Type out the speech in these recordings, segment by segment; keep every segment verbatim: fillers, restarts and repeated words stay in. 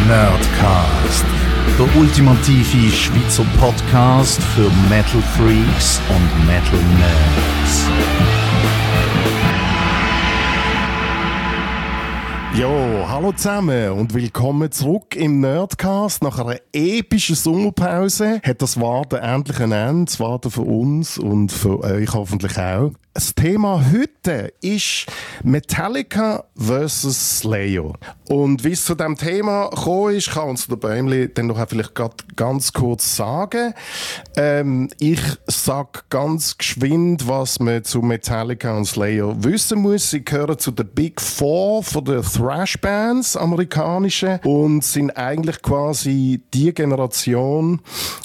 Nerdcast, der ultimative Schweizer Podcast für Metal Freaks und Metal Nerds. Jo, hallo zusammen und willkommen zurück im Nerdcast. Nach einer epischen Sommerpause hat das Warten endlich ein Ende. Das Warten für uns und für euch hoffentlich auch. Das Thema heute ist Metallica versus Slayer. Und wie es zu diesem Thema gekommen ist, kann uns der Bäumli dann noch vielleicht ganz kurz sagen. Ähm, ich sage ganz geschwind, was man zu Metallica und Slayer wissen muss. Sie gehören zu den Big Four von den Thrash-Bands, amerikanischen, und sind eigentlich quasi die Generation,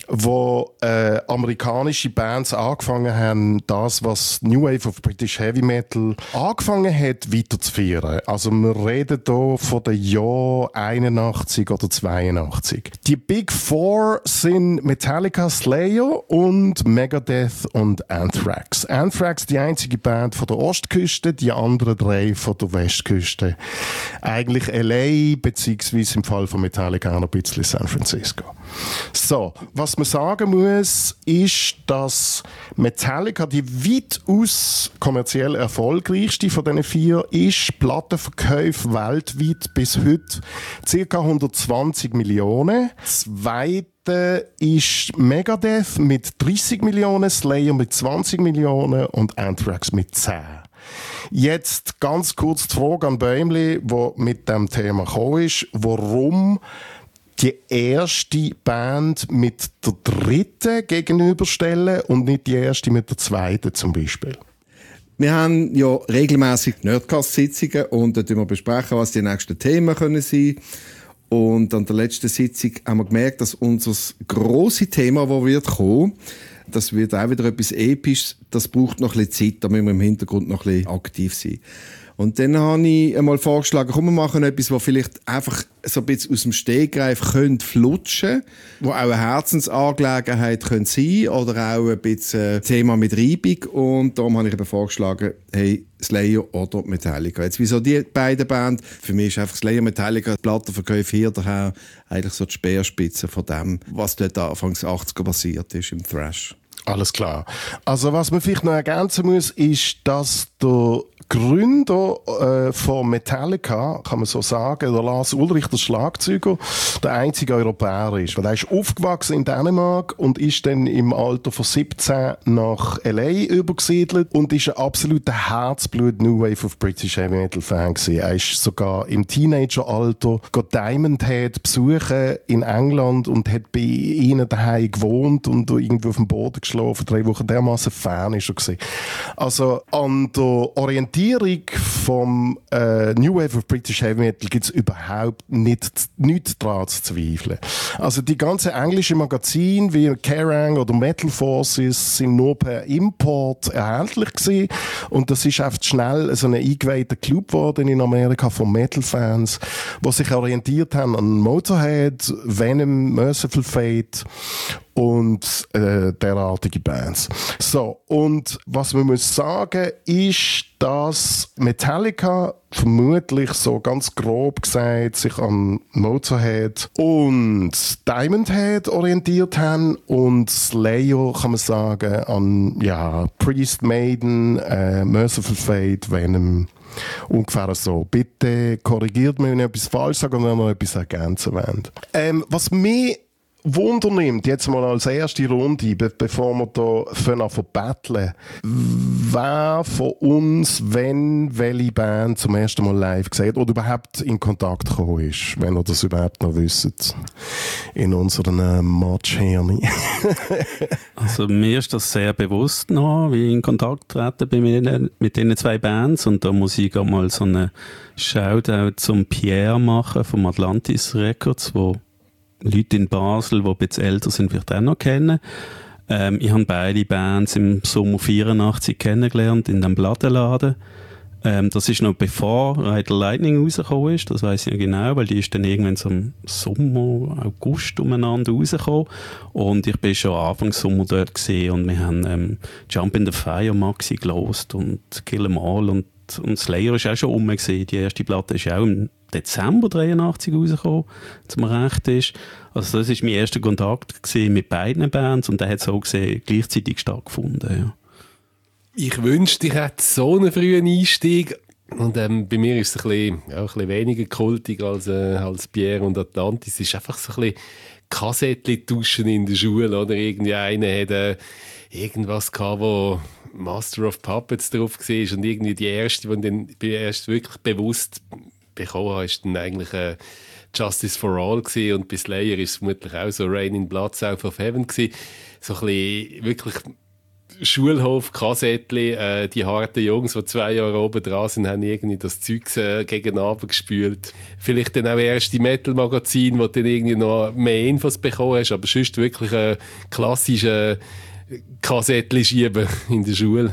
wo äh, amerikanische Bands angefangen haben, das, was New Wave of British Heavy Metal angefangen hat, weiterzuführen. Also wir reden hier von den Jahren einundachtzig oder zweiundachtzig. Die Big Four sind Metallica, Slayer und Megadeth und Anthrax. Anthrax die einzige Band von der Ostküste, die anderen drei von der Westküste. Eigentlich L A, beziehungsweise im Fall von Metallica auch ein bisschen San Francisco. So, was man sagen muss, ist, dass Metallica die weitaus kommerziell erfolgreichste von diesen vier ist. Plattenverkäufe weltweit bis heute ca. hundertzwanzig Millionen. Zweite ist Megadeth mit dreißig Millionen, Slayer mit zwanzig Millionen und Anthrax mit zehn. Jetzt ganz kurz die Frage an Bäumli, der mit dem Thema gekommen ist. Warum die erste Band mit der dritten gegenüberstellen und nicht die erste mit der zweiten zum Beispiel? Wir haben ja regelmäßig Nerdcast-Sitzungen und dort besprechen wir, was die nächsten Themen können sein. Und an der letzten Sitzung haben wir gemerkt, dass unser grosses Thema, das wird kommen, das wird auch wieder etwas Episches, das braucht noch ein bisschen Zeit, da müssen wir im Hintergrund noch ein bisschen aktiv sein. Und dann habe ich einmal vorgeschlagen, komm, wir machen etwas, was vielleicht einfach so ein bisschen aus dem Stegreif könnte flutschen, wo auch eine Herzensangelegenheit könnte sein oder auch ein bisschen Thema mit Reibung. Und darum habe ich eben vorgeschlagen, hey, Slayer oder Metallica. Jetzt, wieso die beiden Bands? Für mich ist einfach Slayer, Metallica, Plattenverkäufe hier daher eigentlich so die Speerspitze von dem, was dort Anfangs achtziger passiert ist im Thrash. Alles klar. Also was man vielleicht noch ergänzen muss, ist, dass der Gründer äh, von Metallica, kann man so sagen, der Lars Ulrich, der Schlagzeuger, der einzige Europäer ist. Weil er ist aufgewachsen in Dänemark und ist dann im Alter von siebzehn nach L A übergesiedelt und ist ein absoluter Herzblut New Wave of British Heavy Metal Fan gewesen. Er ist sogar im Teenageralter Diamond Head besuchen in England und hat bei ihnen daheim gewohnt und irgendwo auf dem Boden geschlafen. Drei Wochen dermaßen Fan ist er gewesen. Also an der Orientierung vom äh, New Wave of British Heavy Metal gibt es überhaupt nicht, nichts daran zu zweifeln. Also die ganzen englischen Magazine wie Kerrang oder Metal Forces sind nur per Import erhältlich gewesen. Und das ist einfach schnell so ein eingeweihter Club geworden in Amerika von Metal-Fans, die sich orientiert haben an Motorhead, Venom, Merciful Fate und äh, derartige Bands. So, und was man muss sagen, ist, dass Metallica vermutlich so ganz grob gesagt sich an Motorhead und Diamond Head orientiert haben und Slayer, kann man sagen, an ja, Priest, Maiden, äh, Merciful Fate, Venom. Ungefähr so. Bitte korrigiert mich, wenn ich etwas falsch sage und wenn wir etwas ergänzen wollen. Ähm, was mich Wunder nimmt, jetzt mal als erste Runde, be- bevor wir hier anfangen zu battlen, wer von uns, wenn, welche Band zum ersten Mal live gesehen oder überhaupt in Kontakt gekommen ist, wenn ihr das überhaupt noch wisst, in unseren äh, Matschhirni. Also mir ist das sehr bewusst noch, wie ich in Kontakt trete bei mir mit diesen zwei Bands, und da muss ich auch mal so einen Shoutout zum Pierre machen vom Atlantis Records, wo Leute in Basel, die ein bisschen älter sind, vielleicht auch noch kennen. Ähm, ich habe beide Bands im Sommer vierundachtzig kennengelernt, in dem Plattenladen. Ähm, das ist noch bevor Ride the Lightning rausgekommen ist, das weiss ich ja genau, weil die ist dann irgendwann so im Sommer, August umeinander rausgekommen. Und ich bin schon Anfang Sommer dort gewesen und wir haben ähm, Jump in the Fire Maxi gelost und Kill 'Em All und und, und Slayer ist auch schon rum gewesen. Die erste Platte ist auch im Dezember dreiundachtzig rausgekommen, zum recht ist. Also das war mein erster Kontakt gewesen mit beiden Bands und der hat so gesehen gleichzeitig stattgefunden. Ja. Ich wünschte, ich hätte so einen frühen Einstieg. Und ähm, bei mir ist es ein bisschen, ja, ein bisschen weniger kultig als, äh, als Pierre und Atlantis. Es ist einfach so ein bisschen Kassettchen tauschen in der Schule. Oder irgendwie einer hat äh, irgendwas gehabt, wo Master of Puppets drauf war. Und irgendwie die erste, die dann erst wirklich bewusst bekommen habe, ist dann eigentlich äh, Justice for All gewesen. Und bei Slayer ist es vermutlich auch so Rain in Blood, South of Heaven gewesen. So ein bisschen wirklich Schulhof-Kassettchen, äh, die harten Jungs, die zwei Jahre oben dran sind, haben irgendwie das Zeug äh, gegen Abend gespült. Vielleicht dann auch erst die Metal-Magazine, wo du dann irgendwie noch mehr Infos bekommen hast, aber sonst wirklich ein klassisches Kassettchen schieben in der Schule.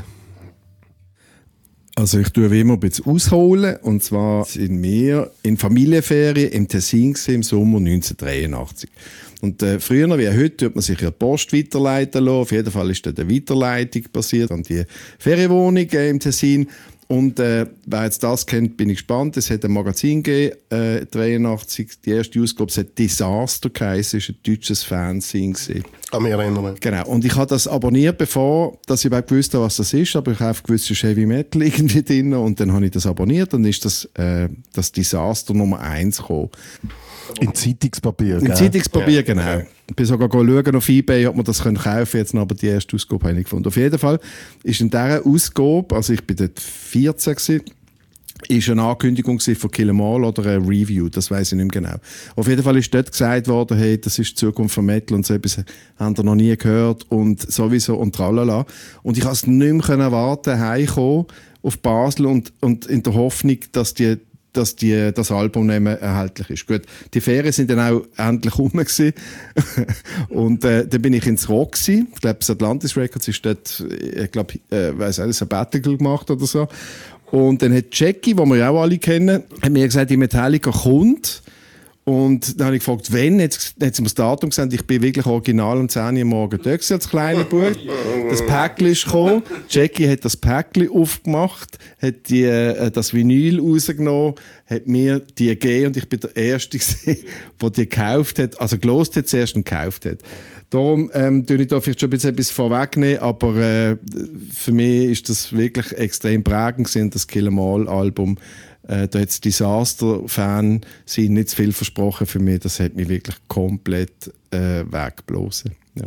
Also ich tue wie immer ein bisschen ausholen. Und zwar sind wir in Familienferien im Tessin im Sommer neunzehnhundertdreiundachtzig. Und äh, früher wie heute tut man sich ja die Post weiterleiten lassen. Auf jeden Fall ist da eine Weiterleitung passiert an die Ferienwohnung äh, im Tessin. Und äh, wer jetzt das kennt, bin ich gespannt. Es hat ein Magazin gegeben, äh, dreiundachtzig, die erste Ausgabe, es hat Disaster geheißen, es war ein deutsches Fanzine gewesen. An mich erinnern. Genau. Und ich habe das abonniert, bevor dass ich überhaupt gewusst habe, was das ist. Aber ich habe einfach gewusst, es ist Heavy Metal irgendwie drin. Und dann habe ich das abonniert und ist das, äh, das Disaster Nummer eins gekommen. In Zeitungspapier, In Zeitungspapier, ja, genau. Ich bin sogar schauen auf eBay, ob man das kaufen können. Jetzt noch, aber die erste Ausgabe habe ich nicht gefunden. Auf jeden Fall ist in dieser Ausgabe, also ich bin dort vierzehn gewesen, ist eine Ankündigung von Kill 'Em All oder eine Review, das weiss ich nicht mehr genau. Auf jeden Fall ist dort gesagt worden, hey, das ist die Zukunft von Metal und so etwas haben ihr noch nie gehört und sowieso und tralala. Und ich konnte es nicht mehr erwarten, heimkommen auf Basel und, und in der Hoffnung, dass die dass die, das Album nicht mehr erhältlich ist. Gut, die Ferien sind dann auch endlich rum gewesen. Und äh, dann bin ich ins Rock gewesen. Ich glaube, das Atlantis Records ist dort, ich glaube, äh, weiss auch, ein Sabbatical gemacht oder so. Und dann hat Jackie, die wir ja auch alle kennen, hat mir gesagt, die Metallica kommt. Und dann habe ich gefragt, wann? Jetzt hat sie mir das Datum gesagt. Ich bin wirklich original um zehn Uhr morgens da gewesen, als kleiner Bub. Das Päckchen ist gekommen. Jackie hat das Päckchen aufgemacht, hat die, äh, das Vinyl rausgenommen, hat mir die gegeben und ich bin der Erste gewesen, der die gekauft hat. Also gelost hat zuerst und gekauft hat. Darum ähm, tue ich da vielleicht schon ein bisschen etwas vorwegnehmen, aber äh, für mich ist das wirklich extrem prägend gewesen, das Kill 'Em All Album. Äh, da hat das Disaster-Fan sind nicht zu viel versprochen für mich. Das hat mich wirklich komplett äh, weggeblasen. Ja.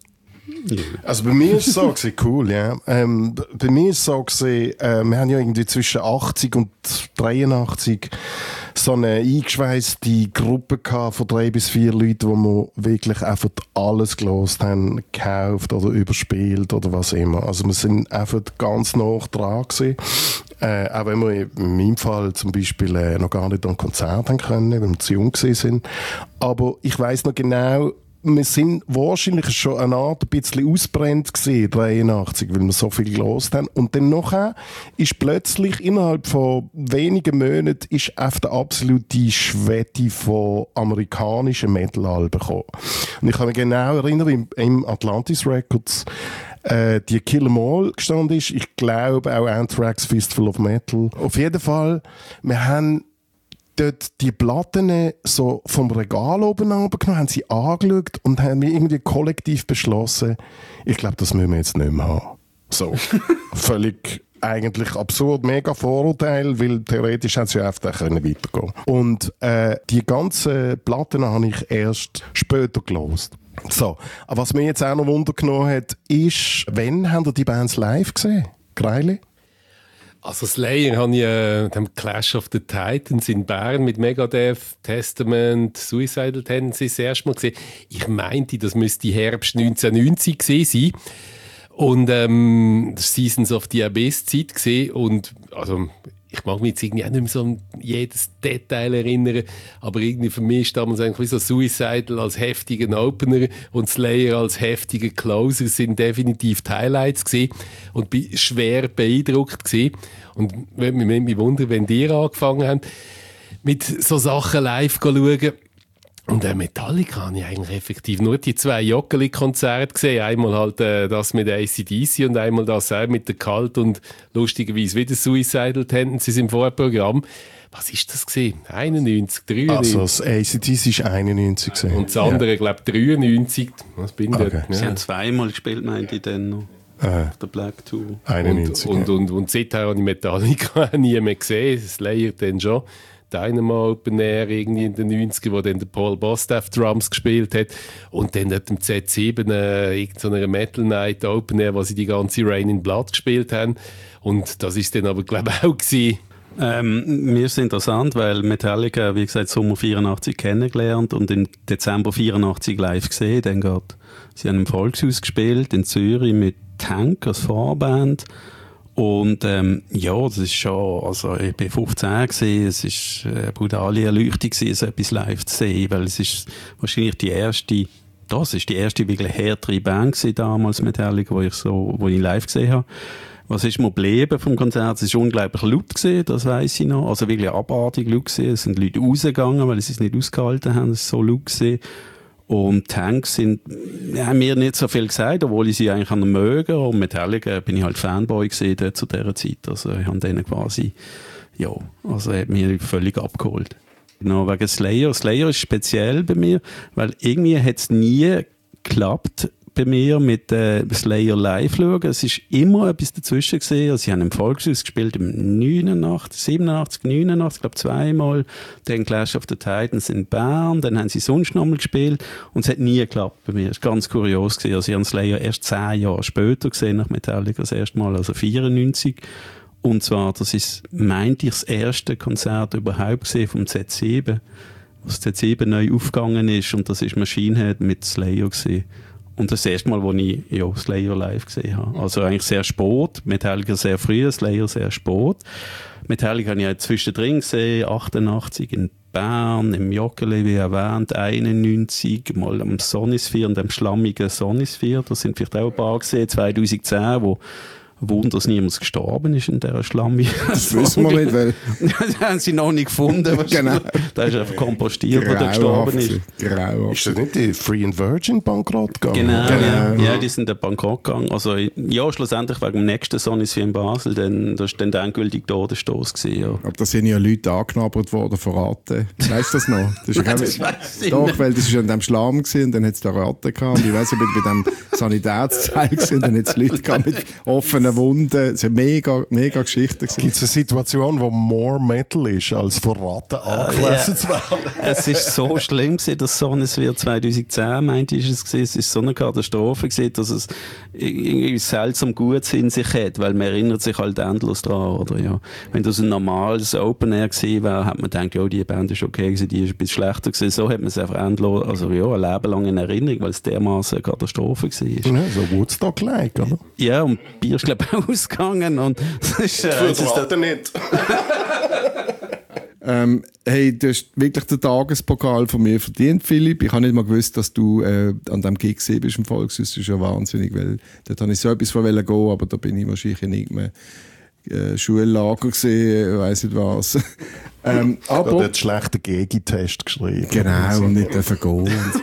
Also bei mir ist es so gewesen, cool, ja. Ähm, bei mir ist es so gewesen, äh, wir haben ja irgendwie zwischen achtzig und dreiundachtzig so eine eingeschweißte Gruppe gehabt von drei bis vier Leuten, wo wir wirklich einfach alles gelost haben, gekauft oder überspielt oder was immer. Also wir sind einfach ganz nah dran gewesen. Äh, auch wenn wir in meinem Fall zum Beispiel äh, noch gar nicht an Konzert haben können, weil wir zu jung gewesen sind. Aber ich weiss noch genau, wir sind wahrscheinlich schon eine Art ein bisschen ausbrennt gewesen, dreiundachtzig, weil wir so viel gelost haben. Und dann nachher ist plötzlich innerhalb von wenigen Monaten ist auf der absolute Schwette von amerikanischen Metal-Alben gekommen. Und ich kann mich genau erinnern, im, im Atlantis Records äh, die Kill 'Em All gestanden ist. Ich glaube auch Anthrax, Fistful of Metal. Auf jeden Fall, wir haben dort die Platten so vom Regal oben runtergenommen, haben sie angeschaut und haben irgendwie kollektiv beschlossen, ich glaube, das müssen wir jetzt nicht mehr haben. So. Völlig eigentlich absurd, mega Vorurteil, weil theoretisch hätte es ja einfach weitergehen können. Und äh, die ganzen Platten habe ich erst später gelost. So, aber was mir jetzt auch noch Wunder genommen hat, ist, wann haben ihr die Bands live gesehen? Greili? Also Slayer habe ich äh, dem Clash of the Titans in Bern mit Megadeth, Testament, Suicidal Tendencies das erste Mal gesehen. Ich meinte, das müsste Herbst neunzehnhundertneunzig gewesen sein. Und ähm, Seasons of the Abyss Zeit gesehen. Und also ich mag mich jetzt irgendwie auch nicht mehr so an jedes Detail erinnern, aber irgendwie für mich ist damals eigentlich wie so Suicidal als heftigen Opener und Slayer als heftiger Closer sind definitiv die Highlights gewesen und bin schwer beeindruckt gewesen. Und würde mich wundern, wenn die angefangen haben, mit so Sachen live zu schauen. Und äh, Metallica habe ich eigentlich effektiv nur die zwei Joggeli-Konzerte gesehen. Einmal halt äh, das mit A C D C und einmal das auch mit der Cult und lustigerweise wieder Suicidal Tendencies im Vorprogramm. Was ist das gewesen? einundneunzig, dreiundneunzig? Also das A C D C war einundneunzig. Gewesen. Und das andere, ja. glaube ich, dreiundneunzig. Was bin ich? Okay. Ja. Sie haben zweimal gespielt, meinte ich dann noch. Äh, Auf der Black Tour. einundneunzig. Und, und, und, und seither habe ich Metallica nie mehr gesehen. Slayer dann schon. Dynamo Open Air irgendwie in den neunziger, wo dann der Paul Bostaph Drums gespielt hat. Und dann hat im Z sieben äh, irgendeine Metal Night Open Air, wo sie die ganze Rain in Blood gespielt haben. Und das ist dann aber, glaube ich, auch gewesen. Ähm, mir ist interessant, weil Metallica, wie gesagt, Sommer vierundachtzig kennengelernt und im Dezember vierundachtzig live gesehen. Dann geht, sie haben im Volkshaus gespielt, in Zürich mit Tank als Vorband. Und ähm, ja, das ist schon, also ich bin fünfzehn gewesen, es ist eine brutale Erleuchtung gewesen, so etwas live zu sehen, weil es ist wahrscheinlich die erste, das ist die erste wirklich härtere Band gewesen damals, Metallica, wo ich so, wo ich live gesehen habe. Was ist mir geblieben vom Konzert? Es ist unglaublich laut gewesen, das weiss ich noch, also wirklich abartig laut gewesen. Es sind Leute rausgegangen, weil sie es nicht ausgehalten haben, es ist so laut gewesen. Und Tanks sind, haben mir nicht so viel gesagt, obwohl ich sie eigentlich an mögen. Und Metallica bin ich halt Fanboy gewesen dort zu dieser Zeit. Also ich habe denen quasi, ja, also er hat mich völlig abgeholt. Genau, wegen Slayer. Slayer ist speziell bei mir, weil irgendwie hat es nie geklappt bei mir mit äh, Slayer live schauen. Es ist immer etwas dazwischen gesehen. Also sie haben im Volkshaus gespielt im neunundachtzig, siebenundachtzig, neunundachtzig, ich glaube zweimal. Dann Clash of the Titans in Bern. Dann haben sie sonst nochmal gespielt. Und es hat nie geklappt bei mir. Es war ganz kurios gewesen. Also ich habe Slayer erst zehn Jahre später gesehen, nach Metallica das erste Mal, also vierundneunzig. Und zwar, das ist, meinte ich, das erste Konzert überhaupt gesehen vom Z sieben. Was Z sieben neu aufgegangen ist. Und das ist Machine Head mit Slayer gesehen. Und das erste Mal, wo ich ja, Slayer live gesehen habe. Also eigentlich sehr spät. Metallica sehr früh, Slayer sehr spät. Metallica habe ich ja zwischendrin gesehen, achtundachtzig in Bern, im Joggeli, wie erwähnt, einundneunzig, mal am Sonisphere und am schlammigen Sonisphere. Da sind vielleicht auch ein paar gesehen, zweitausendzehn, wo Wunder, dass niemand gestorben ist in dieser Schlamme. Das wissen wir nicht, weil... Das haben sie noch nicht gefunden. Genau. Da ist einfach kompostiert, wo der gestorben ist. Grauhaft. Ist das nicht die Free and Virgin bankrott gegangen? Genau, genau. Ja, ja, die sind in bankrott gegangen. Also, ja, schlussendlich wegen dem nächsten Sonis wie in Basel, denn das war dann der endgültige Todesstoß gewesen, ja. Aber da sind ja Leute angeknabbert worden von Ratten. Weißt du das noch? Das, ist Nein, das weiss ich Doch, nicht. weil das war an dem Schlamm gewesen, und dann hat es da Ratten gehabt. Und ich weiss, ich bin bei dem Sanitätsteil gewesen, und dann hat es Leute gehabt mit offenen Wunden. Es war eine mega, mega Geschichte. Gibt es eine Situation, wo more Metal ist, als von Ratten angefressen zu werden? Es war so schlimm gewesen, dass Soniswir zweitausendzehn, meinte ich, es gewesen. Es war so eine Katastrophe gewesen, dass es irgendwie seltsam Gutes in sich hat, weil man erinnert sich halt endlos dran, oder ja. Wenn das ein normales Open Air gewesen wäre, hat man gedacht, ja, die Band ist okay gewesen, die ist ein bisschen schlechter gewesen. So hat man es einfach endlos, also ja, ein Leben lang in Erinnerung, weil es dermaßen eine Katastrophe war. Ja, so Woodstock-like, oder? Ja, und Bier ist, glaube ich, auch ausgegangen und das ist, äh, Für das die ist Ratten nicht. Ähm, hey, du hast wirklich den Tagespokal von mir verdient, Philipp. Ich habe nicht mal gewusst, dass du äh, an diesem Gig gesehen bist im Volkshaus. Das ist ja wahnsinnig, weil dort habe ich so etwas von gehen, aber da bin ich wahrscheinlich nicht mehr äh, Schullager gesehen, weiss nicht was. ähm, aber Oder hat schlechten Gegentest geschrieben. genau, und nicht dürfen gehen und so.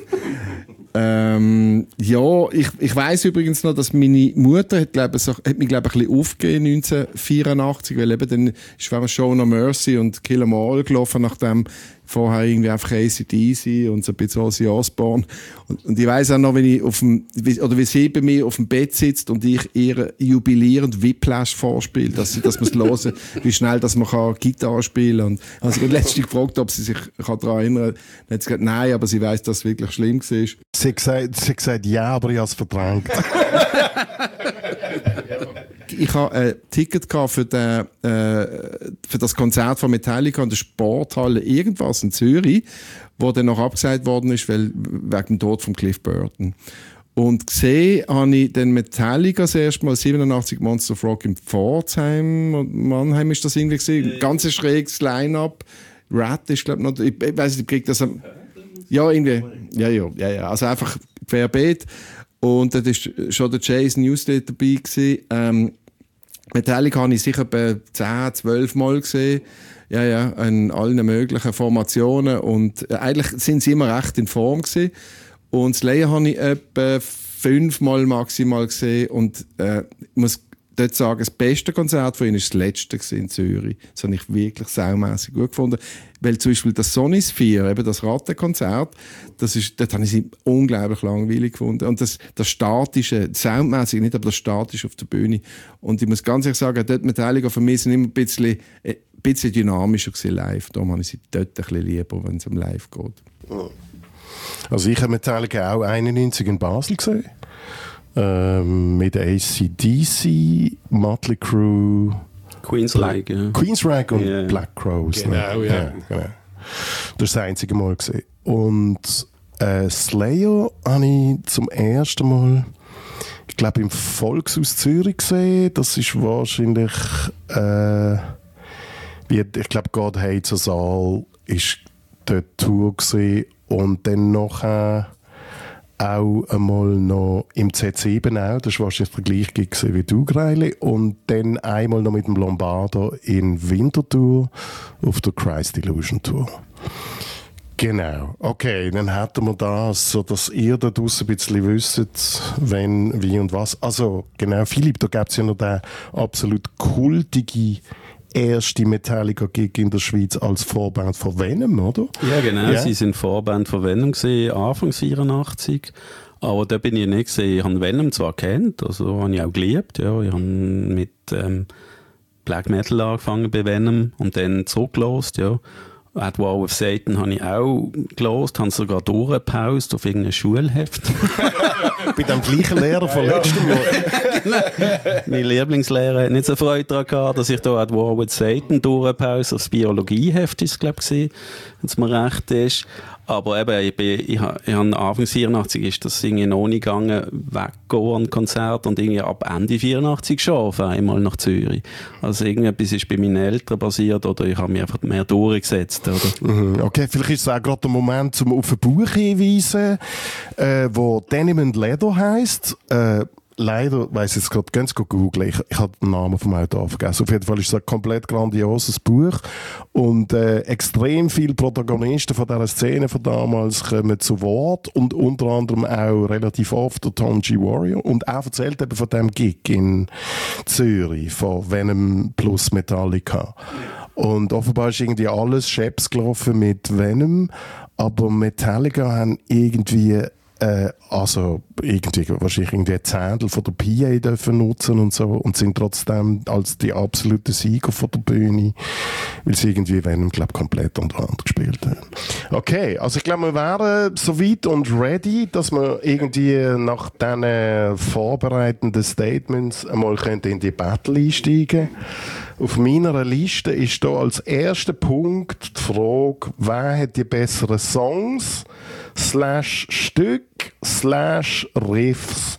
Ähm, ja, ich, ich weiss übrigens noch, dass meine Mutter hat, glaub, so, hat mich, glaube ich, ein bisschen aufgegeben neunzehnhundertvierundachtzig, weil eben dann ist wenn Show No Mercy und Kill 'Em All gelaufen, nachdem vorher irgendwie einfach A C D C und so ein bisschen Ozzy Osbourne. Und, und ich weiss auch noch, wenn ich auf dem, oder wie sie bei mir auf dem Bett sitzt und ich ihr jubilierend Whiplash vorspiele, dass sie, dass man es hören, wie schnell, dass man kann Gitarre spielen kann. Und also ich habe letztens gefragt, ob sie sich kann daran erinnern kann. Dann hat sie gesagt, nein, aber sie weiss, dass es wirklich schlimm war. Sie hat gesagt, sie hat gesagt ja, aber ich habe es verdrängt. Ich hatte ein Ticket für, den, äh, für das Konzert von Metallica in der Sporthalle irgendwas in Zürich, wo dann noch abgesagt worden ist, weil, wegen dem Tod von Cliff Burton. Und gesehen habe ich den Metallica das erste Mal siebenundachtzig Monster of Rock im Pforzheim. Mannheim ist das irgendwie gesehen. Ganz schräges Line-Up. Rat ist, glaube ich, noch, ich, ich weiss nicht, ich krieg das am, ja, irgendwie, ja, ja, ja, ja, also einfach querbeet. Und da war schon der Chase Newsted dabei gewesen. Ähm, Metallica habe ich sicher etwa zehn, zwölf Mal gesehen. Ja, ja, in allen möglichen Formationen. Und äh, eigentlich sind sie immer recht in Form gewesen. Und Slayer habe ich etwa fünfmal maximal gesehen. Und äh, ich muss dort sagen, das beste Konzert von ihnen war das letzte in Zürich. Das habe ich wirklich saumässig gut gefunden. Weil zum Beispiel das Sonisphere, eben das Rattenkonzert, das ist, dort habe ich sie unglaublich langweilig gefunden. Und das, das Statische, soundmässig nicht, aber das Statische auf der Bühne. Und ich muss ganz ehrlich sagen, dort Metallica für mich sind immer ein bisschen, ein bisschen dynamischer gewesen live. Darum habe ich sie dort ein bisschen lieber, wenn es um live geht. Also ich habe Metallica auch einundneunzig in Basel gesehen. Ähm, mit A C D C, Motley Crue, Queensryche, ja. Queensryche und yeah. Black Crowes. Genau, ne? ja. ja genau. Das ist das einzige Mal gesehen. Und äh, Slayer habe ich zum ersten Mal, ich glaube, im Volkshaus Zürich gesehen. Das ist wahrscheinlich, äh, wie, ich glaube, God Hates Us All ist dort Tour gewesen. Und dann nachher auch einmal noch im Z sieben auch, das war wahrscheinlich der gleiche Gig wie du, Greili. Und dann einmal noch mit dem Lombardo in Winterthur auf der Christ Illusion Tour. Genau, okay, dann hätten wir das, so dass ihr da draussen ein bisschen wisst, wenn, wie und was. Also, genau, Philipp, da gibt es ja noch den absolut kultige erste Metallica-Gig in der Schweiz als Vorband von Venom, oder? Ja, genau. Ja. Sie sind Vorband von Venom gewesen, Anfang vierundachtzig. Aber da bin ich nicht gesehen. Ich habe Venom zwar kennt, also habe ich auch geliebt. Ja. Ich habe mit ähm, Black Metal angefangen bei Venom und dann zurückgelost. Ja. At War of Satan habe ich auch gelost, habe sogar durchgepaust auf irgendein Schulheft. Bei dem gleichen Lehrer von letztem Jahr. Mein Lieblingslehrer hat nicht so Freude daran gehabt, dass ich da At War with Satan durchpause. Das Biologieheft ist es, glaube ich, wenn es mir recht ist. Aber eben, ich bin, ich, ich habe Anfang vierundachtzig ist das irgendwie noch nicht gegangen, weggehen an Konzert und irgendwie ab Ende vierundachtzig schon auf einmal nach Zürich. Also irgendetwas ist bei meinen Eltern passiert oder ich habe mich einfach mehr durchgesetzt, oder? Okay, vielleicht ist es auch gerade der Moment, um auf ein Buch hinzuweisen, äh, wo Denim and Leather heisst. Äh, Leider weiss ich jetzt gerade, gehen Sie googeln, ich, ich habe den Namen vom Autor vergessen. Auf jeden Fall ist es ein komplett grandioses Buch und äh, extrem viele Protagonisten von dieser Szene von damals kommen zu Wort und unter anderem auch relativ oft der Tom G. Warrior und er erzählt eben von dem Gig in Zürich von Venom plus Metallica. Und offenbar ist irgendwie alles scheps gelaufen mit Venom, aber Metallica haben irgendwie Äh, also irgendwie, wahrscheinlich irgendwie ein Zehntel von der P A dürfen nutzen und so und sind trotzdem als die absoluten Sieger von der Bühne, weil sie irgendwie Venom, glaube komplett untereinander gespielt haben. Okay, also ich glaube, wir wären soweit und ready, dass wir irgendwie nach diesen vorbereitenden Statements einmal in die Battle einsteigen. Auf meiner Liste ist da als erster Punkt die Frage, wer hat die besseren Songs, slash Stück, slash Riffs.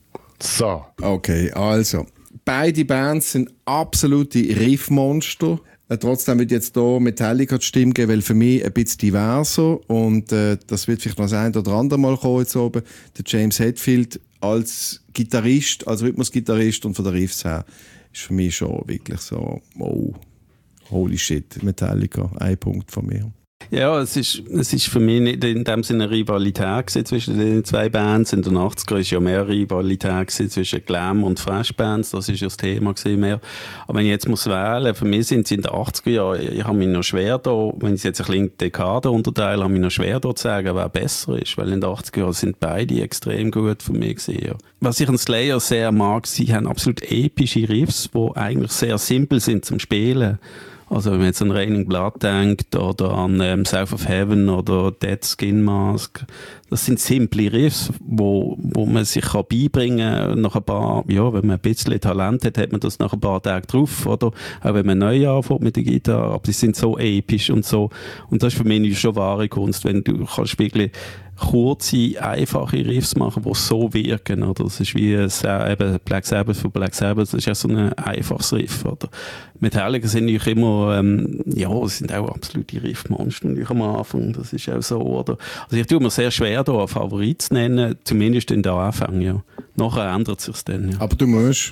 So. Okay, also, beide Bands sind absolute Riffmonster. Äh, trotzdem wird jetzt hier Metallica die Stimme geben, weil für mich ein bisschen diverser und äh, das wird vielleicht noch das ein oder andere Mal kommen jetzt oben. Der James Hetfield als Gitarrist, als Rhythmusgitarrist und von der Riffs her ist für mich schon wirklich so, oh, holy shit, Metallica, ein Punkt von mir. Ja, es ist, es ist für mich nicht in dem Sinne eine Rivalität zwischen den zwei Bands. In den achtziger war ja mehr Rivalität zwischen Glam und Fresh-Bands. Das war ja das Thema mehr. Aber wenn ich jetzt muss wählen, für mich sind sie in den achtziger Jahren, ich habe mich noch schwer da, wenn ich es jetzt ein bisschen in Dekaden unterteile, habe ich mich noch schwer da zu sagen, wer besser ist. Weil in den achtziger Jahren sind beide extrem gut für mich gewesen, ja. Was ich an Slayer sehr mag, sie haben absolut epische Riffs, die eigentlich sehr simpel sind zum Spielen. Also wenn man jetzt an Raining Blood denkt oder an ähm, South of Heaven oder Dead Skin Mask, das sind simple Riffs, wo, wo man sich kann beibringen kann. Nach ein paar, ja, wenn man ein bisschen Talent hat, hat man das nach ein paar Tagen drauf, oder? Auch wenn man neu anfängt mit der Gitarre, aber die sind so episch und so. Und das ist für mich schon wahre Kunst, wenn du kannst wirklich kurze, einfache Riffs machen, die so wirken, oder? Das ist wie äh, eben Black Sabbath für Black Sabbath, das ist ja so ein einfaches Riff, oder? Metallica sind natürlich immer, ähm, ja, sind auch absolute Riffmonster am Anfang, das ist auch so, oder? Also ich tue mir sehr schwer, da einen Favorit zu nennen, zumindest in der Anfang, ja. Nachher ändert es sich dann, ja. Aber du musst,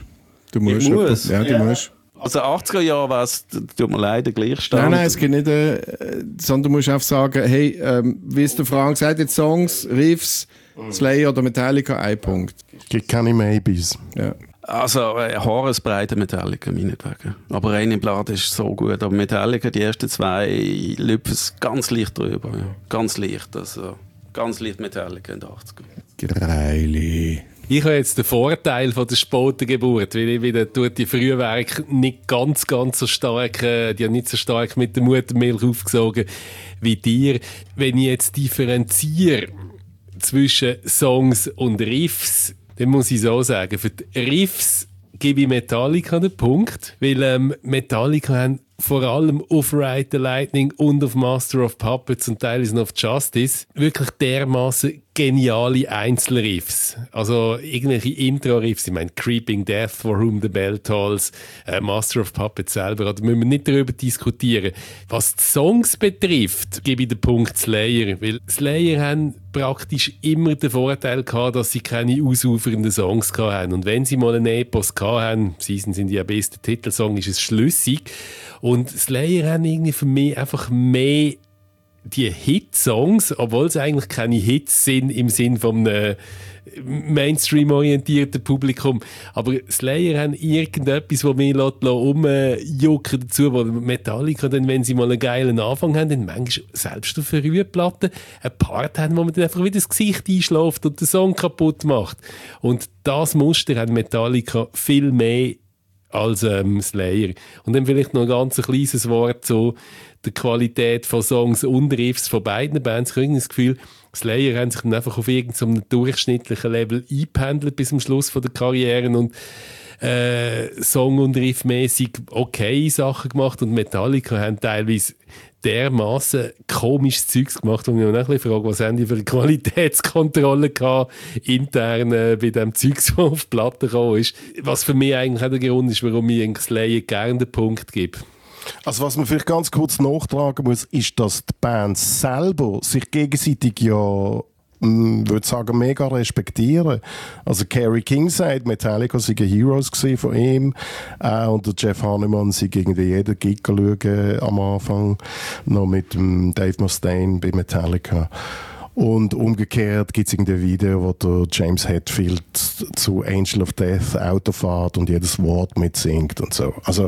Du musst. Ich muss? Ja, du Ja. musst. Also achtziger Jahre war es, tut mir leid, der Gleichstand. Nein, nein, es geht nicht, äh, sondern du musst einfach sagen, hey, ähm, wie es der Frank sagt, jetzt Songs, Riffs, Slayer oder Metallica, ein Punkt. Gibt keine Maybes. Ja. Also, äh, Haaresbreite Metallica, meinetwegen. Aber Reine Blood ist so gut. Aber Metallica, die ersten zwei, lüpfen es ganz leicht drüber. Ja. Ganz leicht, also ganz leicht Metallica in den achtzigern. Greili. Ich habe jetzt den Vorteil von der späten Geburt, weil ich wieder tut die Frühwerke nicht ganz, ganz so stark, äh, die haben nicht so stark mit der Muttermilch aufgesogen wie dir. Wenn ich jetzt differenziere zwischen Songs und Riffs, dann muss ich so sagen, für die Riffs gebe ich Metallica den Punkt, weil ähm, Metallica haben vor allem auf Ride the Lightning und auf Master of Puppets und teilweise noch auf Justice wirklich dermaßen geniale Einzelriffs. Also irgendwelche Intro-Riffs, ich meine Creeping Death, For Whom the Bell Tolls, äh, Master of Puppets selber, da müssen wir nicht darüber diskutieren. Was die Songs betrifft, gebe ich den Punkt Slayer, weil Slayer haben praktisch immer den Vorteil gehabt, dass sie keine ausufernden Songs hatten. Und wenn sie mal einen Epos hatten, Season sind ja beste Titelsong, ist es schlüssig. Und Slayer haben irgendwie für mich einfach mehr die Hit-Songs, obwohl es eigentlich keine Hits sind im Sinn von einem Mainstream-orientierten Publikum. Aber Slayer haben irgendetwas, das mich umjucken dazu, wo Metallica dann, wenn sie mal einen geilen Anfang haben, dann manchmal selbst auf einer Rührplatte einen Part haben, wo man dann einfach wieder das Gesicht einschläft und den Song kaputt macht. Und das Muster hat Metallica viel mehr als ähm, Slayer. Und dann vielleicht noch ein ganz kleines Wort zu der Qualität von Songs und Riffs von beiden Bands. Ich habe das Gefühl, Slayer haben sich dann einfach auf irgendeinem durchschnittlichen Level eingependelt bis zum Schluss von der Karriere und äh, Song- und Riffmäßig okay Sachen gemacht und Metallica haben teilweise dermaßen komisches Zeugs gemacht, wo ich mich auch ein bisschen frage, was haben die für eine Qualitätskontrolle gehabt, intern äh, bei dem Zeugs, das auf die Platte gekommen ist. Was für mich eigentlich auch der Grund ist, warum ich einen Slayer gerne den Punkt gebe. Also was man vielleicht ganz kurz nachtragen muss, ist, dass die Bands selber sich gegenseitig ja, ich würde sagen, mega respektieren. Also Kerry King sagt, Metallica sei Heroes gewesen von ihm, äh, und der Jeff Hanneman sei irgendwie jeden Gig schauen am Anfang, noch mit dem Dave Mustaine bei Metallica. Und umgekehrt gibt es irgendein Video, wo der James Hetfield zu Angel of Death Auto fährt und jedes Wort mitsingt und so. Also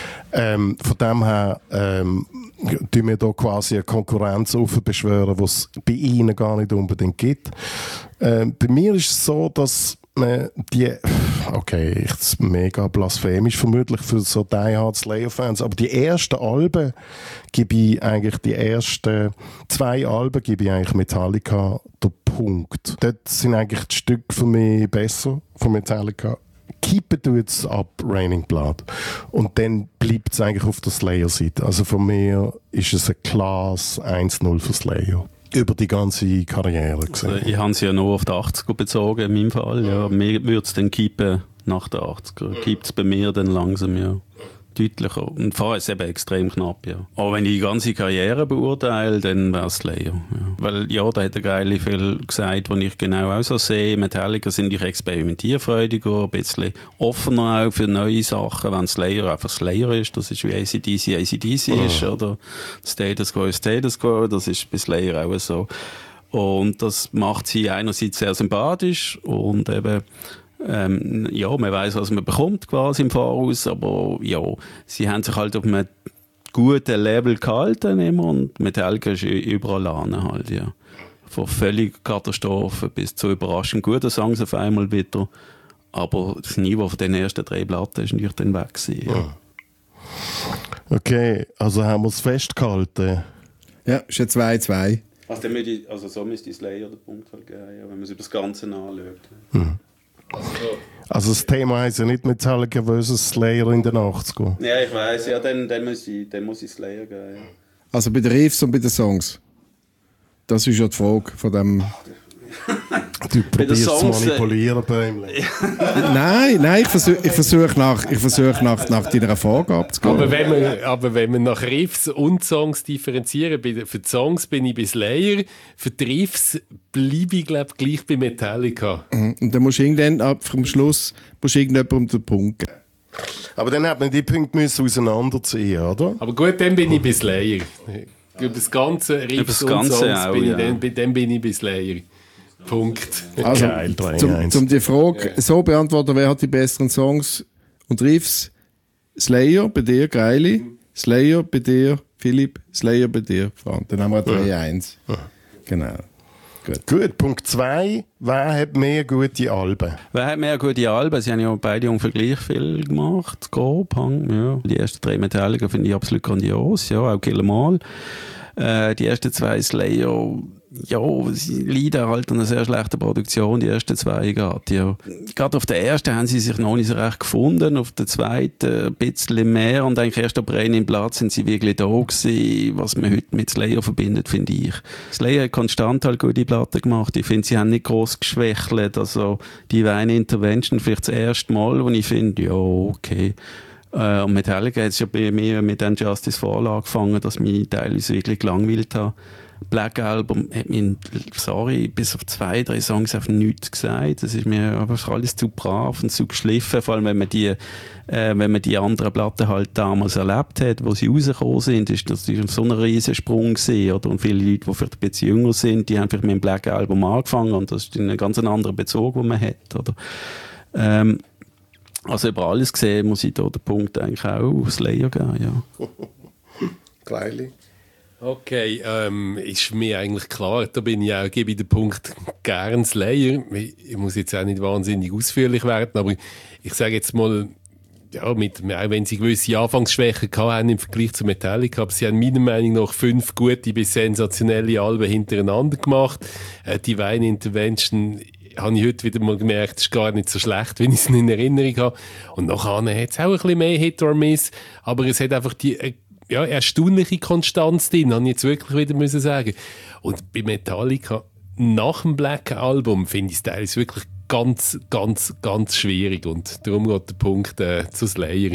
ähm, von dem her ähm, tun wir da quasi eine Konkurrenz aufbeschwören, die es bei ihnen gar nicht unbedingt gibt. Ähm, bei mir ist es so, dass man die, okay, das ist mega blasphemisch vermutlich für so Die Hard Slayer-Fans, aber die ersten Alben gebe ich eigentlich, die ersten zwei Alben gebe ich eigentlich Metallica den Punkt. Dort sind eigentlich die Stücke für mich besser von Metallica. Kippen tut es ab Raining Blood. Und dann bleibt es eigentlich auf der Slayer-Seite. Also von mir ist es ein klares eins null für Slayer. Über die ganze Karriere gesehen. Also ich habe es ja nur auf die achtziger bezogen, in meinem Fall. Ja. Mir würde es dann kippen nach den achtziger. Gibt es bei mir dann langsam, ja. Deutlicher. Und vorher ist es eben extrem knapp, ja. Aber wenn ich die ganze Karriere beurteile, dann wäre es Slayer. Ja. Weil, ja, da hat der Geile viel gesagt, was ich genau auch so sehe. Metallica sind ich experimentierfreudiger, ein bisschen offener auch für neue Sachen, wenn Slayer einfach Slayer ist. Das ist wie A C D C A C D C oh. ist, oder Status Quo ist Status Quo. Das ist bei Slayer auch so. Und das macht sie einerseits sehr sympathisch und eben Ähm, ja, man weiss, was man bekommt quasi im Voraus, aber ja, sie haben sich halt auf einem guten Level gehalten immer und Metallica ist überall an halt, ja. Von völlig Katastrophe bis zu überraschend guten Songs auf einmal wieder, aber das Niveau von den ersten drei Platten ist natürlich dann weg gewesen, ja. Okay, also haben wir es festgehalten. Ja, ist ja zwei zwei. Also, dann müsste ich, also so müsste Slayer den Punkt halt geben, ja, wenn man es über das Ganze anschaut. Hm. Also das Thema heisst ja nicht Metallica versus Slayer in den achtzigern. Ja, ich weiss, ja, dann, dann, muss ich, dann muss ich Slayer geben. Ja. Also bei den Riffs und bei den Songs. Das ist ja die Frage von dem... Du probierst zu manipulieren, Bäumle. Nein, nein, ich versuche ich versuch nach, ich versuch nach, nach deiner Vorgabe zu gehen. Aber wenn wir, aber wenn wir nach Riffs und Songs differenzieren, für die Songs bin ich bei Slayer, für die Riffs bleibe ich, glaube gleich bei Metallica. Und dann musst du irgendwann ab vom Schluss musst du irgendjemandem den Punkt geben. Aber dann hat man die Punkte müssen auseinanderziehen, oder? Aber gut, dann bin ich bei Slayer. Über das ganze Riffs das Ganze und Songs auch, bin ich ja. dann, dann bin ich bei Slayer. Punkt. Also, Geil, drei zum, eins. zum die Frage ja. so beantworten, wer hat die besseren Songs und Riffs? Slayer bei dir, Greili. Slayer bei dir, Philipp. Slayer bei dir, Frank. Dann haben wir drei eins. Ja. Genau. Gut. Gut, Punkt zwei. Wer hat mehr gute Alben? Wer hat mehr gute Alben? Sie haben ja beide ungefähr gleich viel gemacht. Grob, ja. Die ersten drei Metallica finde ich absolut grandios. Ja, auch Kill 'Em All. Äh, die ersten zwei Slayer, ja, sie leiden halt an einer sehr schlechten Produktion, die ersten zwei gerade, ja. Gerade auf der ersten haben sie sich noch nicht so recht gefunden, auf der zweiten ein bisschen mehr und eigentlich erst ab Rain in Blood sind sie wirklich da gewesen, was man heute mit Slayer verbindet, finde ich. Slayer hat konstant halt gute Platten gemacht, ich finde, sie haben nicht gross geschwächelt, also die Divine Intervention vielleicht das erste Mal, wo ich finde, ja, okay. Uh, und Metallica hat es ja bei mir mit den Justice for All angefangen, dass mich teilweise wirklich gelangweilt habe. Black Album hat mir, sorry, bis auf zwei, drei Songs auf nichts gesagt. Das ist mir einfach alles zu brav und zu geschliffen, vor allem wenn man die, äh, wenn man die anderen Platten halt damals erlebt hat, wo sie rausgekommen sind, ist das natürlich so ein riesen Sprung gewesen, oder? Und viele Leute, die vielleicht ein bisschen jünger sind, die haben vielleicht mit dem Black Album angefangen und das ist ein ganz anderer Bezug, den man hat, oder? Ähm, Also über alles gesehen muss ich da den Punkt eigentlich auch auf Slayer geben, ja. Kleili. Okay, ähm, ist mir eigentlich klar, da bin ich auch, gebe ich den Punkt gern Slayer. Ich muss jetzt auch nicht wahnsinnig ausführlich werden, aber ich sage jetzt mal, ja, mit, auch wenn sie gewisse Anfangsschwächen hatten im Vergleich zu Metallica, aber sie haben meiner Meinung nach fünf gute bis sensationelle Alben hintereinander gemacht. Äh, Divine Intervention habe ich heute wieder mal gemerkt, ist gar nicht so schlecht, wenn ich es in Erinnerung habe. Und nachher hat es auch ein bisschen mehr Hit or Miss, aber es hat einfach die äh, ja, erstaunliche Konstanz drin, habe ich jetzt wirklich wieder müssen sagen. Und bei Metallica, nach dem Black Album, finde ich es teilweise wirklich ganz, ganz, ganz schwierig. Und darum geht der Punkt äh, zu Slayer.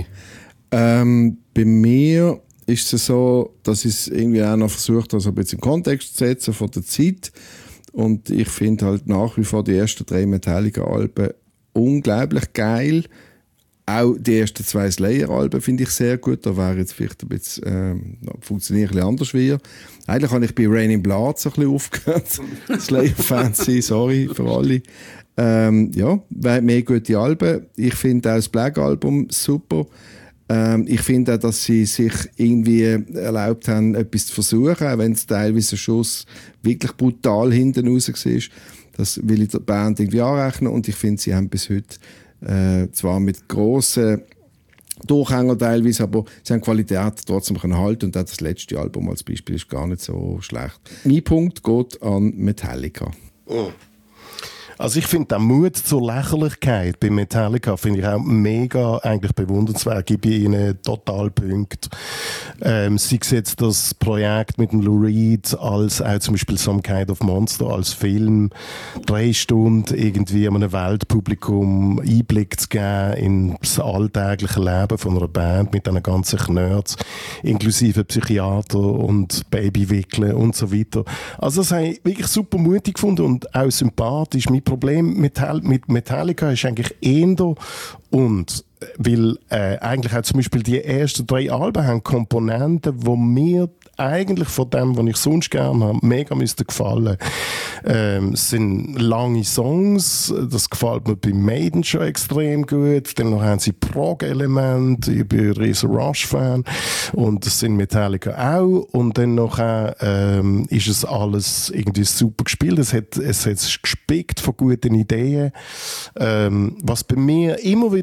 Ähm, bei mir ist es so, dass ich es irgendwie auch noch versucht habe, so ein bisschen in Kontext zu setzen von der Zeit. Und ich finde halt nach wie vor die ersten drei Metallica-Alben unglaublich geil. Auch die ersten zwei Slayer-Alben finde ich sehr gut. Da wäre jetzt vielleicht ein bisschen, ähm, funktioniert ein bisschen anders wie. Eigentlich habe ich bei Rain in Blood so ein bisschen aufgehört. Slayer-Fans sein, sorry für alle. Ähm, ja, mehr gute Alben. Ich finde auch das Black-Album super. Ähm, ich finde auch, dass sie sich irgendwie erlaubt haben, etwas zu versuchen, auch wenn es teilweise ein Schuss wirklich brutal hinten raus war. Das will ich der Band irgendwie anrechnen und ich finde, sie haben bis heute äh, zwar mit grossen Durchhängern teilweise, aber sie haben Qualität trotzdem können halten und auch das letzte Album als Beispiel ist gar nicht so schlecht. Mein Punkt geht an Metallica. Oh. Also ich finde den Mut zur Lächerlichkeit bei Metallica finde ich auch mega eigentlich bewundernswert. Gebe ich ihnen total Punkte. Ähm, sei es jetzt das Projekt mit dem Lou Reed als auch zum Beispiel Some Kind of Monster als Film, drei Stunden irgendwie einem Weltpublikum Einblick zu geben in das alltägliche Leben von einer Band mit diesen ganzen Nerds, inklusive Psychiater und Babywickeln und so weiter. Also das habe ich wirklich super mutig gefunden und auch sympathisch. Mein Problem mit, mit Metallica ist eigentlich eher und weil äh, eigentlich auch zum Beispiel die ersten drei Alben haben Komponenten, die mir eigentlich von dem, was ich sonst gerne habe, mega müssten gefallen. Ähm, es sind lange Songs, das gefällt mir bei Maiden schon extrem gut. Dann noch haben sie Prog-Elemente, ich bin ein riesen Rush-Fan und das sind Metallica auch. Und dann noch ähm, ist es alles irgendwie super gespielt. Es hat es hat gespickt von guten Ideen. Ähm, was bei mir immer wieder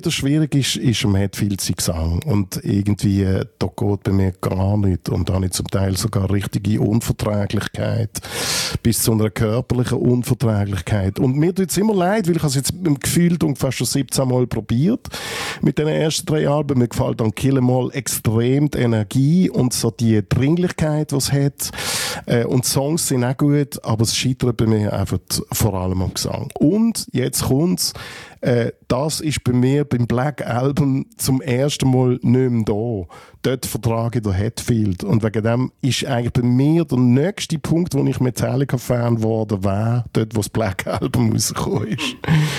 wieder schwierig ist, ist am Hetfield sein Gesang. Und irgendwie, äh, da geht bei mir gar nicht. Und da habe ich zum Teil sogar richtige Unverträglichkeit. Bis zu einer körperlichen Unverträglichkeit. Und mir tut es immer leid, weil ich es jetzt im Gefühl fast schon siebzehn Mal probiert. Mit den ersten drei Alben. Mir gefällt dann Kill 'Em All extrem die Energie und so die Dringlichkeit, die es hat. Äh, und die Songs sind auch gut, aber es scheitert bei mir einfach vor allem am Gesang. Und jetzt kommt's. Äh, das ist bei mir beim Black Album zum ersten Mal nicht mehr da. Dort vertrage ich den Hetfield. Und wegen dem ist eigentlich bei mir der nächste Punkt, wo ich Metallica-Fan geworden wäre, dort, wo das Black Album rausgekommen ist.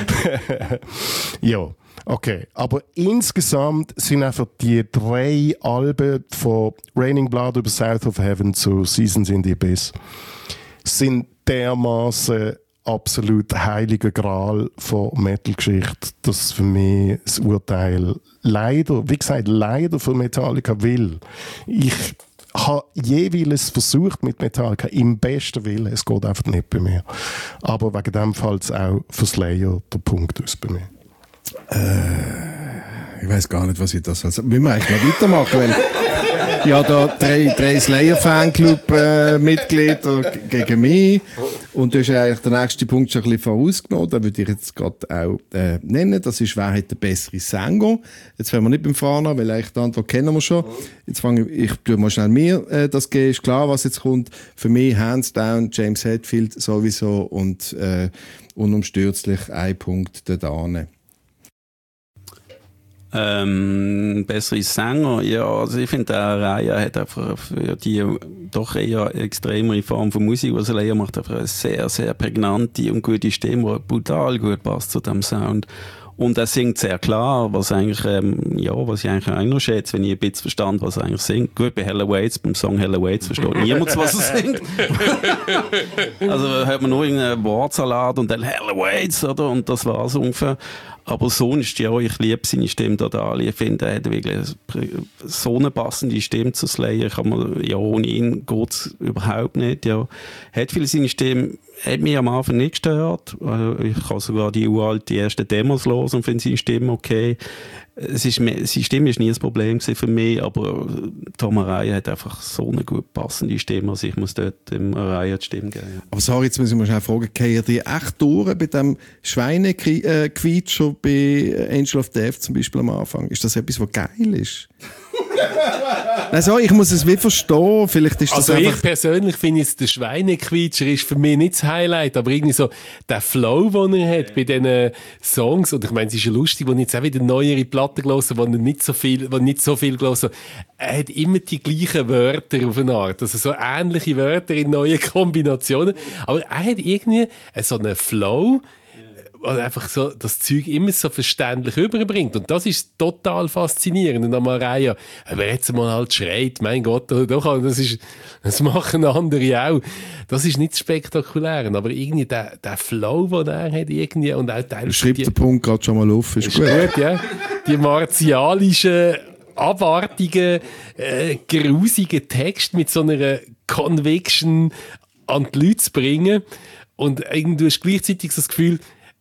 Ja, okay. Aber insgesamt sind einfach die drei Alben von Raining Blood über South of Heaven zu Seasons in the Abyss sind dermaßen absolut heiliger Gral von Metal-Geschichte, dass für mich das Urteil leider, wie gesagt, leider für Metallica will. Ich habe jeweils versucht mit Metallica im besten Willen, es geht einfach nicht bei mir. Aber wegen dem fällt es auch für Slayer der Punkt aus bei mir. Äh, ich weiss gar nicht, was ich das also, müssen wir eigentlich noch weitermachen, weil ja, da drei, drei Slayer-Fanclub-Mitglieder äh, gegen mich. Und du hast eigentlich den nächsten Punkt schon ein bisschen vorausgenommen. Den würde ich jetzt gerade auch äh, nennen. Das ist, wer hat den besseren Sänger? Jetzt fangen wir nicht beim Fahren an, weil eigentlich die Antwort kennen wir schon. Jetzt fange ich, ich tue mal schnell mir äh, das geben. Ist klar, was jetzt kommt. Für mich hands down James Hetfield sowieso und äh, unumstürzlich ein Punkt da dran. Ähm, bessere Sänger, ja, also ich finde, der Raya hat einfach für die doch eher extremere Form von Musik, was er leider macht, einfach eine sehr, sehr prägnante und gute Stimme, die brutal gut passt zu dem Sound. Und er singt sehr klar, was eigentlich, ähm, ja, was ich eigentlich auch noch schätze, wenn ich ein bisschen verstand, was er eigentlich singt. Gut, bei Hell Awaits, beim Song Hell Awaits versteht niemand, was er singt. Also hört man nur irgendeinen Wortsalat und dann Hell Awaits, oder? Und das war's ungefähr. Aber sonst, ja, ich liebe seine Stimme total. Ich finde, er hat wirklich so eine passende Stimme zu Slayer. Kann man, ja, ohne ihn geht's überhaupt nicht, ja. Hat viel seine Stimme, hat mich am Anfang nicht gestört. Ich kann sogar die uralt, die ersten Demos hören und finde seine Stimme okay. Es ist, seine Stimme war nie ein Problem für mich, aber Tom Araya hat einfach so eine gut passende Stimme, also ich muss dort dem Araya die Stimme geben. Aber sorry, jetzt müssen wir schnell fragen, gehen die echt durch bei dem Schweinequietscher bei Angel of Death zum Beispiel am Anfang? Ist das etwas, was geil ist? Also, ich muss es wie verstehen. Vielleicht ist das also einfach... ich persönlich finde jetzt, der Schweinequietscher ist für mich nicht das Highlight, aber irgendwie so der Flow, den er hat bei diesen Songs, und ich meine, es ist ja lustig, wo ich jetzt auch wieder neuere Platten gelesen habe, wo er nicht so viel, wo nicht so viel gelesen habe. Er hat immer die gleichen Wörter auf eine Art, also so ähnliche Wörter in neuen Kombinationen, aber er hat irgendwie so einen Flow, und einfach so das Zeug immer so verständlich überbringt. Und das ist total faszinierend. Und an Araya, wenn er jetzt mal halt schreit, mein Gott, doch, das, ist, das machen andere auch. Das ist nicht spektakulär, aber irgendwie der, der Flow, den er hat, irgendwie, und auch teilweise... Schreib den Punkt gerade schon mal auf, ist, ist gut. gut, ja. Die martialischen, abartigen, äh, grusigen Texte mit so einer Conviction an die Leute zu bringen. Und irgendwie hast du gleichzeitig so das Gefühl,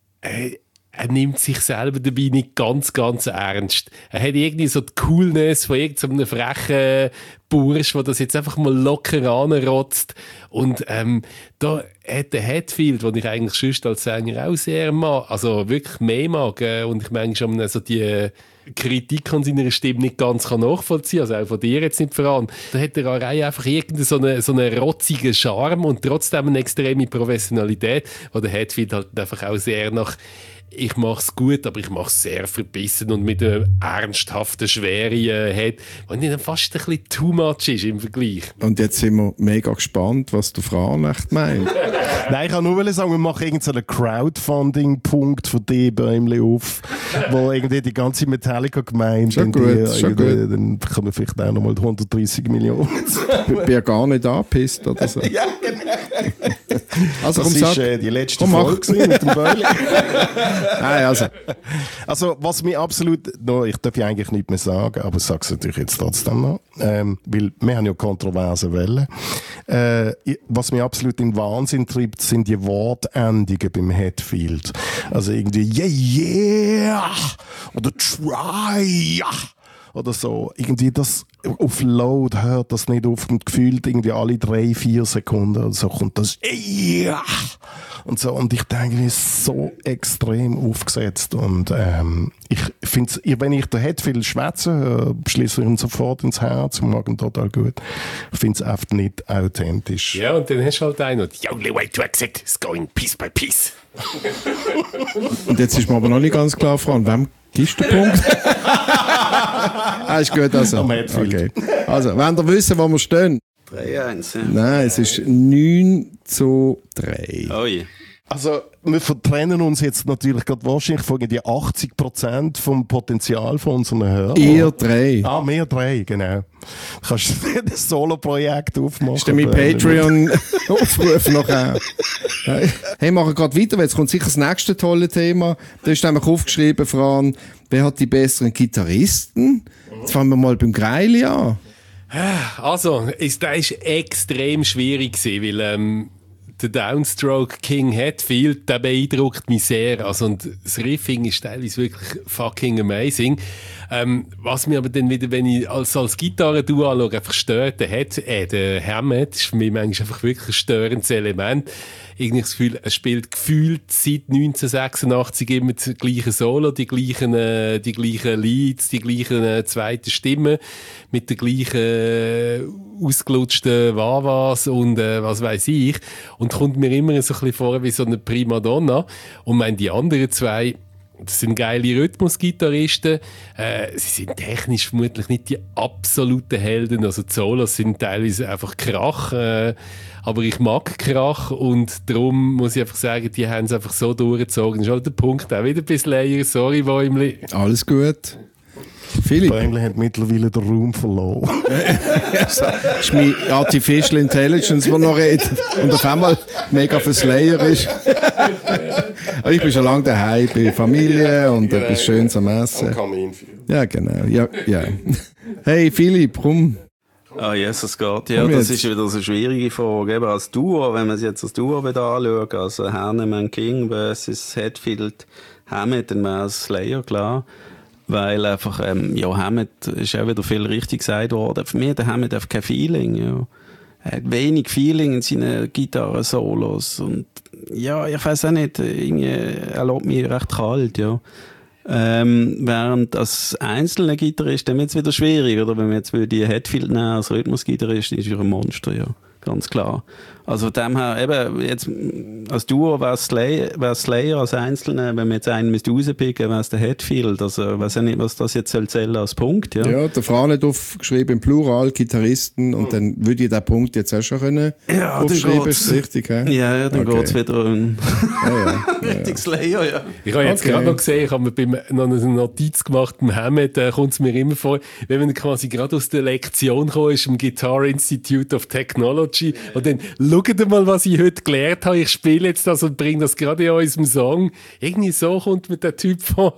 er nimmt sich selber dabei nicht ganz, ganz ernst. Er hat irgendwie so die Coolness von irgendeinem frechen Bursch, der das jetzt einfach mal locker anrotzt. Und ähm, da hat der Hetfield, den ich eigentlich sonst als Sänger auch sehr mag, also wirklich mehr mag, äh, und ich manchmal so also die Kritik an seiner Stimme nicht ganz kann nachvollziehen, also auch von dir jetzt nicht voran. Da hat der Araya einfach irgendeinen so einen, so einen rotzigen Charme und trotzdem eine extreme Professionalität, wo der Hetfield halt einfach auch sehr nach ich mache es gut, aber ich mache es sehr verbissen und mit einer ernsthaften Schwere äh, hat, was dann fast ein bisschen too much ist im Vergleich. Und jetzt sind wir mega gespannt, was der Fran echt meint. Nein, ich kann nur sagen, wir machen irgendeinen Crowdfunding-Punkt für die Bäumchen auf, wo irgendwie die ganze Metallica-Gemeinde... Schon gut, schon gut. Dann kann man vielleicht auch noch mal hundertdreissig Millionen. Ich bin ja gar nicht angepisst oder so. Ja, genau. Also, das war äh, die letzte Folge mit dem Bäumchen. Nein, also. Also, was mir absolut, no, ich darf ja eigentlich nicht mehr sagen, aber ich sage es natürlich jetzt trotzdem noch. ähm, weil wir haben ja kontroverse Wellen. Äh, was mich absolut in Wahnsinn treibt, sind die Wortendungen beim Hetfield. Also irgendwie yeah, yeah oder try oder so. Irgendwie das auf Load hört das nicht auf und gefühlt irgendwie alle drei, vier Sekunden oder so kommt das yeah und so. Und ich denke, es ist so extrem aufgesetzt und ähm, ich finde wenn ich den Hetfield schwätzen höre, schließe ich ihn sofort ins Herz und mag ihn total gut. Ich finde es einfach nicht authentisch. Ja, und dann hast du halt einen, the only way to exit is going piece by piece. Und jetzt ist mir aber noch nicht ganz klar, Fran, wem gibst du den Punkt? Ah, ist gut, also. Okay. Also, wollt ihr wissen, wo wir stehen? drei eins, ja. Nein, es ist neun zu drei. Oi. Also, wir vertrennen uns jetzt natürlich gerade wahrscheinlich von die achtzig Prozent vom Potenzial von unseren Hörern. Ihr drei. Ah, wir drei, genau. Du kannst ein Solo-Projekt aufmachen. Ist denn mein Patreon-Aufruf noch auch? Hey, machen gerade weiter, weil jetzt kommt sicher das nächste tolle Thema. Da ist nämlich aufgeschrieben, Fran, wer hat die besseren Gitarristen? Jetzt fangen wir mal beim Greili an. Also, es, das war extrem schwierig gewesen, weil ähm, der Downstroke King Hetfield, der beeindruckt mich sehr. Also, und das Riffing ist teilweise wirklich fucking amazing. Ähm, was mir aber dann wieder, wenn ich als, als Gitarre-Duo anschaue, einfach stört, der, Head, äh, der Hammett ist für mich manchmal einfach wirklich ein störendes Element. Irgendwie das Gefühl, er spielt gefühlt seit neunzehnhundertsechsundachtzig immer das gleiche Solo, die gleichen, äh, die gleichen Leads, die gleichen äh, zweiten Stimmen mit den gleichen äh, ausgelutschten Wah-Wahs und äh, was weiß ich. Und kommt mir immer so ein bisschen vor wie so eine Primadonna. Und meine, die anderen zwei, das sind geile Rhythmusgitarristen. Äh, sie sind technisch vermutlich nicht die absoluten Helden. Also die Solos sind teilweise einfach Krach. Äh, aber ich mag Krach und darum muss ich einfach sagen, die haben es einfach so durchgezogen. Das ist halt der Punkt auch wieder ein bisschen leer. Sorry, Bäumli. Alles gut. Philipp. Bäumli hat mittlerweile den Raum verloren. Das ist meine Artificial Intelligence, die noch redet. Und auf einmal mega für Slayer ist. Aber ich bin schon lange daheim bei Familie und genau. Etwas Schönes am Essen. Und Kamin führen. Ja, genau. Ja, ja. Hey, Philipp, komm. Ah, Jesus Gott. Ja, das ist wieder so eine schwierige Frage. Eben als Duo, wenn man es jetzt als Duo anschaut, also Hanneman King versus Hetfield Hammett, dann wäre es Slayer, klar. Weil einfach, ähm, ja, Hammett ist auch wieder viel richtig gesagt worden. Für mich hat der Hammett einfach kein Feeling, ja. Er hat wenig Feeling in seinen Gitarren-Solos. Und, ja, ich weiss auch nicht, irgendwie, er lässt mich recht kalt, ja. Ähm, während als einzelner Gitarrist dann wird es wieder schwierig, oder? Wenn wir jetzt die Hetfield nehmen als Rhythmusgitarrist, ist er ein Monster, ja. Ganz klar. Also von dem her, eben, jetzt, als Duo wäre es Slayer, Slayer, als Einzelne, wenn wir jetzt einen müsste rauspicken, wäre es der Hetfield. Also, ich weiss ja nicht, was das jetzt soll zählen als Punkt, ja. Ja, der Fran hat aufgeschrieben, im Plural, Gitarristen, und dann würde ich den Punkt jetzt auch schon können ja, aufschreiben, ist richtig, he? Ja, ja, dann okay. Geht's wieder um ja, ja, richtig Slayer, ja. Ich habe jetzt okay. gerade noch gesehen, ich habe mir beim, noch eine Notiz gemacht, beim Hammett, da kommt es mir immer vor, wenn man quasi gerade aus der Lektion gekommen ist, im Guitar Institute of Technology, und dann, schaut mal, was ich heute gelernt habe, ich spiele jetzt das und bringe das gerade in unserem Song. Irgendwie so kommt mir der Typ vor.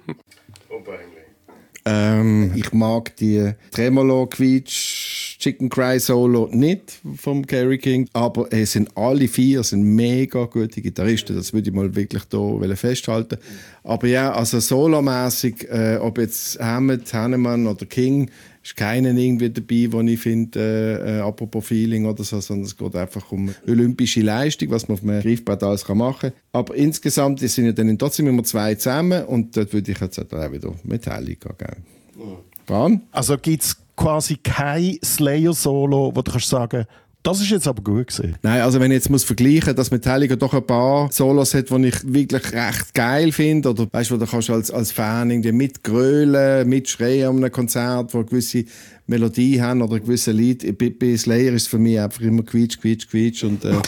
Ähm, ich mag die Tremolo Quietsch Chicken Cry Solo nicht vom Kerry King, aber es sind alle vier sind mega gute Gitarristen, das würde ich mal wirklich da festhalten. Aber ja, also solomäßig, äh, ob jetzt Hammett, Hanneman oder King, ist keiner irgendwie dabei, wo ich finde, äh, äh, apropos Feeling oder so, sondern es geht einfach um olympische Leistung, was man auf einem Griffbrett alles machen kann. Aber insgesamt sind ja dann trotzdem immer zwei zusammen und dort würde ich jetzt auch wieder Metallica geben. Mhm. Also gibt es quasi kein Slayer-Solo, wo du kannst sagen, das ist jetzt aber gut gewesen. Nein, also wenn ich jetzt muss vergleichen, dass Metallica doch ein paar Solos hat, die ich wirklich recht geil finde, oder weißt du, da kannst du als, als Fan irgendwie mitgrölen, mitschreien an einem Konzert, wo eine gewisse Melodie haben oder ein gewisses Lied. Bei, bei Slayer ist es für mich einfach immer quietsch, quietsch, quietsch und äh,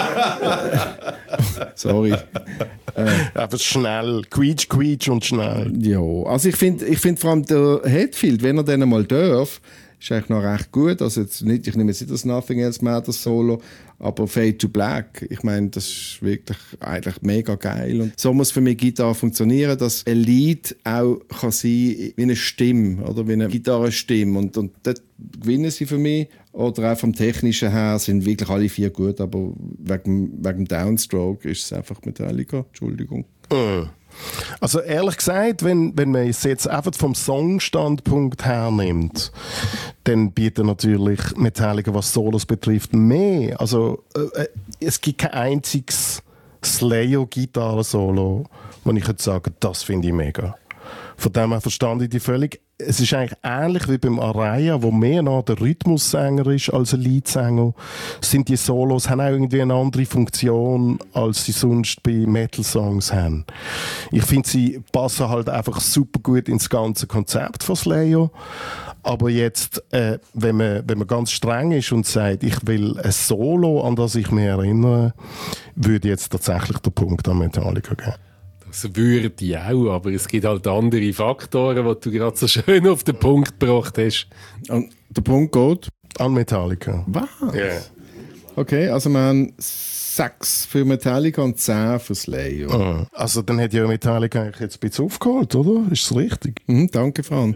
sorry. Äh, einfach schnell, quietsch, quietsch und schnell. Ja, also ich finde ich find vor allem der Hetfield, wenn er dann mal darf, ist eigentlich noch recht gut. Also jetzt nicht, ich nehme jetzt nicht das Nothing Else Matters Solo, aber Fade to Black, ich meine, das ist wirklich eigentlich mega geil. Und so muss für mich Gitarre funktionieren, dass ein Lied auch kann sein wie eine Stimme, oder wie eine Gitarrenstimme. Und, und dort gewinnen sie für mich. Oder auch vom Technischen her sind wirklich alle vier gut, aber wegen, wegen Downstroke ist es einfach Metallica. Entschuldigung. Mm. Also ehrlich gesagt, wenn, wenn man es jetzt einfach vom Songstandpunkt her nimmt, dann bietet natürlich Metallica, was Solos betrifft, mehr. Also äh, es gibt kein einziges Slayer-Gitarren-Solo, wo ich jetzt sage, das finde ich mega. Von dem her verstand ich die völlig. Es ist eigentlich ähnlich wie beim Araya, wo mehr noch der Rhythmussänger ist als ein Leadsänger. Sind die Solos, haben auch irgendwie eine andere Funktion, als sie sonst bei Metal-Songs haben. Ich finde, sie passen halt einfach super gut ins ganze Konzept von Slayer. Aber jetzt, äh, wenn man, wenn man ganz streng ist und sagt, ich will ein Solo, an das ich mich erinnere, würde jetzt tatsächlich der Punkt an Metallica geben. Das würde ich auch, aber es gibt halt andere Faktoren, die du gerade so schön auf den Punkt gebracht hast. Und der Punkt geht? An Metallica. Was? Yeah. Okay, also wir haben sechs für Metallica und zehn für Slayer. Ah, also dann hat ja Metallica eigentlich jetzt ein bisschen aufgeholt, oder? Ist das richtig? Mhm, danke, Fran.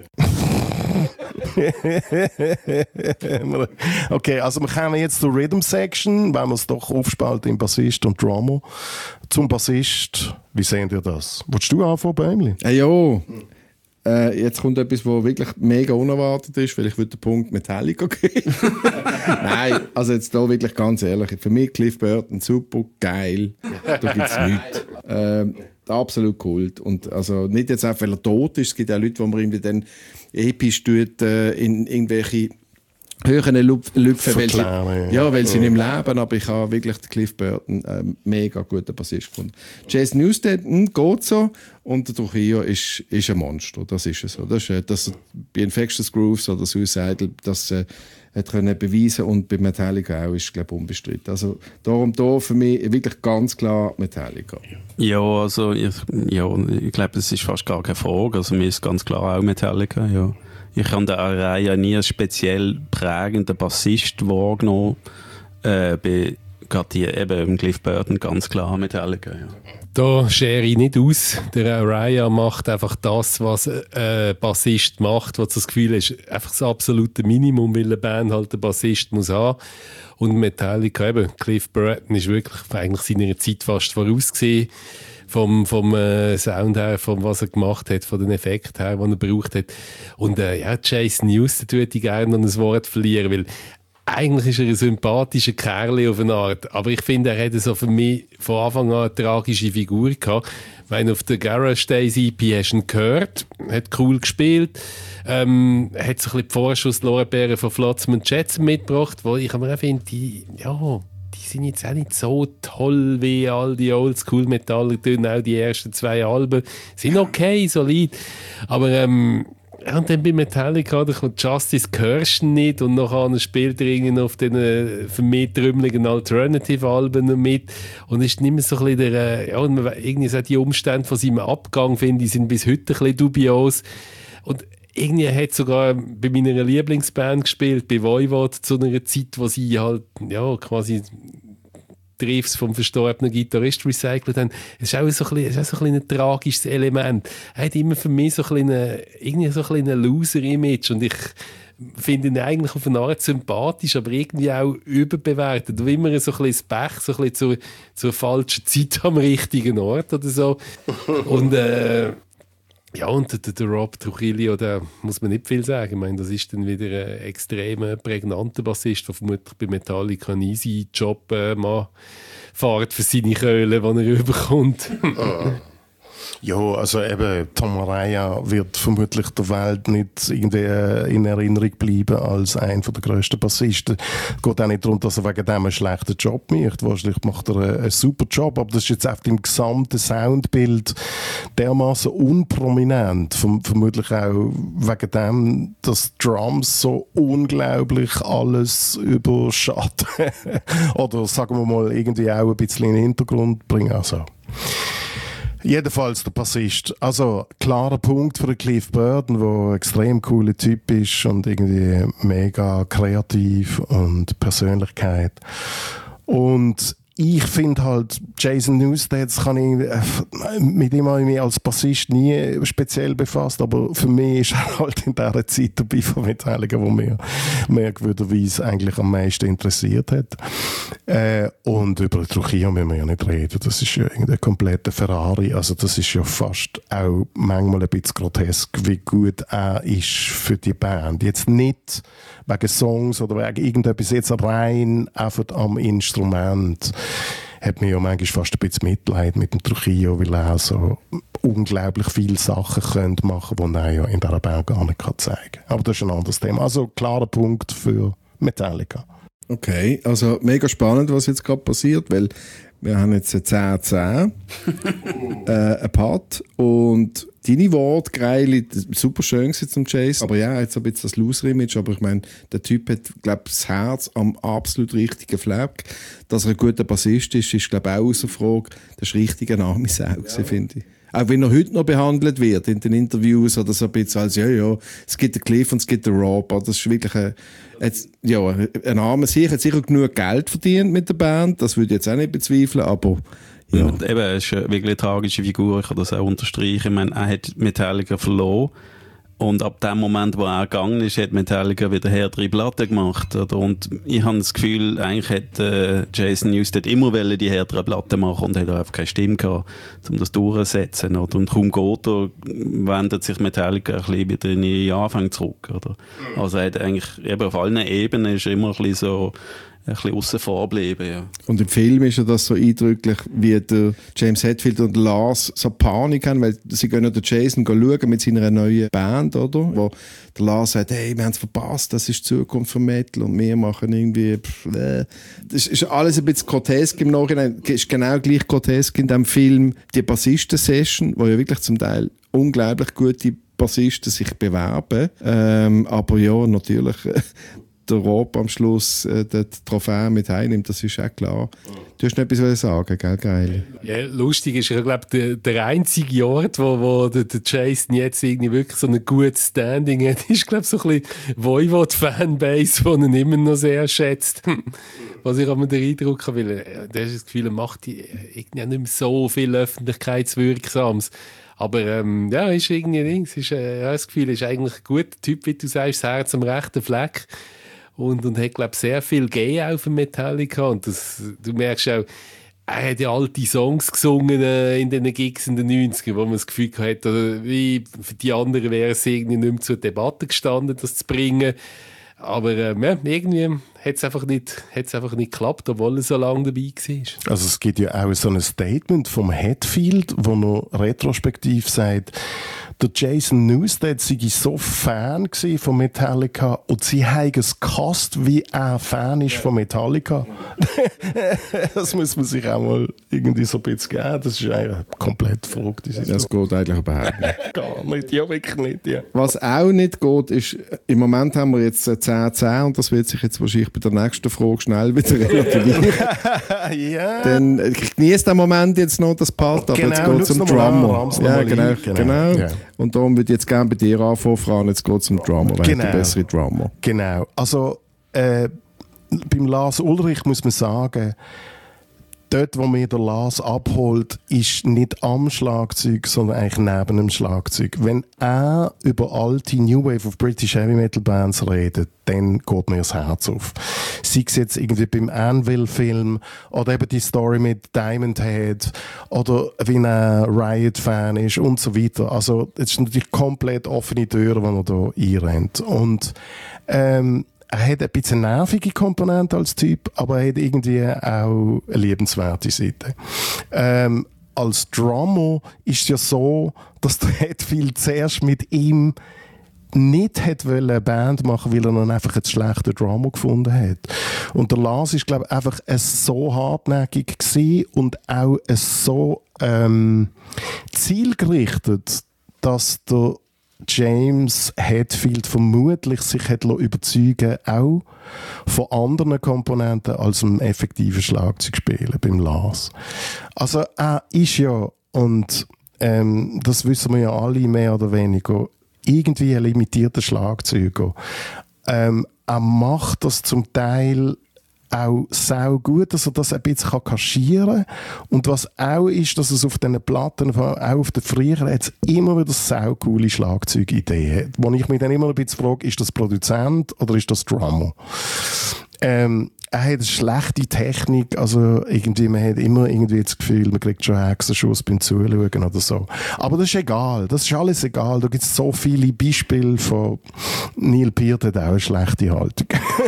Okay, also wir kommen jetzt zur Rhythm Section, weil wir es doch aufspalten in Bassist und Drummer. Zum Bassist, wie sehen ihr das? Willst du anfangen, Bäumli? Äh, ja, äh, jetzt kommt etwas, was wirklich mega unerwartet ist, weil ich würde den Punkt Metallica geben. Nein, also jetzt da wirklich ganz ehrlich, für mich Cliff Burton super geil, da gibt es nichts. Ähm, absolut Kult. Und also nicht jetzt einfach, weil er tot ist, es gibt auch Leute, die man irgendwie dann episch tut, äh, in irgendwelche höheren Lüpfen, weil sie, ja, weil sie nicht mehr leben, aber ich habe wirklich den Cliff Burton äh, mega guter Bassist gefunden. Jason Newsted, mh, geht so, und der Trujillo ist, ist ein Monster, das ist es so. Das ist, das, bei Infectious Grooves oder Suicidal, das äh, hat können beweisen, und bei Metallica auch, ist, glaube ich, unbestritten. Also darum da für mich wirklich ganz klar Metallica. Ja, also ich, ja, ich glaube, das ist fast gar keine Frage. Also mir ist ganz klar auch Metallica, ja. Ich habe der Araya nie als speziell prägenden Bassist wahrgenommen. Äh, bei gerade die, eben Cliff Burton ganz klar Metallica, ja. Da schere ich nicht aus. Der Araya macht einfach das, was ein Bassist macht, was das Gefühl ist, einfach das absolute Minimum, weil eine Band halt einen Bassist muss haben. Und Metallica, eben, Cliff Burton ist wirklich eigentlich seiner Zeit fast vorausgesehen. Vom, vom äh, Sound her, von was er gemacht hat, von den Effekten her, die er gebraucht hat. Und äh, ja, Jason Newsted würde ich gerne noch ein Wort verlieren, weil eigentlich ist er ein sympathischer Kerl auf eine Art, aber ich finde, er hätte so für mich von Anfang an eine tragische Figur gehabt. Ich meine, auf der Garage Days E P hast du ihn gehört, hat cool gespielt, ähm, hat so ein bisschen die Vorschusslorbeeren von Flotsam Jets mitgebracht, wo ich aber auch finde, die, ja, die sind jetzt auch nicht so toll wie all die Oldschool-Metaller, auch die ersten zwei Alben sind okay, solid, aber ähm, ja, und dann bei Metallica, da kommt Justice Kirsten nicht, und nachher spielt er irgendwie auf den äh, für mich trümmeligen Alternative-Alben mit, und ist nicht mehr so ein bisschen der, äh, ja, und man, irgendwie so die Umstände von seinem Abgang, finde ich, sind bis heute ein bisschen dubios, und irgendwie hat sogar bei meiner Lieblingsband gespielt, bei Voivod, zu einer Zeit, wo sie halt, ja, quasi Riffs vom verstorbenen Gitarrist recycelt haben. Es ist auch so ein, bisschen, es ist auch so ein, ein tragisches Element. Er hat immer für mich so ein, bisschen, irgendwie so ein, ein Loser-Image, und ich finde ihn eigentlich auf eine Art sympathisch, aber irgendwie auch überbewertet. Und immer so ein bisschen das Pech, so ein bisschen zur, zur falschen Zeit am richtigen Ort oder so. Und äh, ja, und der, der Rob Trujillo, da muss man nicht viel sagen. Ich meine, das ist dann wieder ein extrem prägnanter Bassist, der vermutlich bei Metallica einen easy Job äh, mal fährt für seine Köhle, die er rüberkommt. Ja, also eben, Tom Araya wird vermutlich der Welt nicht irgendwie in Erinnerung bleiben als einer der grössten Bassisten. Es geht auch nicht darum, dass er wegen dem einen schlechten Job macht. Wahrscheinlich macht er einen, einen super Job, aber das ist jetzt auf dem gesamten Soundbild dermaßen unprominent. Verm- vermutlich auch wegen dem, dass Drums so unglaublich alles überschatten. Oder sagen wir mal, irgendwie auch ein bisschen in den Hintergrund bringen. Also Jedenfalls der Bassist. Also, klarer Punkt für den Cliff Burton, der ein extrem cooler Typ ist und irgendwie mega kreativ und Persönlichkeit. Und ich finde halt, Jason Newsted, das kann ich, äh, mit ihm habe ich mich als Bassist nie speziell befasst, aber für mich ist er halt in dieser Zeit dabei von Metallica, wo mir merkwürdigerweise eigentlich am meisten interessiert hat. Äh, und über Trujillo müssen wir ja nicht reden. Das ist ja irgendein kompletter Ferrari. Also das ist ja fast auch manchmal ein bisschen grotesk, wie gut er ist für die Band. Jetzt nicht wegen Songs oder wegen irgendetwas, jetzt rein einfach am Instrument. Hat mir ja manchmal fast ein bisschen Mitleid mit dem Trujillo, weil er so unglaublich viele Sachen könnte machen, die er ja in dieser Band gar nicht zeigen kann. Aber das ist ein anderes Thema. Also klarer Punkt für Metallica. Okay, also mega spannend, was jetzt gerade passiert, weil wir haben jetzt ein zehn zehn äh, ein Part und deine Worte, Greili, super schön zum Chase, aber ja, jetzt ein bisschen das Loser-Image, aber ich meine, der Typ hat, glaube ich, das Herz am absolut richtigen Fleck. Dass er ein guter Bassist ist, ist, glaube ich, auch außer Frage. Das ist richtiger Name sau, ja. Finde ich. Auch wenn er heute noch behandelt wird in den Interviews oder so ein bisschen als, ja, ja, es gibt den Cliff und es gibt den Rob, das ist wirklich ein, jetzt, ja, ein armer Sicher, hat sicher genug Geld verdient mit der Band, das würde ich jetzt auch nicht bezweifeln, aber ja. Und eben, er ist wirklich eine tragische Figur, ich kann das auch unterstreichen. Ich meine, er hat Metallica verloren und ab dem Moment, wo er gegangen ist, hat Metallica wieder härtere Platten gemacht. Oder? Und ich habe das Gefühl, eigentlich hätte äh, Jason Newsted immer wollen die härteren Platten machen und hat einfach keine Stimme gehabt, um das durchzusetzen. Oder? Und kaum geht er, wendet sich Metallica ein bisschen wieder in die Anfang zurück. Oder? Also er hat eigentlich eben auf allen Ebenen ist immer ein bisschen so ein bisschen aussen vor bleiben, ja. Und im Film ist ja das so eindrücklich, wie der James Hetfield und Lars so Panik haben, weil sie gehen ja den Jason schauen mit seiner neuen Band, oder? Wo der Lars sagt, hey, wir haben es verpasst, das ist die Zukunft von Metal und wir machen irgendwie, pff, äh. Das ist alles ein bisschen grotesk im Nachhinein, ist genau gleich grotesk in dem Film die Bassisten-Session, wo ja wirklich zum Teil unglaublich gute Bassisten sich bewerben, ähm, aber ja, natürlich der Rob am Schluss äh, die Trophäe mit heimnimmt, das ist auch klar. Du hast noch etwas sagen, gell, Geil? Ja, lustig ist, ich glaube, der, der einzige Ort, wo, wo der, der Jason jetzt irgendwie wirklich so ein gutes Standing hat, ist, glaube ich, so ein bisschen Voivod-Fanbase, die ihn immer noch sehr schätzt. Was ich aber den Eindruck habe, weil äh, der ist das Gefühl, er macht irgendwie nicht mehr so viel Öffentlichkeitswirksames. Aber ähm, ja, ist irgendwie nichts. Ist, äh, ja, das Gefühl, ist eigentlich ein guter Typ, wie du sagst, das Herz am rechten Fleck. Und, und hat, glaube ich, sehr viel gegeben auf dem Metallica. Und das, du merkst auch, er hat ja alte Songs gesungen äh, in den Gigs in den neunzigern, wo man das Gefühl hatte, oder wie für die anderen wäre es irgendwie nicht mehr zur Debatte gestanden, das zu bringen. Aber ähm, ja, irgendwie hat es einfach nicht, hat's einfach nicht geklappt, obwohl er so lange dabei war. Also es gibt ja auch so ein Statement vom Hetfield, wo noch retrospektiv sagt, der Jason Newsted sei so Fan von Metallica und sie haben es gehasst, wie er Fan ist von Metallica. Das muss man sich auch mal irgendwie so ein bisschen geben. Das ist eigentlich komplett verrückt. Das geht eigentlich überhaupt nicht. Gar nicht, ja wirklich nicht. Ja. Was auch nicht geht, ist, im Moment haben wir jetzt zehn zehn und das wird sich jetzt wahrscheinlich bei der nächsten Frage schnell wieder relativieren. Ja. Dann ich genieße den Moment jetzt noch, das Part, aber genau, jetzt geht es zum Drummer. Ja, genau, genau. genau. Ja. Und darum würde ich jetzt gerne bei dir anfangen, Fran, jetzt geht es zum Drummer, wer genau. hat der bessere Drummer? Genau, also äh, beim Lars Ulrich muss man sagen, dort, wo mir der Lars abholt, ist nicht am Schlagzeug, sondern eigentlich neben dem Schlagzeug. Wenn er über alte New Wave of British Heavy Metal Bands redet, dann geht mir das Herz auf. Sei es jetzt irgendwie beim Anvil-Film oder eben die Story mit Diamond Head oder wie ein Riot-Fan ist und so weiter. Also, es ist natürlich komplett offene Türen, die er hier einrennt. Und, ähm, er hat ein bisschen nervige Komponente als Typ, aber er hat irgendwie auch eine liebenswerte Seite. Ähm, als Drummer ist es ja so, dass der Hetfield zuerst mit ihm nicht hat wollen eine Band machen, weil er dann einfach einen schlechten Drummer gefunden hat. Und der Lars ist, glaube ich, einfach so hartnäckig gewesen und auch so ähm, zielgerichtet, dass der James Hetfield vermutlich sich hat überzeugen auch von anderen Komponenten als einem effektiven Schlagzeugspielen beim Lars. Also er ist ja und ähm, das wissen wir ja alle mehr oder weniger, irgendwie ein limitierter Schlagzeuger. Ähm, er macht das zum Teil auch sau gut, dass er das ein bisschen kaschieren kann. Und was auch ist, dass es auf diesen Platten, auch auf den früheren, hat es immer wieder sau coole Schlagzeugideen. Wo ich mich dann immer ein bisschen frage, ist das Produzent oder ist das Drummer? Ähm, er hat eine schlechte Technik, also irgendwie, man hat immer irgendwie das Gefühl, man kriegt schon Hexenschuss beim Zuschauen oder so. Aber das ist egal, das ist alles egal. Da gibt es so viele Beispiele von Neil Peart hat auch eine schlechte Haltung.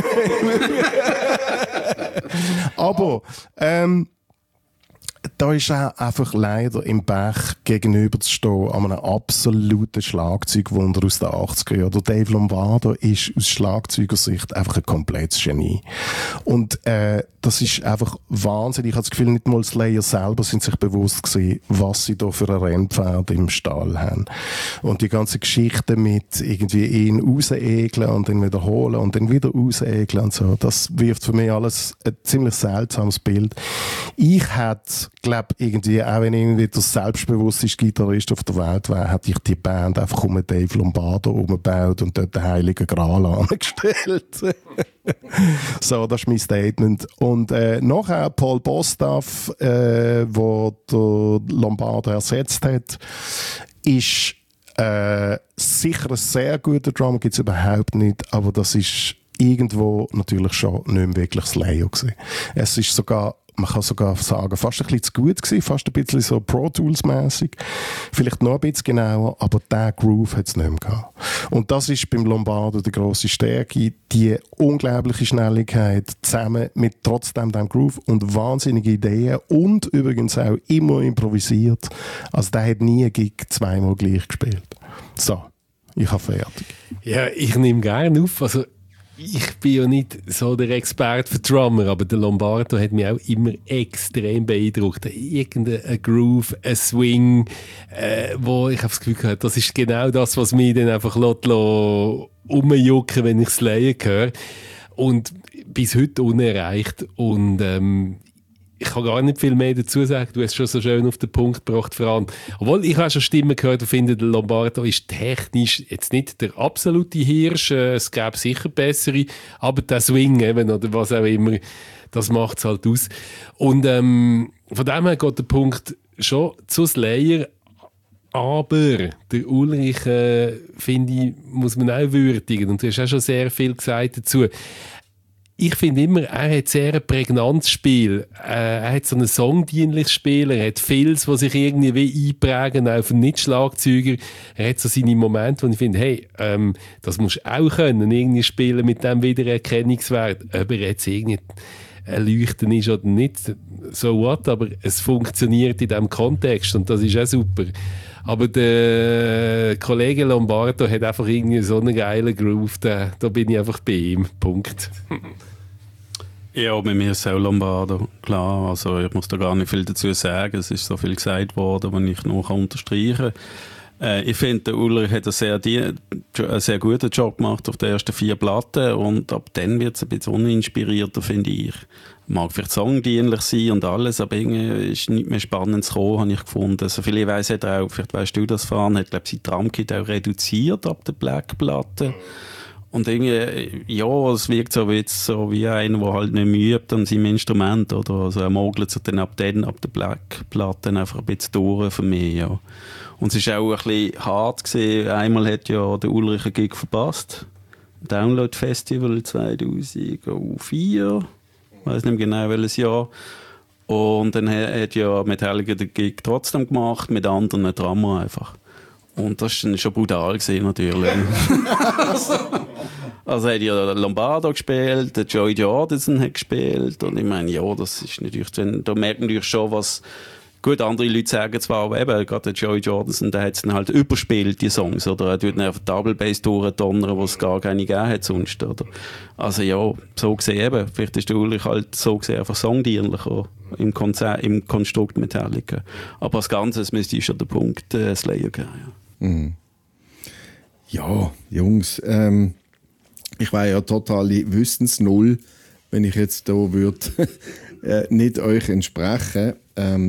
Aber ähm, da ist auch einfach leider im Bach gegenüberzustehen an einem absoluten Schlagzeugwunder aus den achtziger Jahren. Der Dave Lombardo ist aus Schlagzeugersicht einfach ein komplettes Genie. Und äh, das ist einfach Wahnsinn. Ich habe das Gefühl, nicht mal Slayer selber sind sich bewusst gewesen, was sie da für ein Rennpferd im Stall haben. Und die ganze Geschichte mit irgendwie ihn rausegeln und dann wiederholen und dann wieder rausegeln und so, das wirft für mich alles ein ziemlich seltsames Bild. Ich hätte, glaube irgendwie, auch wenn ich irgendwie der selbstbewussteste Gitarrist auf der Welt wäre, hätte ich die Band einfach um Dave Lombardo umgebaut und dort den Heiligen Gral angestellt. So, das ist mein Statement. Und äh, nachher Paul Bostaph, äh, wo der Lombardo ersetzt hat, ist äh, sicher ein sehr guter Drummer, gibt es überhaupt nicht, aber das ist irgendwo natürlich schon nicht mehr wirklich Slayer gewesen. Es ist sogar, man kann sogar sagen, fast ein bisschen zu gut gewesen, fast ein bisschen so Pro Tools-mässig. Vielleicht noch ein bisschen genauer, aber der Groove hat es nicht mehr gehabt. Und das ist beim Lombardo die grosse Stärke, die unglaubliche Schnelligkeit zusammen mit trotzdem dem Groove und wahnsinnige Ideen und übrigens auch immer improvisiert. Also der hat nie einen Gig zweimal gleich gespielt. So, ich habe fertig. Ja, ich nehme gerne auf, also ich bin ja nicht so der Experte für Drummer, aber der Lombardo hat mich auch immer extrem beeindruckt. Irgendein Groove, ein Swing, äh, wo ich das Gefühl habe, das ist genau das, was mich dann einfach umjucken, wenn ich Slayer höre. Und bis heute unerreicht. Und ähm, ich kann gar nicht viel mehr dazu sagen. Du hast es schon so schön auf den Punkt gebracht, Fran. Obwohl, ich habe schon Stimmen gehört und finde, der Lombardo ist technisch jetzt nicht der absolute Hirsch. Es gäbe sicher bessere. Aber der Swing eben, oder was auch immer, das macht es halt aus. Und ähm, von dem her geht der Punkt schon zu Slayer. Aber der Ulrich, äh, finde ich, muss man auch würdigen. Und du hast auch schon sehr viel gesagt dazu. Ich finde immer, er hat sehr ein prägnantes Spiel. Äh, er hat so ein songdienliches Spiel. Er hat Filz, die sich irgendwie wie einprägen, auch für Nicht-Schlagzeuger. Er hat so seine Momente, wo ich finde, hey, ähm, das musst du auch können, irgendwie spielen mit dem Wiedererkennungswert. Ob er jetzt irgendwie ein Leuchten ist oder nicht, so what, aber es funktioniert in diesem Kontext und das ist auch super. Aber der Kollege Lombardo hat einfach irgendwie so einen geilen Groove, da, da bin ich einfach bei ihm. Punkt. Ja, bei mir ist auch Lombardo, klar. Also ich muss da gar nicht viel dazu sagen. Es ist so viel gesagt worden, was ich noch unterstreichen kann. Äh, ich finde, der Ulrich hat einen sehr, einen sehr guten Job gemacht auf den ersten vier Platten und ab dann wird es ein bisschen uninspirierter, finde ich. Mag vielleicht songdienlich sein und alles, aber irgendwie ist nicht mehr spannend zu kommen, habe ich gefunden. Also viele weiss hat er auch, vielleicht weißt du das, Fahren, hat glaube ich sein Drumkit auch reduziert ab der Black-Platte. Und irgendwie, ja, es wirkt so wie, jetzt, so wie einer, der halt nicht mehr übt an seinem Instrument, oder? Also er mogelt sich dann ab dann, ab der Black-Platte einfach ein bisschen durch für mich, ja. Und es war auch ein bisschen hart gewesen. Einmal hat ja der Ulrich einen Gig verpasst. Download Festival zweitausendvier. Ich weiss nicht mehr genau welches Jahr. Und dann hat ja Metallica den Gig trotzdem gemacht, mit anderen Drummer einfach. Und das war dann schon brutal gewesen, natürlich. Also hat ja Lombardo gespielt, der Joey Jordison hat gespielt. Und ich meine, ja, das ist natürlich, da merkt man natürlich schon, was. Gut, andere Leute sagen zwar, aber eben, gerade der Joey Jordison, der hat es dann halt überspielt, die Songs, oder? Er tut dann auf Double Bass durchdonnern, wo es gar keine gegeben hat sonst, oder? Also ja, so gesehen eben. Vielleicht ist der Ulrich halt so gesehen einfach songdienlicher im Konzert, im Konstrukt Metallica. Aber als Ganzes müsste ich schon den Punkt äh, Slayer geben, ja. Mhm. Ja, Jungs, ähm, ich wäre ja totale Wissensnull, wenn ich jetzt da würde äh, nicht euch entsprechen. Ähm,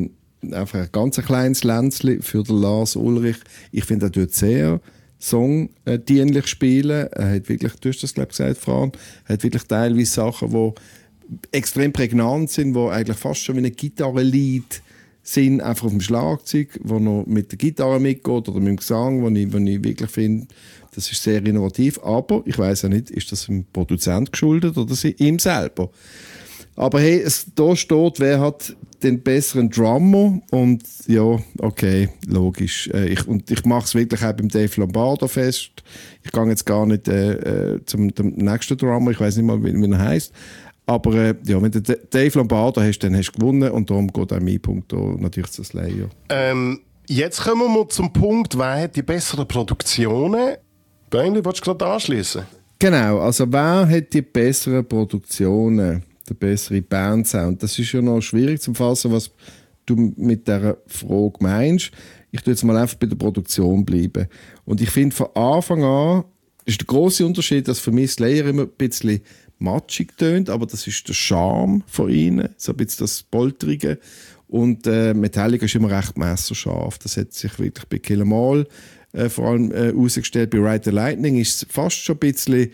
einfach ein ganz kleines Länzchen für den Lars Ulrich. Ich finde, er tut sehr songdienlich spielen. Er hat wirklich, du hast das glaube ich gesagt, Fran, er hat wirklich teilweise Sachen, die extrem prägnant sind, die eigentlich fast schon wie eine Gitarre-Lied sind, einfach auf dem Schlagzeug, wo noch mit der Gitarre mitgeht oder mit dem Gesang, wo ich, wo ich wirklich finde, das ist sehr innovativ. Aber ich weiss ja nicht, ist das dem Produzent geschuldet oder ihm selber? Aber hey, es, da steht, wer hat den besseren Drummer und ja, okay, logisch. Äh, ich, und ich mache es wirklich auch beim Dave Lombardo fest. Ich gehe jetzt gar nicht äh, zum, zum nächsten Drummer, ich weiß nicht mal, wie, wie er heisst. Aber äh, ja, wenn du Dave Lombardo hast, dann hast du gewonnen und darum geht auch mein Punkt da natürlich zu Slayer. Ähm, jetzt kommen wir zum Punkt, wer hat die besseren Produktionen? Beinli, willst du gerade anschließen? Genau, also wer hat die besseren Produktionen? Der bessere Bandsound. Das ist ja noch schwierig zu fassen, was du mit dieser Frage meinst. Ich tue jetzt mal einfach bei der Produktion bleiben. Und ich finde, von Anfang an ist der grosse Unterschied, dass für mich Slayer immer ein bisschen matschig tönt, aber das ist der Charme von ihnen, so ein bisschen das Polterige. Und äh, Metallica ist immer recht messerscharf. Das hat sich wirklich bei Kill 'Em All äh, vor allem äh, herausgestellt. Bei Ride the Lightning ist es fast schon ein bisschen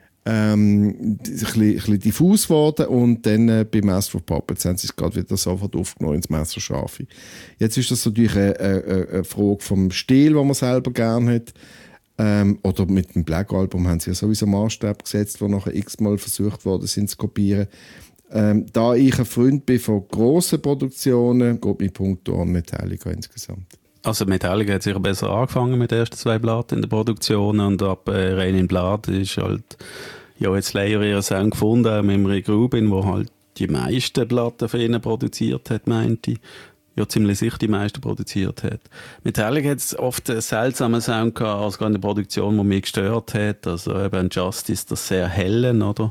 Ähm, ein, bisschen, ein bisschen diffus geworden und dann äh, bei Master of Puppets haben sie es gerade wieder sofort aufgenommen ins Messerscharfe. Jetzt ist das natürlich eine, eine, eine Frage vom Stil, den man selber gerne hat. Ähm, oder mit dem Black Album haben sie ja sowieso Maßstab gesetzt, wo nachher x-mal versucht worden sind zu kopieren. Ähm, da ich ein Freund bin von grossen Produktionen, geht mein Punkt an Metallica insgesamt. Also Metallica hat sicher besser angefangen mit den ersten zwei Platten in der Produktion und ab äh, Rain in Blood ist halt ja jetzt Slayer ihren Sound gefunden mit Rick Rubin, der halt die meisten Platten für ihn produziert hat, meinte ich. Ja, ziemlich sicher die meisten produziert hat. Metallica hat oft einen seltsamen Sound gehabt, also gerade in der Produktion, die mich gestört hat. Also eben Justice, das sehr hellen, oder?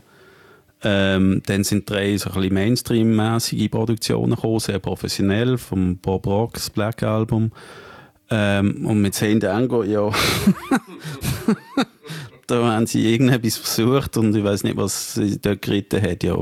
Ähm, dann sind drei so ein bisschen Mainstream-mäßige Produktionen gekommen, sehr professionell, vom Bob Rocks Black Album. Ähm, und mit Saint Anger, ja, da haben sie irgendetwas versucht und ich weiß nicht, was sie dort geritten hat, ja.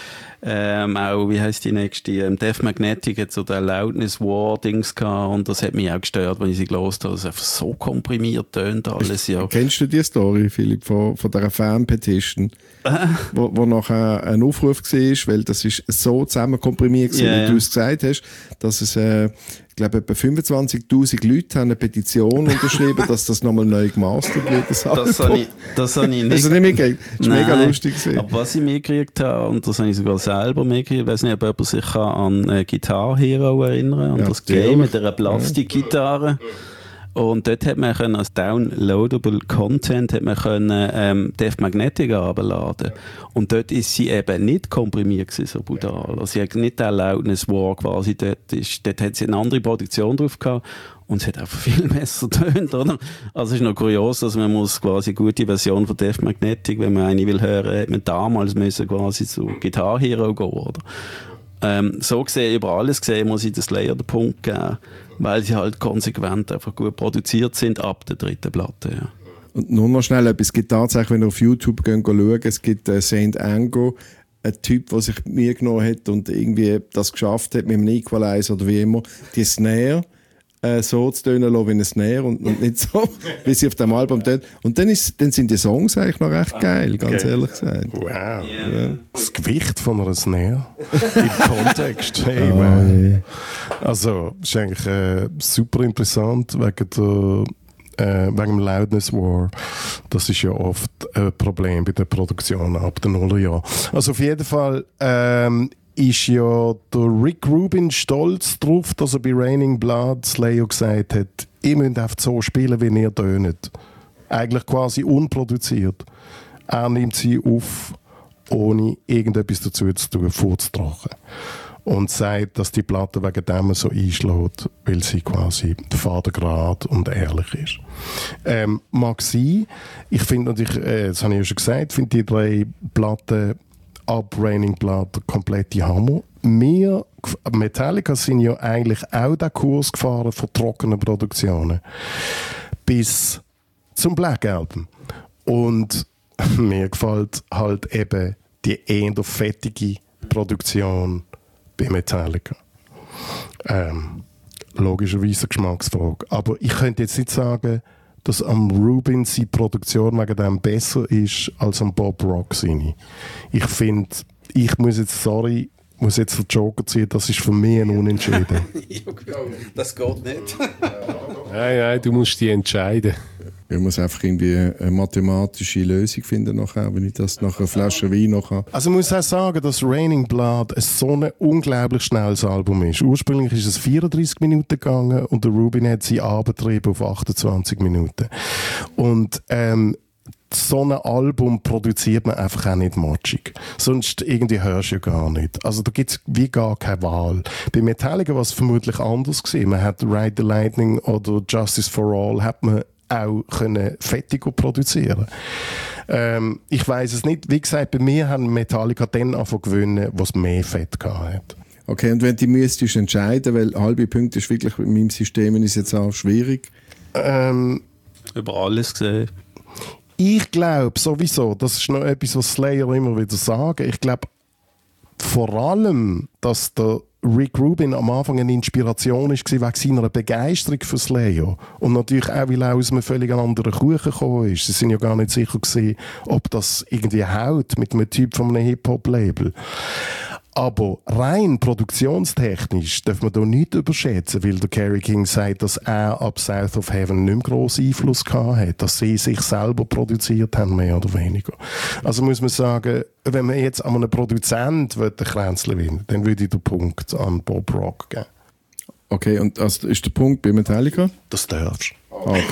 Ähm, auch, wie heisst die nächste? Ähm, Death Magnetic hat so den Loudness War Dings gehabt und das hat mich auch gestört, wenn ich sie gehört habe. Es einfach so komprimiert tönt alles, ja. Kennst du die Story, Philipp, von, von dieser Fan-Petition? Äh? Wo, wo nachher ein Aufruf war, weil das ist so zusammen komprimiert war, yeah, wie du es gesagt hast, dass es, äh, ich glaube, etwa fünfundzwanzigtausend Leute haben eine Petition unterschrieben, dass das nochmal neu gemastert wird. Das, das habe ich, das habe ich nicht. Hast du nicht mitgekriegt? Das war mega lustig. Aber was ich mitgekriegt habe, und das habe ich sogar selber mitgekriegt, ich weiß nicht, ob jemand sich an äh, Guitar Hero erinnern an ja, das Game mit einer Plastikgitarre. Und dort hat man können, als downloadable Content hat man können, ähm, Death Magnetic herunterladen. Und dort ist sie eben nicht komprimiert gewesen, so brutal. Also sie hat nicht den Loudness War quasi, dort, ist, dort hat sie eine andere Produktion drauf gehabt. Und es hat einfach viel besser getönt, oder? Also es ist noch kurios, dass man muss quasi eine gute Version von Death Magnetic, wenn man eine will hören, hat man damals müssen quasi zu Guitar Hero gehen, oder? Ähm, so gesehen, über alles gesehen, muss ich das Slayer den Punkt geben, weil sie halt konsequent einfach gut produziert sind ab der dritten Platte, ja. Und nur noch schnell, es gibt tatsächlich, wenn ihr auf YouTube gehen, schauen, es gibt äh, Saint Anger, ein Typ, der sich mir genommen hat und irgendwie das geschafft hat mit einem Equalizer oder wie immer, die Snare äh, so zu tönen lassen wie eine Snare und, und nicht so, wie sie auf dem Album tönt. Und dann, ist, dann sind die Songs eigentlich noch recht geil, ganz okay, ehrlich gesagt. Wow. Yeah. Ja. Das Gewicht von einer Snare im Kontext. Hey, oh, wow. yeah. Also, das ist eigentlich äh, super interessant wegen der Äh, wegen dem Loudness War. Das ist ja oft ein Problem bei der Produktion ab den Nullerjahren. Also auf jeden Fall ähm, ist ja der Rick Rubin stolz darauf, dass er bei Raining Blood Slayer gesagt hat, ihr müsst einfach so spielen, wie ihr tönt. Eigentlich quasi unproduziert. Er nimmt sie auf, ohne irgendetwas dazu zu tun, vorzutragen. Und sagt, dass die Platte wegen dem so einschlägt, weil sie quasi fadengrad und ehrlich ist. Ähm, mag sein. Ich finde natürlich, äh, das habe ich ja schon gesagt, finde die drei Platten ab Raining Blood der komplette Hammer. Wir, Metallica, sind ja eigentlich auch den Kurs gefahren von trockenen Produktionen. Bis zum Black Album. Und mir gefällt halt eben die eher fettige Produktion bei Metallica. Ähm, logischerweise eine Geschmacksfrage. Aber ich könnte jetzt nicht sagen, dass am Rubin seine Produktion wegen dem besser ist als am Bob Rock seine. Ich finde, ich muss jetzt, sorry, muss jetzt den Joker ziehen, das ist für mich ein Unentschieden. Das geht nicht. Nein, nein, du musst dich entscheiden. Ich muss einfach irgendwie eine mathematische Lösung finden, nachher, wenn ich das nach einer Flasche Wein noch habe. Also ich muss auch sagen, dass Raining Blood ein so ein unglaublich schnelles Album ist. Ursprünglich ist es vierunddreissig Minuten gegangen und der Rubin hat sie abgetrieben auf achtundzwanzig Minuten. Und ähm, so ein Album produziert man einfach auch nicht matschig. Sonst irgendwie hörst du ja gar nicht. Also da gibt es wie gar keine Wahl. Bei Metallica war es vermutlich anders gewesen. Man hat Ride the Lightning oder Justice for All hat man auch können Fettigo produzieren. Ähm, ich weiss es nicht. Wie gesagt, bei mir haben Metallica dann angefangen gewinnen, was mehr Fett gehabt. Okay, und wenn du müsstest entscheiden, weil halbe Punkte ist wirklich in meinem System ist jetzt auch schwierig. Ähm, Über alles gesehen. Ich glaube sowieso, das ist noch etwas, was Slayer immer wieder sagen. Ich glaube vor allem, dass der Rick Rubin am Anfang eine Inspiration war wegen seiner Begeisterung für Slayer. Und natürlich auch, weil er aus einem völlig anderen Kuchen gekommen ist. Sie sind ja gar nicht sicher gewesen, ob das irgendwie haut mit einem Typ von einem Hip-Hop-Label. Aber rein produktionstechnisch darf man da nicht überschätzen, weil der Kerry King sagt, dass er ab South of Heaven nicht mehr grossen Einfluss gehabt hat, dass sie sich selber produziert haben, mehr oder weniger. Also muss man sagen, wenn man jetzt an einen Produzent den Kränzle will, dann würde ich den Punkt an Bob Rock geben. Okay, und das ist der Punkt bei Metallica? Das darfst du. Okay.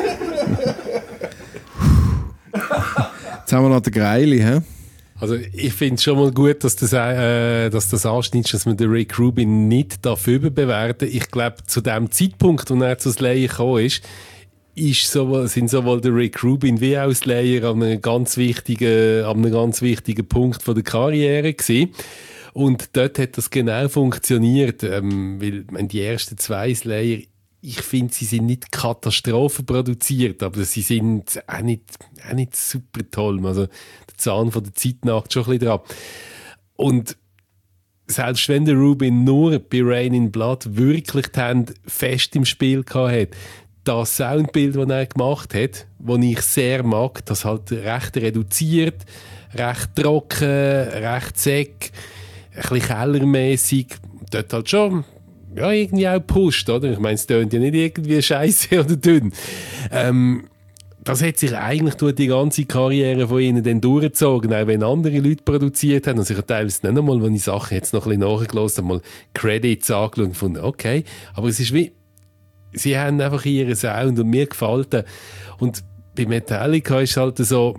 Jetzt haben wir noch den Greili, hä? Also ich finde es schon mal gut, dass das, äh, dass das anschnittst, dass man den Rick Rubin nicht dafür überbewerten. Ich glaube, zu dem Zeitpunkt, wo er zu Slayer gekommen ist, ist sowohl, sind sowohl der Rick Rubin wie auch Slayer an einem ganz wichtigen, an einem ganz wichtigen Punkt von der Karriere gewesen. Und dort hat das genau funktioniert, ähm, weil meine, die ersten zwei Slayer, ich finde, sie sind nicht Katastrophen produziert, aber sie sind auch nicht, auch nicht super toll. Also der Zahn von der Zeit nagt schon ein bisschen dran. Und selbst wenn der Rubin nur bei Rain in Blood wirklich die Hände fest im Spiel hatte, das Soundbild, das er gemacht hat, das ich sehr mag, das halt recht reduziert, recht trocken, recht säck, ein bisschen kellermässig, dort halt schon ja, irgendwie auch pusht, oder? Ich meine, es tönt ja nicht irgendwie scheiße oder dünn. Ähm, das hat sich eigentlich durch die ganze Karriere von ihnen dann durchgezogen, auch wenn andere Leute produziert haben. Und ich habe teilweise nicht einmal, wenn ich Sachen jetzt noch ein bisschen nachgelassen habe, mal Credits angeschaut und gefunden, okay, aber es ist wie, sie haben einfach ihren Sound und mir gefällt er. Und bei Metallica ist halt so,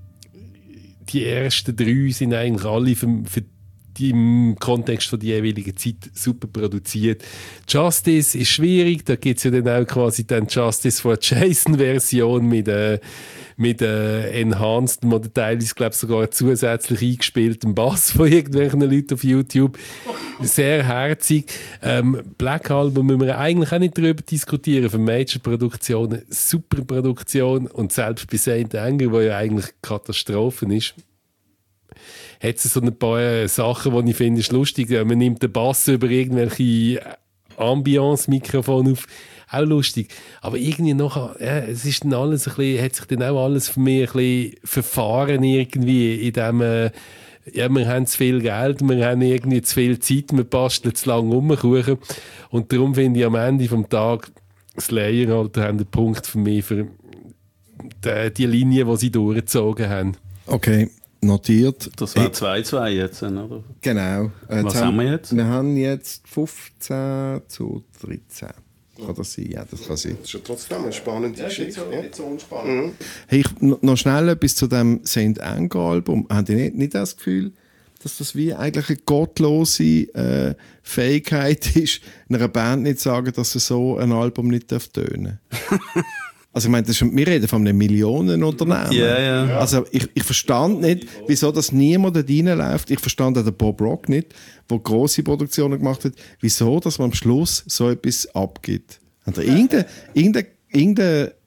die ersten drei sind eigentlich alle für, für im Kontext von der jeweiligen Zeit super produziert. Justice ist schwierig, da gibt es ja dann auch quasi dann Justice for Jason-Version mit, äh, mit äh, Enhanced, oder teilweise, glaube ich, sogar zusätzlich eingespieltem Bass von irgendwelchen Leuten auf YouTube. Sehr herzig. Ähm, Black Album müssen wir eigentlich auch nicht darüber diskutieren. Für Major-Produktionen super Produktion und selbst bei Saint Anger, wo ja eigentlich Katastrophen ist, hat es so ein paar äh, Sachen, die ich finde, ist lustig. Man nimmt den Bass über irgendwelche Ambiance-Mikrofone auf. Auch lustig. Aber irgendwie noch, ja, es ist dann alles ein bisschen, hat sich dann auch alles für mich ein bisschen verfahren irgendwie in dem, äh, ja, wir haben zu viel Geld, wir haben irgendwie zu viel Zeit, wir basteln zu lange rumkuchen. Und darum finde ich am Ende des Tages, Slayer halt, haben den Punkt für mich für die, die Linie, die sie durchgezogen haben. Okay. Notiert. Das war zwei zwei jetzt, oder? Genau. Äh, Was haben wir jetzt? Wir haben jetzt fünfzehn zu dreizehn. Kann das sein? Ja, das kann sein. Das ist ja trotzdem eine spannende Geschichte. Ja, nicht so unspannend. Mhm. Hey, ich, noch schnell etwas zu dem Saint Anger Album. Habt ihr nicht, nicht das Gefühl, dass das wie eigentlich eine gottlose äh, Fähigkeit ist, einer Band nicht zu sagen, dass sie so ein Album nicht tönen darf? Also ich meine, das ist, wir reden von einem Millionenunternehmen. Ja, ja. Also ich, ich verstand nicht, wieso das niemand da reinläuft. Ich verstand auch den Bob Rock nicht, der grosse Produktionen gemacht hat. Wieso, dass man am Schluss so etwas abgibt? Hat er irgendeine, irgendeine, irgendeine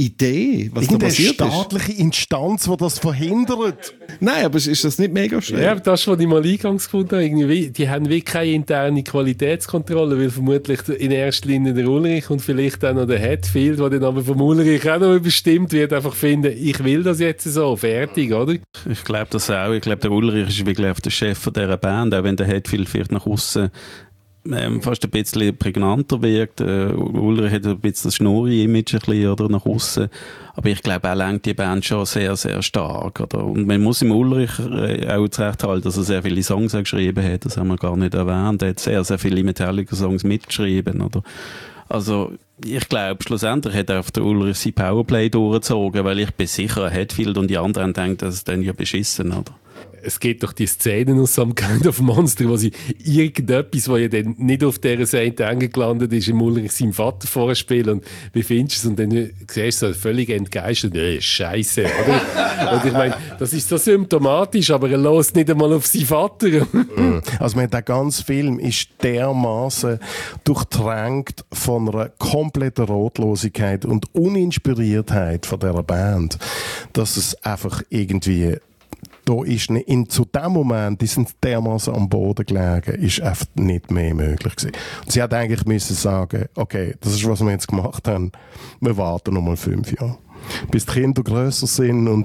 Idee, was da passiert ist. Eine staatliche Instanz, die das verhindert. Nein, aber ist das nicht mega schwer? Ja, das, was ich mal eingangs gefunden habe, irgendwie, die haben wirklich keine interne Qualitätskontrolle, weil vermutlich in erster Linie der Ulrich und vielleicht auch noch der Hatfield, der dann aber vom Ulrich auch noch bestimmt wird, einfach finden, ich will das jetzt so, fertig, oder? Ich glaube das auch. Ich glaube, der Ulrich ist wirklich der Chef von dieser Band, auch wenn der Hatfield vielleicht nach außen Ähm, fast ein bisschen prägnanter wirkt. Äh, Ulrich hat ein bisschen das Schnurri-Image ein bisschen, oder, nach außen. Aber ich glaube, er lenkt die Band schon sehr, sehr stark, oder? Und man muss ihm Ulrich äh, auch zurecht halten, dass er sehr viele Songs auch geschrieben hat. Das haben wir gar nicht erwähnt. Er hat sehr, sehr viele Metallica-Songs mitgeschrieben, oder? Also, ich glaube, schlussendlich hat er auf der Ulrich sein Powerplay durchgezogen, weil ich bin sicher, Hatfield und die anderen denken, das ist dann ja beschissen, oder? Es gibt doch die Szenen aus Some Kind of Monster, wo sie irgendetwas, was ja dann nicht auf dieser Seite angelandet ist, im Ulrich seinem Vater vorspielen und wie findest du es? Und dann siehst du so völlig entgeistert, äh, Scheiße, oder? Und ich meine, das ist so symptomatisch, aber er lässt nicht einmal auf seinen Vater. Also man, der ganze Film ist dermaßen durchtränkt von einer kompletten Rotlosigkeit und Uninspiriertheit von dieser Band, dass es einfach irgendwie da ist nicht, in, zu dem Moment, die sind dermaßen am Boden gelegen, ist einfach nicht mehr möglich gewesen. Und sie hat eigentlich müssen sagen, okay, das ist, was wir jetzt gemacht haben, wir warten noch mal fünf Jahre. Bis die Kinder grösser sind und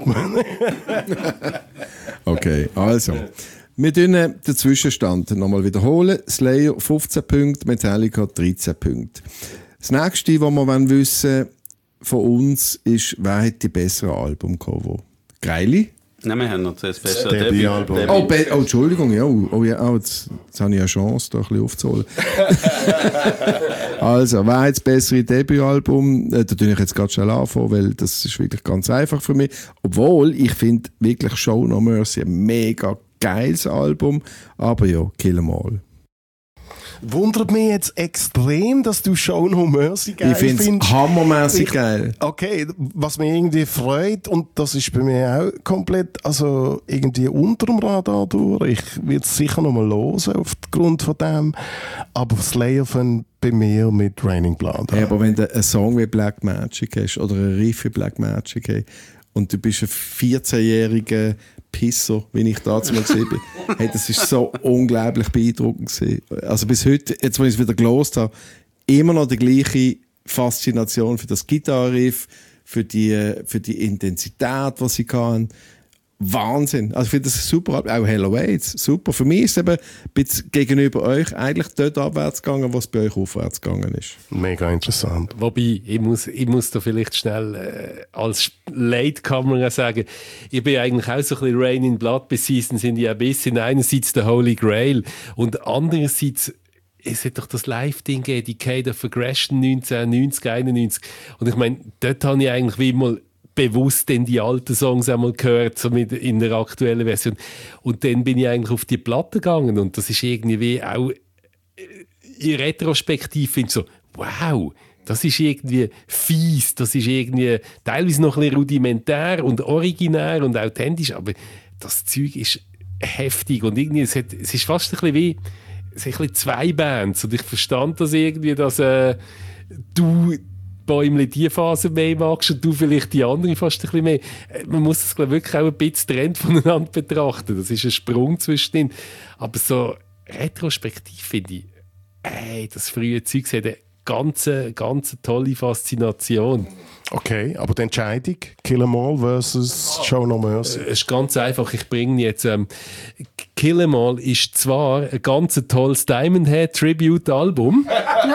Okay, also. Wir können den Zwischenstand nochmal wiederholen. Slayer fünfzehn Punkte, Metallica dreizehn Punkte. Das nächste, was wir wissen wollen von uns, ist, wer hat die besseren Albumcover? Greili? Nein, wir haben noch das bessere Debütalbum. Debüt. Oh, be- oh, Entschuldigung, ja, oh, oh, ja, oh, jetzt, jetzt habe ich eine Chance, da ein bisschen aufzuholen. Also, wer hat das bessere Debütalbum? Äh, da tue ich jetzt gerade schnell anfangen, weil das ist wirklich ganz einfach für mich. Obwohl, ich finde wirklich Show No Mercy ein mega geiles Album, aber ja, Kill 'Em All. wundert mich jetzt extrem, dass du Show No Mercy geil Ich finde findest. es hammermässig geil. Okay, was mich irgendwie freut, und das ist bei mir auch komplett, also irgendwie unter dem Radar durch. Ich werde es sicher noch mal hören aufgrund von dem. Aber Slayer fängt bei mir mit Raining Blood. Hey, aber wenn du einen Song wie Black Magic hast oder einen Riff wie Black Magic hast und du bist ein vierzehnjähriger Pisser, wie ich damals mal gesehen bin, hey, das ist so unglaublich beeindruckend gewesen. Also bis heute, jetzt wo ich es wieder gelost habe, immer noch die gleiche Faszination für das Gitarriff, für die, für die Intensität, die sie hatten. Wahnsinn. Also ich finde das super. Auch Hello Aids, super. Für mich ist es eben gegenüber euch eigentlich dort abwärts gegangen, was bei euch aufwärts gegangen ist. Mega interessant. Wobei, ich muss, ich muss da vielleicht schnell äh, als Latecomer sagen, ich bin eigentlich auch so ein bisschen Rain in Blood besessen, sind ja ein bisschen einerseits der Holy Grail und andererseits es hat doch das Live-Ding gegeben, Decade of Aggression neunzehnhundertneunzig, einundneunzig. Und ich meine, dort habe ich eigentlich wie mal bewusst in die alten Songs einmal gehört, so mit in der aktuellen Version. Und dann bin ich eigentlich auf die Platte gegangen und das ist irgendwie auch in retrospektiv finde ich so, wow, das ist irgendwie fies, das ist irgendwie teilweise noch ein bisschen rudimentär und originär und authentisch, aber das Zeug ist heftig und irgendwie, es, hat, es ist fast ein bisschen wie es sind ein bisschen zwei Bands und ich verstand das irgendwie, dass äh, du Bäumle die Phase mehr magst und du vielleicht die andere fast ein bisschen mehr. Man muss das, glaube ich, wirklich auch ein bisschen getrennt voneinander betrachten. Das ist ein Sprung zwischen denen. Aber so retrospektiv finde ich, ey, das frühe Zeug hat eine ganz, ganz tolle Faszination. Okay, aber die Entscheidung, Kill 'Em All versus Show No Mercy? Es ist ganz einfach. Ich bringe jetzt ähm, Kill 'Em All ist zwar ein ganz tolles Diamond Head Tribute-Album.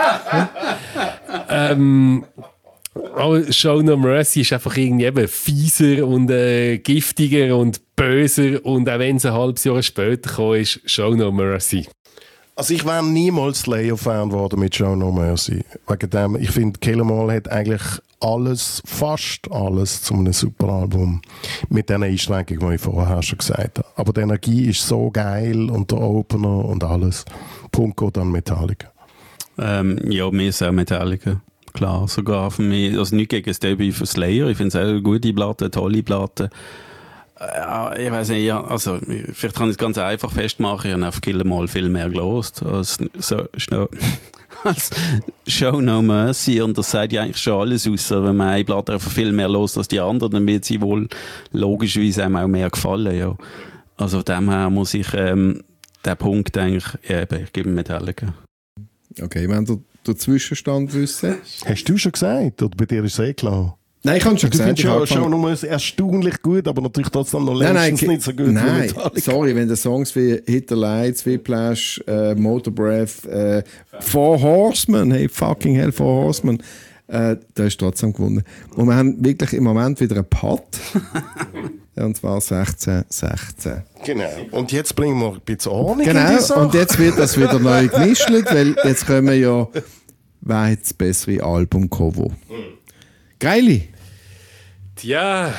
ähm, aber Show No Mercy ist einfach irgendwie eben fieser und äh, giftiger und böser und auch wenn es ein halbes Jahr später kam, ist Show No Mercy. Also ich wäre niemals Slayer-Fan geworden mit Show No Mercy. Wegen dem, ich finde, Kill 'Em All hat eigentlich alles, fast alles zu einem super Album. Mit den Einschränkungen, die ich vorher schon gesagt habe. Aber die Energie ist so geil und der Opener und alles. Punkt geht an Metallica. Ähm, ja, mir ist auch Metallica. Klar, sogar für mich. Also nicht gegen das Debüt für Slayer. Ich finde es auch eine gute Platte, eine tolle Platte. Ja, ich weiß nicht, ja, also, vielleicht kann ich es ganz einfach festmachen. Ich habe auf Kill 'Em All viel mehr gelost als so schnell. als Show No Mercy und das sagt ja eigentlich schon alles aus. Wenn man eine Platte einfach viel mehr los als die anderen, dann wird sie wohl logischerweise einem auch mehr gefallen, ja. Also von dem her muss ich ähm, den Punkt eigentlich, ja, ich gebe Metallica. Okay, wenn du den Zwischenstand wissen. Hast du schon gesagt? Oder bei dir ist es eh klar? Nein, ich habe schon Du gesagt. findest schon, schon nur erstaunlich gut, aber natürlich trotzdem noch Nein, längstens nein, nicht so gut nein, wie Metallica. sorry, wenn du Songs wie Hit the Lights, Whiplash, äh, Motor Breath, äh, Four Horsemen, hey, fucking hell, Four Horsemen, äh, da ist trotzdem gewonnen. Und wir haben wirklich im Moment wieder einen Putt. Und zwar sechzehn sechzehn. Genau. Und jetzt bringen wir ein bisschen Ordnung in die Genau, Sache. und jetzt wird das wieder neu gemischt, weil jetzt kommen ja, wer hat das bessere Albumcover? Geili. Ja.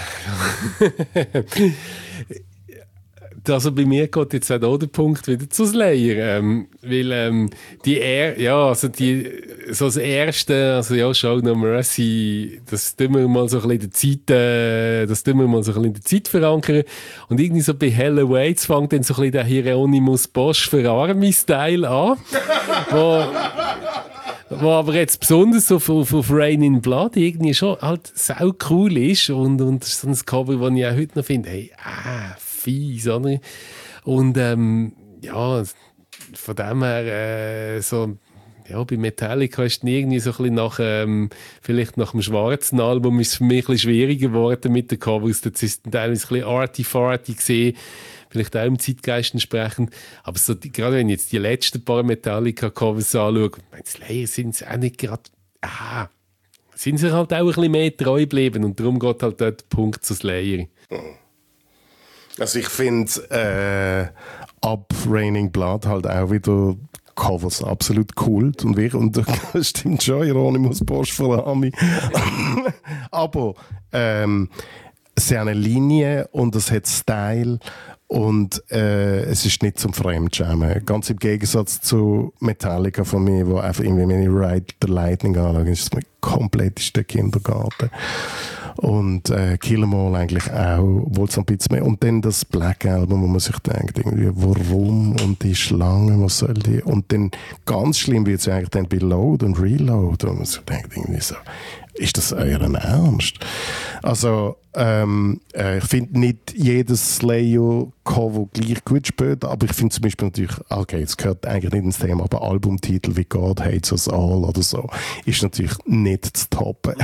Also bei mir geht jetzt auch noch der Punkt wieder zu Slayer. Ähm, weil ähm, die er ja, also die, so das erste, also ja, Show No Mercy, das tun wir mal so ein bisschen in der Zeit, äh, das tun wir mal so ein bisschen in der Zeit verankern. Und irgendwie so bei Hell Awaits fängt dann so ein bisschen der Hieronymus Bosch für Army-Style an. wo, wo aber jetzt besonders auf, auf, auf Rain in Blood irgendwie schon halt sau cool ist. Und, und das ist so ein Cover, das ich auch heute noch finde, hey, ah, fies, oder? Und ähm, ja, von dem her, äh, so, ja, bei Metallica ist es irgendwie so ein bisschen nach, ähm, vielleicht nach dem schwarzen Album ist es für mich ein bisschen schwieriger geworden mit den Covers. Das ist teilweise ein bisschen arty-farty gesehen, vielleicht auch im Zeitgeist entsprechend. Aber so die, gerade wenn ich jetzt die letzten paar Metallica-Covers anschaue, mein Slayer sind es auch nicht gerade, ah, sind sich halt auch ein bisschen mehr treu geblieben und darum geht halt dort der Punkt zu Slayer. Also ich finde äh, ab Raining Blood halt auch wieder Covers absolut Kult und wir und das stimmt schon, Hieronymus Bosch von der Army. Aber ähm, es ist eine Linie und es hat Style und äh, es ist nicht zum Fremdschämen. Ganz im Gegensatz zu Metallica von mir, wo einfach irgendwie, wenn ich Ride the Lightning anschaue, ist es mir komplett ist der Kindergarten. Und äh, Kill 'Em All eigentlich auch, obwohl es ein bisschen mehr. Und dann das Black Album, wo man sich denkt, irgendwie, warum? Und die Schlange, was soll die? Und dann ganz schlimm wird es eigentlich dann bei Load und Reload, wo man sich denkt, irgendwie so, ist das euren Ernst? Also, ähm, äh, ich finde nicht jedes Slayer-Cover gleich gut spielt, aber ich finde zum Beispiel natürlich, okay, es gehört eigentlich nicht ins Thema, aber Albumtitel wie God Hates Us All oder so, ist natürlich nicht zu toppen.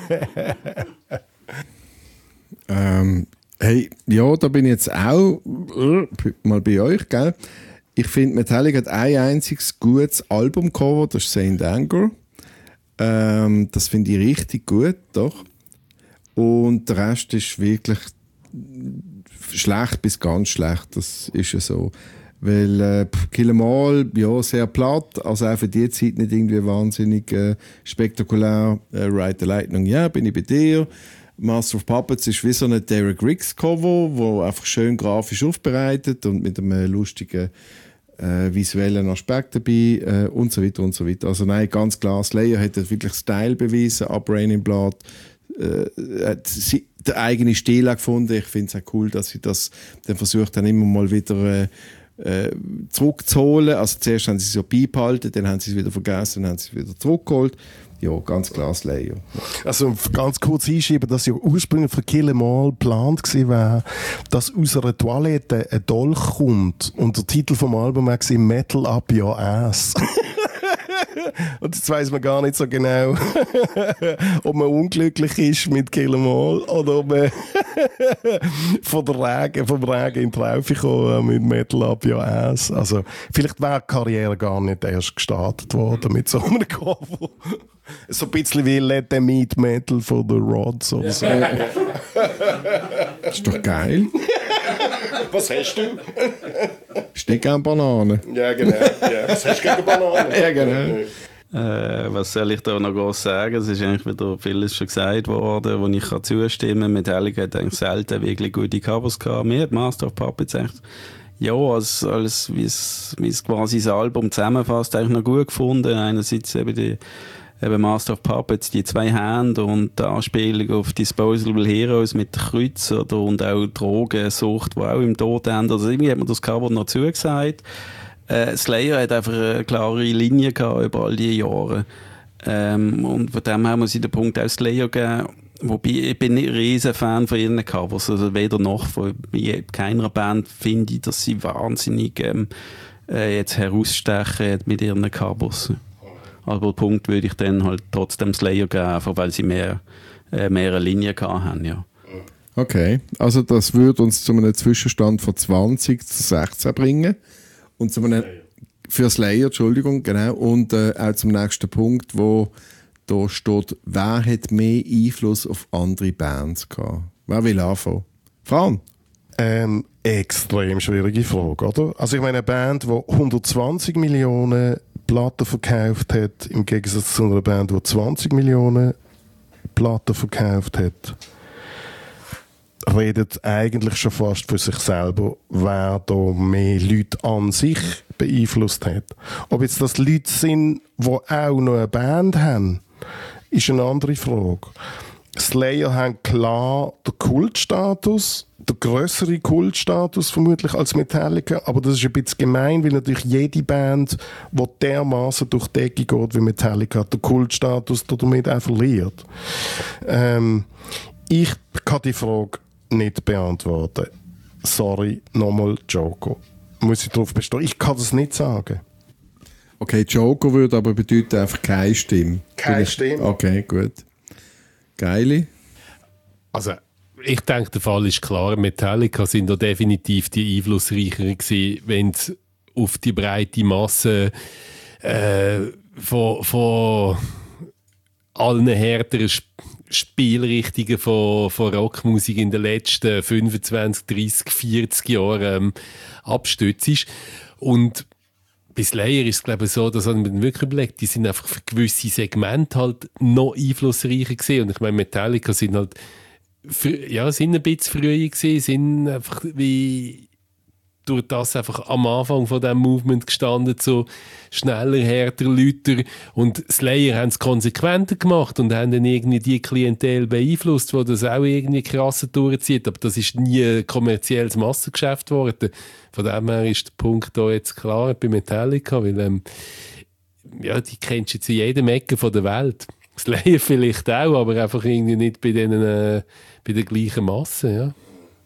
ähm, hey, ja, da bin ich jetzt auch äh, mal bei euch, gell? Ich finde, Metallica hat ein einziges gutes Albumcover, das ist Saint Anger. Ähm, das finde ich richtig gut, doch. Und der Rest ist wirklich schlecht bis ganz schlecht, das ist ja so. Weil äh, Kill 'Em All, ja, sehr platt, also auch für die Zeit nicht irgendwie wahnsinnig äh, spektakulär. Äh, Ride the Lightning, ja, bin ich bei dir. Master of Puppets ist wie so ein Derek Riggs Cover, wo einfach schön grafisch aufbereitet und mit einem lustigen äh, visuellen Aspekt dabei äh, und so weiter und so weiter. Also nein, ganz klar, Slayer hat wirklich Style bewiesen, ab Rain in Blood. Äh, hat sie den eigenen Stil gefunden. Ich finde es auch cool, dass sie das dann versucht dann immer mal wieder äh, äh, zurückzuholen. Also zuerst haben sie es so beibehalten, dann haben sie es wieder vergessen, dann haben sie es wieder zurückgeholt. Ja, ganz klar Slayer. Also ganz kurz einschieben, dass ja ursprünglich für Kill 'Em All geplant gewesen wäre, dass aus einer Toilette ein Dolch kommt und der Titel vom Album war Metal Up Your Ass. Und jetzt weiss man gar nicht so genau, ob man unglücklich ist mit Kill 'Em All oder ob man von der Regen, vom Regen in die Traufe kommt mit Metal Up Your Ass. Also vielleicht wäre die Karriere gar nicht erst gestartet worden mit so einem Cover. So ein bisschen wie Let Them Eat Metal von The Rods oder so. Das ist doch geil. Was hast du? Ist nicht gern Bananen. Ja, genau. Ja. Was hast du gegen Bananen? Ja, genau. Äh, was soll ich da noch groß sagen? Es ist eigentlich wieder vieles schon gesagt worden, wo ich kann zustimmen kann. Metallica hat eigentlich selten wirklich gute Covers gehabt. Mir hat Master of Puppets echt, ja, als, als wie es quasi das Album zusammenfasst, eigentlich noch gut gefunden. Einerseits eben die eben Master of Puppets, die zwei Hände und die Anspielung auf Disposable Heroes mit Kreuz oder, und auch Drogensucht, die auch im Tod endet. Also irgendwie hat man das Cover noch zugesagt. Äh, Slayer hat einfach eine klare Linie gehabt über all die Jahre. Ähm, und von dem her muss ich den Punkt auch Slayer geben. Wobei, ich bin nicht ein riesen Fan von ihren Covers. Also weder noch von keiner Band finde ich, dass sie wahnsinnig ähm, äh, jetzt herausstechen mit ihren Covers. Aber den Punkt würde ich dann halt trotzdem Slayer geben, einfach weil sie mehr, äh, mehr eine Linie gehabt haben, ja. Okay, also das würde uns zu einem Zwischenstand von zwanzig zu sechzehn bringen. Und zu einem, für Slayer, Entschuldigung, genau. Und äh, auch zum nächsten Punkt, wo da steht, wer hat mehr Einfluss auf andere Bands gehabt? Wer will anfangen? Fran? Ähm, extrem schwierige Frage, oder? Also ich meine, eine Band, die hundertzwanzig Millionen Platten verkauft hat, im Gegensatz zu einer Band, die zwanzig Millionen Platten verkauft hat, redet eigentlich schon fast für sich selber, wer da mehr Leute an sich beeinflusst hat. Ob jetzt das Leute sind, die auch noch eine Band haben, ist eine andere Frage. Slayer haben klar den Kultstatus, der grössere Kultstatus vermutlich als Metallica, aber das ist ein bisschen gemein, weil natürlich jede Band, die dermaßen durch die Decke geht wie Metallica, den Kultstatus damit auch verliert. Ähm, ich kann die Frage nicht beantworten. Sorry, nochmal Joko. Muss ich darauf bestehen? Ich kann das nicht sagen. Okay, Joker würde aber bedeuten einfach keine Stimme. Keine Stimme. Okay, gut. Geile. Also, ich denke, der Fall ist klar. Metallica sind da definitiv die einflussreicheren gewesen, wenn es auf die breite Masse äh, von, von allen härteren Sp- Spielrichtungen von, von Rockmusik in den letzten fünfundzwanzig, dreissig, vierzig Jahren ähm, abstützt ist. Und bei Slayer ist es, glaube ich, so, dass man wirklich überlegt, die sind einfach für gewisse Segmente halt noch einflussreicher gewesen. Und ich meine, Metallica sind halt, fr- ja, sind ein bisschen früher gewesen, sind einfach wie durch das einfach am Anfang von diesem Movement gestanden, so schneller, härter, lauter. Und Slayer haben es konsequenter gemacht und haben dann irgendwie die Klientel beeinflusst, die das auch irgendwie krasser durchzieht. Aber das ist nie ein kommerzielles Massengeschäft geworden. Von dem her ist der Punkt da jetzt klar bei Metallica, weil ähm, ja, die kennst du jetzt in jedem Ecke von der Welt. Slayer vielleicht auch, aber einfach irgendwie nicht bei, denen, äh, bei der gleichen Masse, ja.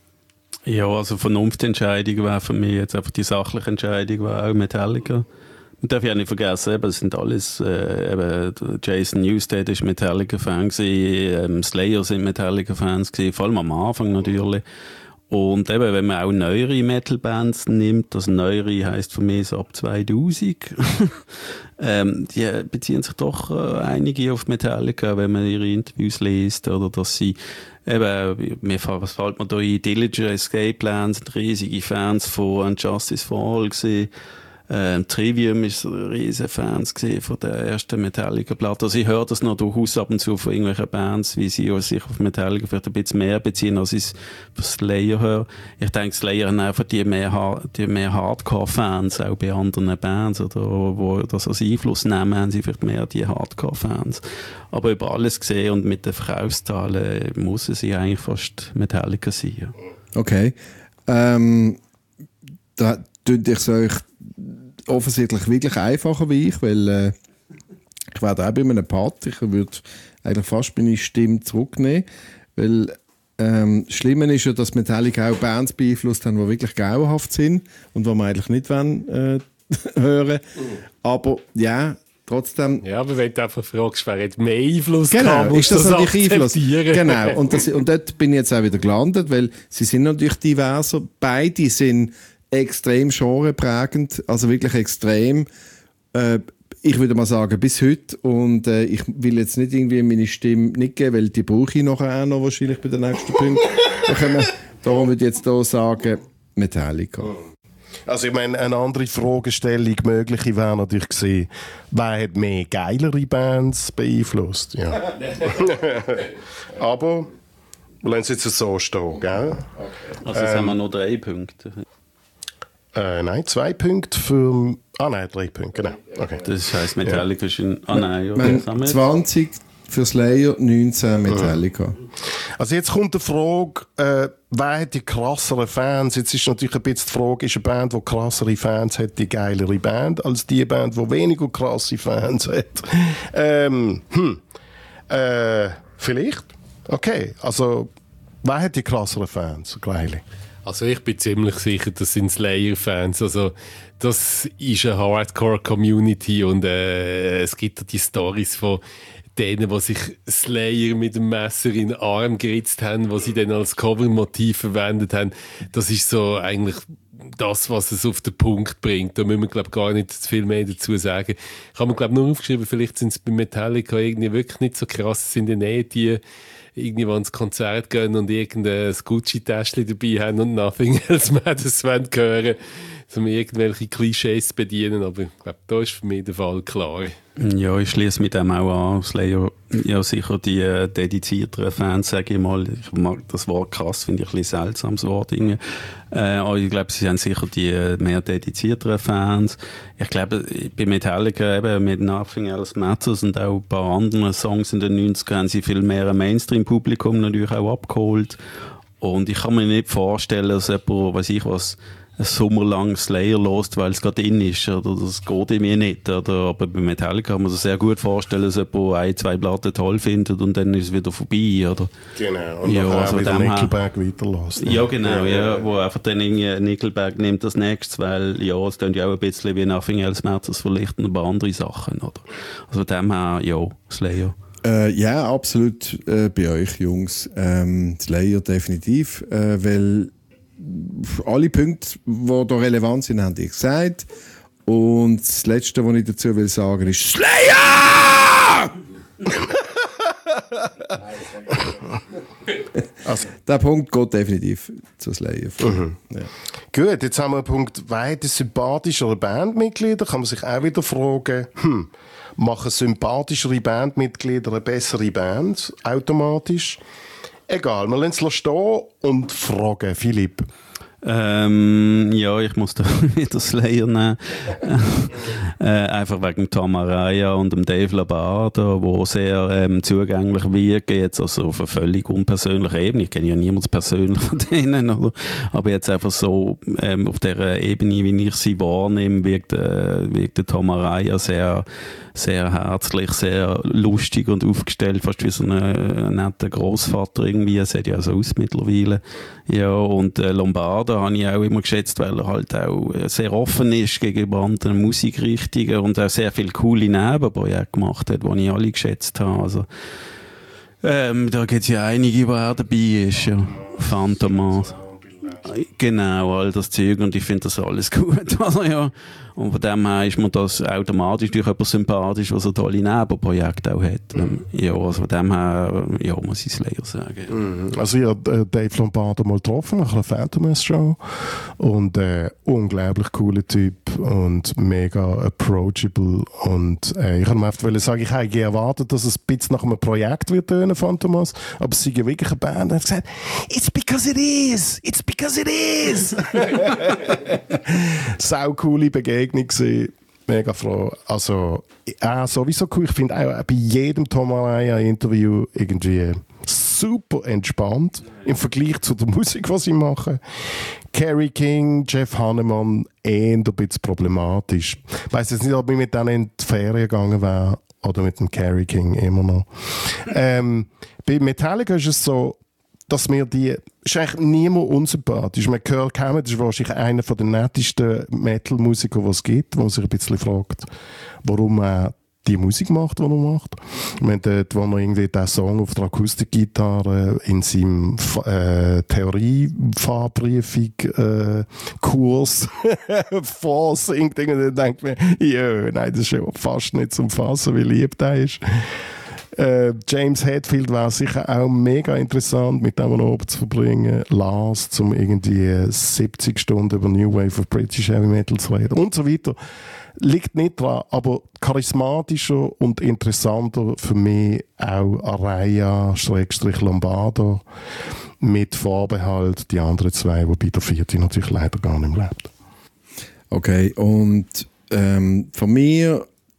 Ja, also Vernunftentscheidung wäre für mich jetzt einfach die sachliche Entscheidung, war auch Metallica. Man darf ja nicht vergessen, eben, es sind alles, äh, eben, Jason Newsted ist Metallica-Fan gewesen, ähm, Slayer sind Metallica-Fans gewesen, vor allem am Anfang natürlich. Und eben, wenn man auch neuere Metal-Bands nimmt, also neuere heisst für mich so ab zweitausend, ähm, die beziehen sich doch äh, einige auf Metallica, wenn man ihre Interviews liest, oder dass sie eben, mir, was fällt mir da ein, Dillinger Escape Plan sind riesige Fans von Justice for All gewesen. Ähm, Trivium ist riesige Fans gewesen von der ersten Metallica-Platte. Also ich höre das noch durchaus ab und zu von irgendwelchen Bands, wie sie sich auf Metallica vielleicht ein bisschen mehr beziehen, als ich es von Slayer höre. Ich denke, Slayer haben einfach die mehr, die mehr Hardcore-Fans, auch bei anderen Bands, oder wo das als Einfluss nehmen, haben sie vielleicht mehr die Hardcore-Fans. Aber über alles gesehen und mit den Verkaufszahlen muss es eigentlich fast Metallica sein. Ja. Okay. Ähm, da tue ich es euch offensichtlich wirklich einfacher wie ich, weil äh, ich werde auch bei einem Part, ich würde eigentlich fast meine Stimme zurücknehmen, weil ähm, das Schlimme ist ja, dass Metallica auch Bands beeinflusst haben, die wirklich grauenhaft sind und die man eigentlich nicht wollen, äh, hören. Aber ja, trotzdem... Ja, aber wenn du einfach fragst, wer hat mehr Einfluss genau, gehabt, ist das, das natürlich Einfluss. Akzeptieren. Genau, und, das, und dort bin ich jetzt auch wieder gelandet, weil sie sind natürlich diverser. Beide sind extrem genreprägend, also wirklich extrem. Äh, ich würde mal sagen, bis heute. Und äh, ich will jetzt nicht irgendwie meine Stimme nicht geben, weil die brauche ich nachher auch noch wahrscheinlich bei den nächsten Punkten. Darum würde ich jetzt hier sagen, Metallica. Also ich meine, eine andere Fragestellung mögliche wäre natürlich gewesen, wer hat mehr geilere Bands beeinflusst? Ja. Aber wir lassen es jetzt so stehen, gell? Also jetzt ähm, haben wir noch drei Punkte. Äh, nein, zwei Punkte für... Ah nein, drei Punkte, genau. Okay. Das heisst, Metallica ja. ist ein... Ah nein, ja. zwanzig für Slayer, neunzehn Metallica. Also jetzt kommt die Frage, äh, wer hat die krasseren Fans? Jetzt ist natürlich ein bisschen die Frage, ist eine Band, die krassere Fans hat, die geilere Band, als die Band, die weniger krasse Fans hat? Ähm, hm, äh, vielleicht? Okay, also wer hat die krasseren Fans, Greili? Also ich bin ziemlich sicher, das sind Slayer-Fans. Also das ist eine Hardcore-Community und äh, es gibt ja die Storys von denen, die sich Slayer mit dem Messer in den Arm geritzt haben, was sie dann als Covermotiv verwendet haben. Das ist so eigentlich das, was es auf den Punkt bringt. Da müssen wir, glaube ich, gar nicht viel mehr dazu sagen. Ich habe mir, glaube ich, nur aufgeschrieben, vielleicht sind es bei Metallica irgendwie wirklich nicht so krass. Es sind ja nicht die, irgendwie, die ins Konzert gehen und irgendein Gucci-Täschchen dabei haben und Nothing Else Matters hören wollen, um irgendwelche Klischees zu bedienen. Aber ich glaube, da ist für mich der Fall klar. Ja, ich schließe mit dem auch an. Slayer, ja, sicher die äh, dedizierteren Fans, sage ich mal. Ich mag das Wort krass, finde ich ein bisschen seltsames Wort. Irgendwie. Äh, aber ich glaube, sie haben sicher die äh, mehr dedizierteren Fans. Ich glaube, bei Metallica eben mit Nothing Else Matters und auch ein paar anderen Songs in den neunzigern haben sie viel mehr ein Mainstream-Publikum natürlich auch abgeholt. Und ich kann mir nicht vorstellen, dass jemand, weiß ich was, ein Sommer lang Slayer lost, weil es gerade in ist, oder das geht mir nicht, oder? Aber bei Metallica kann man sich sehr gut vorstellen, dass jemand ein, zwei Platten toll findet und dann ist es wieder vorbei, oder? Genau, und ja, dann also wieder dem Nickelback weiterlässt. Ja, genau, ja, wo einfach dann irgendwie Nickelback nimmt das nächstes, weil, ja, es klingt ja auch ein bisschen wie Nothing Else Matters, vielleicht ein paar andere Sachen, oder? Also dem her, ja, Slayer. Äh, ja, absolut äh, bei euch, Jungs. Ähm, Slayer definitiv, äh, weil alle Punkte, die da relevant sind, haben die gesagt. Und das Letzte, was ich dazu will sagen, ist Slayer! Also, der Punkt geht definitiv zu Slayer. Mhm. Ja. Gut, jetzt haben wir einen Punkt, wer hat sympathischere Bandmitglieder? Kann man sich auch wieder fragen, hm, machen sympathischere Bandmitglieder eine bessere Band automatisch? Egal, wir lassen es stehen und fragen. Philipp. Ähm, ja, ich muss da wieder Slayer nehmen. äh, einfach wegen Tom Araya und dem Dave Lombardo, wo sehr ähm, zugänglich wirken, jetzt also auf einer völlig unpersönlichen Ebene. Ich kenne ja niemanden persönlich von denen, oder? Aber jetzt einfach so ähm, auf der Ebene, wie ich sie wahrnehme, wirkt, äh, wirkt der Tom Araya sehr sehr herzlich, sehr lustig und aufgestellt, fast wie so ein äh, netter Grossvater irgendwie. Es sieht ja so aus mittlerweile. Ja, und äh, Lombardo habe ich auch immer geschätzt, weil er halt auch sehr offen ist gegenüber anderen Musikrichtungen und auch sehr viele coole Nebenprojekte gemacht hat, die ich alle geschätzt habe. Also, ähm, da gibt es ja einige, wo er dabei ist. Ja. Phantomas. Genau, all das Zeug, und ich finde das alles gut. Also, ja. Und von dem her ist mir das automatisch durch jemand sympathisch, was so tolle Nebenprojekte auch hat. Mhm. Ja, also von dem her, ja, muss ich Slayer sagen. Mhm. Also ich habe Dave Lombardo mal getroffen nach einer Phantom-Show und äh, unglaublich cooler Typ und mega approachable, und äh, ich habe mir einfach sagen, ich habe erwartet, dass es ein bisschen nach einem Projekt wird tönen, Phantomas, aber es ist ja wirklich eine Band, und hat gesagt, it's because it is, it's because it is. Sau coole Begegnung gewesen. Mega froh. Also, äh, sowieso cool. Ich finde auch bei jedem Tom Araya-Interview irgendwie super entspannt im Vergleich zu der Musik, was sie machen. Kerry King, Jeff Hanneman, eher ein bisschen problematisch. Ich weiss jetzt nicht, ob ich mit denen in die Ferien gegangen wäre oder mit dem Kerry King immer noch. ähm, bei Metallica ist es so, dass mir die, ist eigentlich niemand unsympathisch. Man Kirk Hammett ist wahrscheinlich einer der nettesten Metal-Musiker, die es gibt, wo man sich ein bisschen fragt, warum er die Musik macht, die er macht. Ich meine, dort, wo er irgendwie den Song auf der Akustikgitarre in seinem äh, Theorie-Fahrbriefung äh, Kurs vorsingt, dann denkt man, ja, nein, das ist ja fast nicht zum Fassen, wie lieb der ist. Uh, James Hetfield war sicher auch mega interessant, mit dem oben zu verbringen. Lars, um irgendwie siebzig Stunden über New Wave of British Heavy Metal zu reden und so weiter. Liegt nicht dran, aber charismatischer und interessanter für mich auch Araya Schrägstrich Lombardo, mit Vorbehalt die anderen zwei, wobei der vierte natürlich leider gar nicht mehr lebt. Okay, und ähm, von mir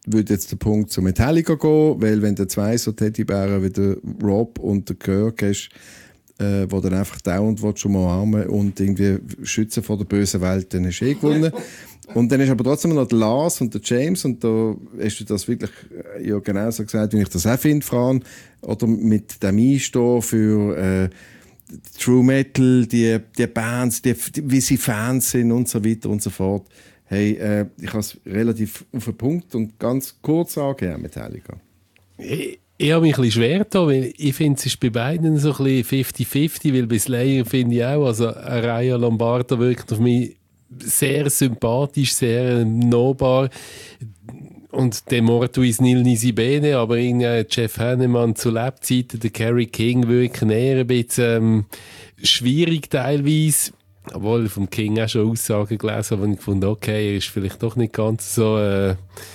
würde jetzt der Punkt zu Metallica gehen, weil wenn du zwei so Teddybären wie der Rob und der Kirk hast, äh, wo dann einfach dauernd schon mal umarmen und irgendwie schützen vor der bösen Welt, dann hast du eh gewonnen. Und dann ist aber trotzdem noch der Lars und der James, und da hast du das wirklich ja genauso gesagt, wie ich das auch finde, Fran, oder mit dem Einstehen für äh, True Metal, die, die Bands, die, die, wie sie Fans sind und so weiter und so fort. Hey, äh, ich habe es relativ auf den Punkt und ganz kurz angegeben, Metallica. Ich, ich habe mich ein bisschen schwer da, weil ich finde, es ist bei beiden so ein bisschen fifty fifty, weil bei Slayer finde ich auch, also Araya Lombardo wirkt auf mich sehr sympathisch, sehr nahbar. Und der Mortuis Nil Nisi Bene, aber irgendwie Jeff Hanneman zu Lebzeiten, der Kerry King wirken eher ein bisschen ähm, schwierig teilweise. Obwohl vom King auch schon Aussagen gelesen habe, wo ich gefunden, okay, er ist vielleicht doch nicht ganz so äh,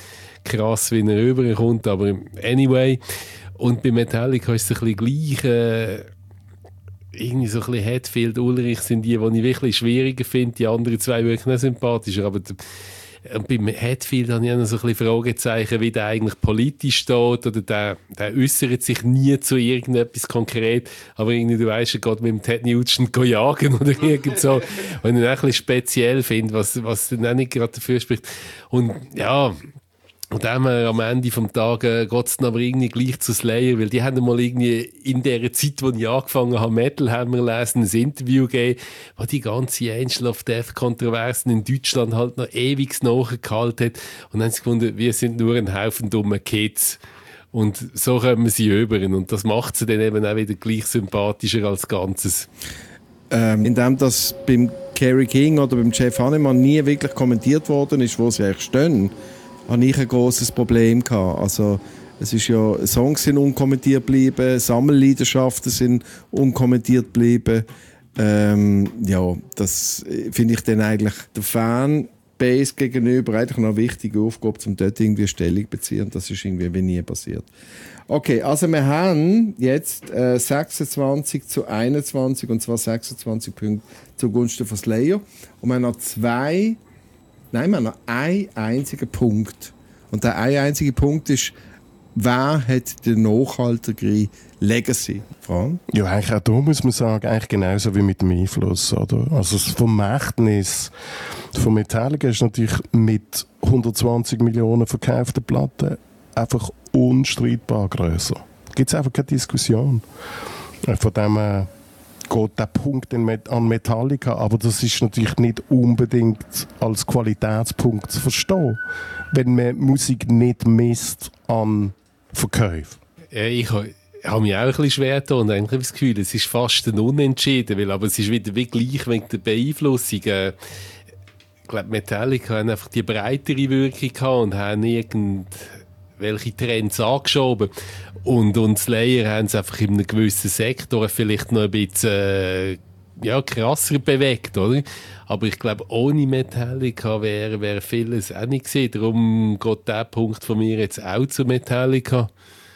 krass, wie er rüberkommt, aber anyway. Und bei Metallica ist es ein bisschen gleich. Äh, irgendwie so ein bisschen Hetfield, Ulrich sind die, die ich wirklich schwieriger finde. Die anderen zwei wirken auch sympathischer, aber und beim Hetfield habe ich auch noch so ein bisschen Fragezeichen, wie der eigentlich politisch steht, oder der, der äußert sich nie zu irgendetwas konkret, aber irgendwie, du weißt, er geht mit dem Ted Nugent jagen oder irgend so, und ich auch ein bisschen speziell finde, was, was dann auch nicht gerade dafür spricht. Und ja, und dann am Ende vom Tag äh, geht es dann aber irgendwie gleich zu Slayer, weil die haben mal irgendwie in der Zeit, wo ich angefangen habe, Metal Hammer lesen, ein Interview gegeben, wo die ganze Angel of Death Kontroversen in Deutschland halt noch ewig nachgehalten hat. Und dann haben sie gefunden, wir sind nur ein Haufen dummer Kids. Und so kommen sie über. Und das macht sie dann eben auch wieder gleich sympathischer als Ganzes. Ähm, indem das beim Kerry King oder beim Jeff Hanneman nie wirklich kommentiert worden ist, wo sie eigentlich stehen, habe ich ein grosses Problem gehabt. Also, es ist ja, Songs sind unkommentiert geblieben, Sammelleidenschaften sind unkommentiert geblieben. Ähm, ja, das finde ich dann eigentlich der Fanbase gegenüber eigentlich noch eine wichtige Aufgabe, um dort irgendwie Stellung zu beziehen. Das ist irgendwie wie nie passiert. Okay, also wir haben jetzt äh, sechsundzwanzig zu einundzwanzig, und zwar sechsundzwanzig Punkte zugunsten von Slayer. Und wir haben noch zwei Nein, wir haben noch einen einzigen Punkt. Und der eine einzige Punkt ist, wer hat den nachhaltigeren Legacy? Frank? Ja, eigentlich auch da muss man sagen, eigentlich genauso wie mit dem Einfluss. Oder? Also das Vermächtnis von Metallica ist natürlich mit hundertzwanzig Millionen verkauften Platten einfach unstreitbar grösser. Da gibt es einfach keine Diskussion. Von dem her geht der Punkt an Metallica, aber das ist natürlich nicht unbedingt als Qualitätspunkt zu verstehen, wenn man Musik nicht misst an Verkäufen. Ja, ich habe hab mich auch ein bisschen schwer getan und eigentlich das Gefühl, es ist fast ein Unentschieden, weil, aber es ist wieder wie gleich wegen der Beeinflussung. Äh, ich glaube, Metallica haben einfach die breitere Wirkung gehabt und haben irgendwelche Trends angeschoben. Und, und Slayer haben es einfach in einem gewissen Sektor vielleicht noch ein bisschen äh, ja, krasser bewegt, oder? Aber ich glaube, ohne Metallica wäre wär vieles auch nicht gewesen. Darum geht der Punkt von mir jetzt auch zu Metallica.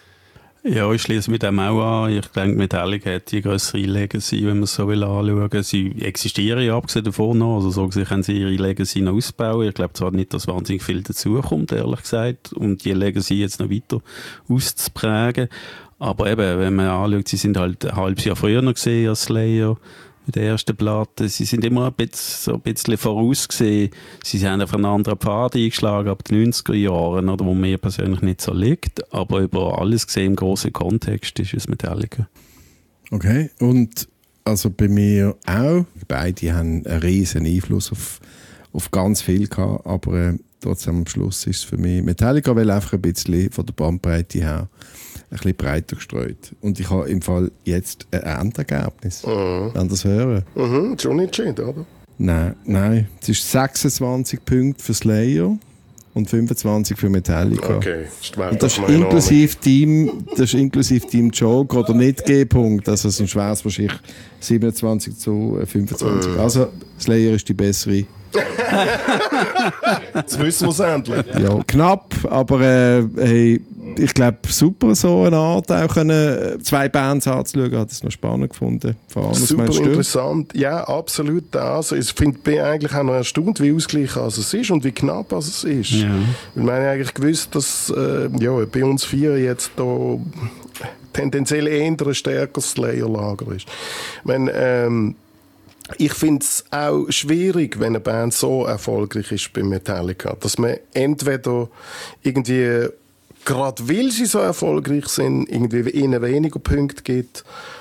Ja, ich schließe mit dem auch an. Ich denke, Metallica hat die grössere Legacy, wenn man es so will anschauen. Sie existieren ja abgesehen davon noch. Also so gesehen können sie ihre Legacy noch ausbauen. Ich glaube zwar nicht, dass wahnsinnig viel dazukommt, ehrlich gesagt, um die Legacy jetzt noch weiter auszuprägen. Aber eben, wenn man anschaut, sie sind halt ein halbes Jahr früher noch gesehen als Slayer mit der ersten Platte. Sie sind immer ein bisschen, so ein bisschen vorausgesehen. Sie haben auf einen anderen Pfad eingeschlagen ab den neunziger Jahren, oder, wo mir persönlich nicht so liegt. Aber über alles gesehen im grossen Kontext ist es Metallica. Okay, und also bei mir auch. Beide haben einen riesen Einfluss auf, auf ganz viel gehabt, aber äh, trotzdem am Schluss ist es für mich Metallica, weil einfach ein bisschen von der Bandbreite her ein bisschen breiter gestreut. Und ich habe im Fall jetzt ein Endergebnis. Mhm. Wollen das hören? Mhm, schon nicht schön, oder? Nein, nein. Es ist sechsundzwanzig Punkte für Slayer und fünfundzwanzig für Metallica. Okay, das und das ist inklusive Team, das ist inklusive Team Joke oder nicht G-Punkt. Also sonst wäre es wahrscheinlich siebenundzwanzig zu fünfundzwanzig. Mhm. Also Slayer ist die bessere. Jetzt wissen wir es endlich. Ja, knapp, aber äh, hey, ich glaube, super, so eine Art auch können, zwei Bands anzuschauen. Ich habe das noch spannend gefunden. Vor allem, super interessant. Ja, absolut. Also, ich finde, bin eigentlich auch noch erstaunt, wie ausgeglichen also es ist und wie knapp also es ist. Ja. Ich meine eigentlich gewusst, dass äh, ja, bei uns vier jetzt da tendenziell eher ein stärkeres Slayer-Lager ist. Ich meine, ähm, ich finde es auch schwierig, wenn eine Band so erfolgreich ist bei Metallica, dass man entweder irgendwie, gerade weil sie so erfolgreich sind, irgendwie ihnen weniger Punkte gibt,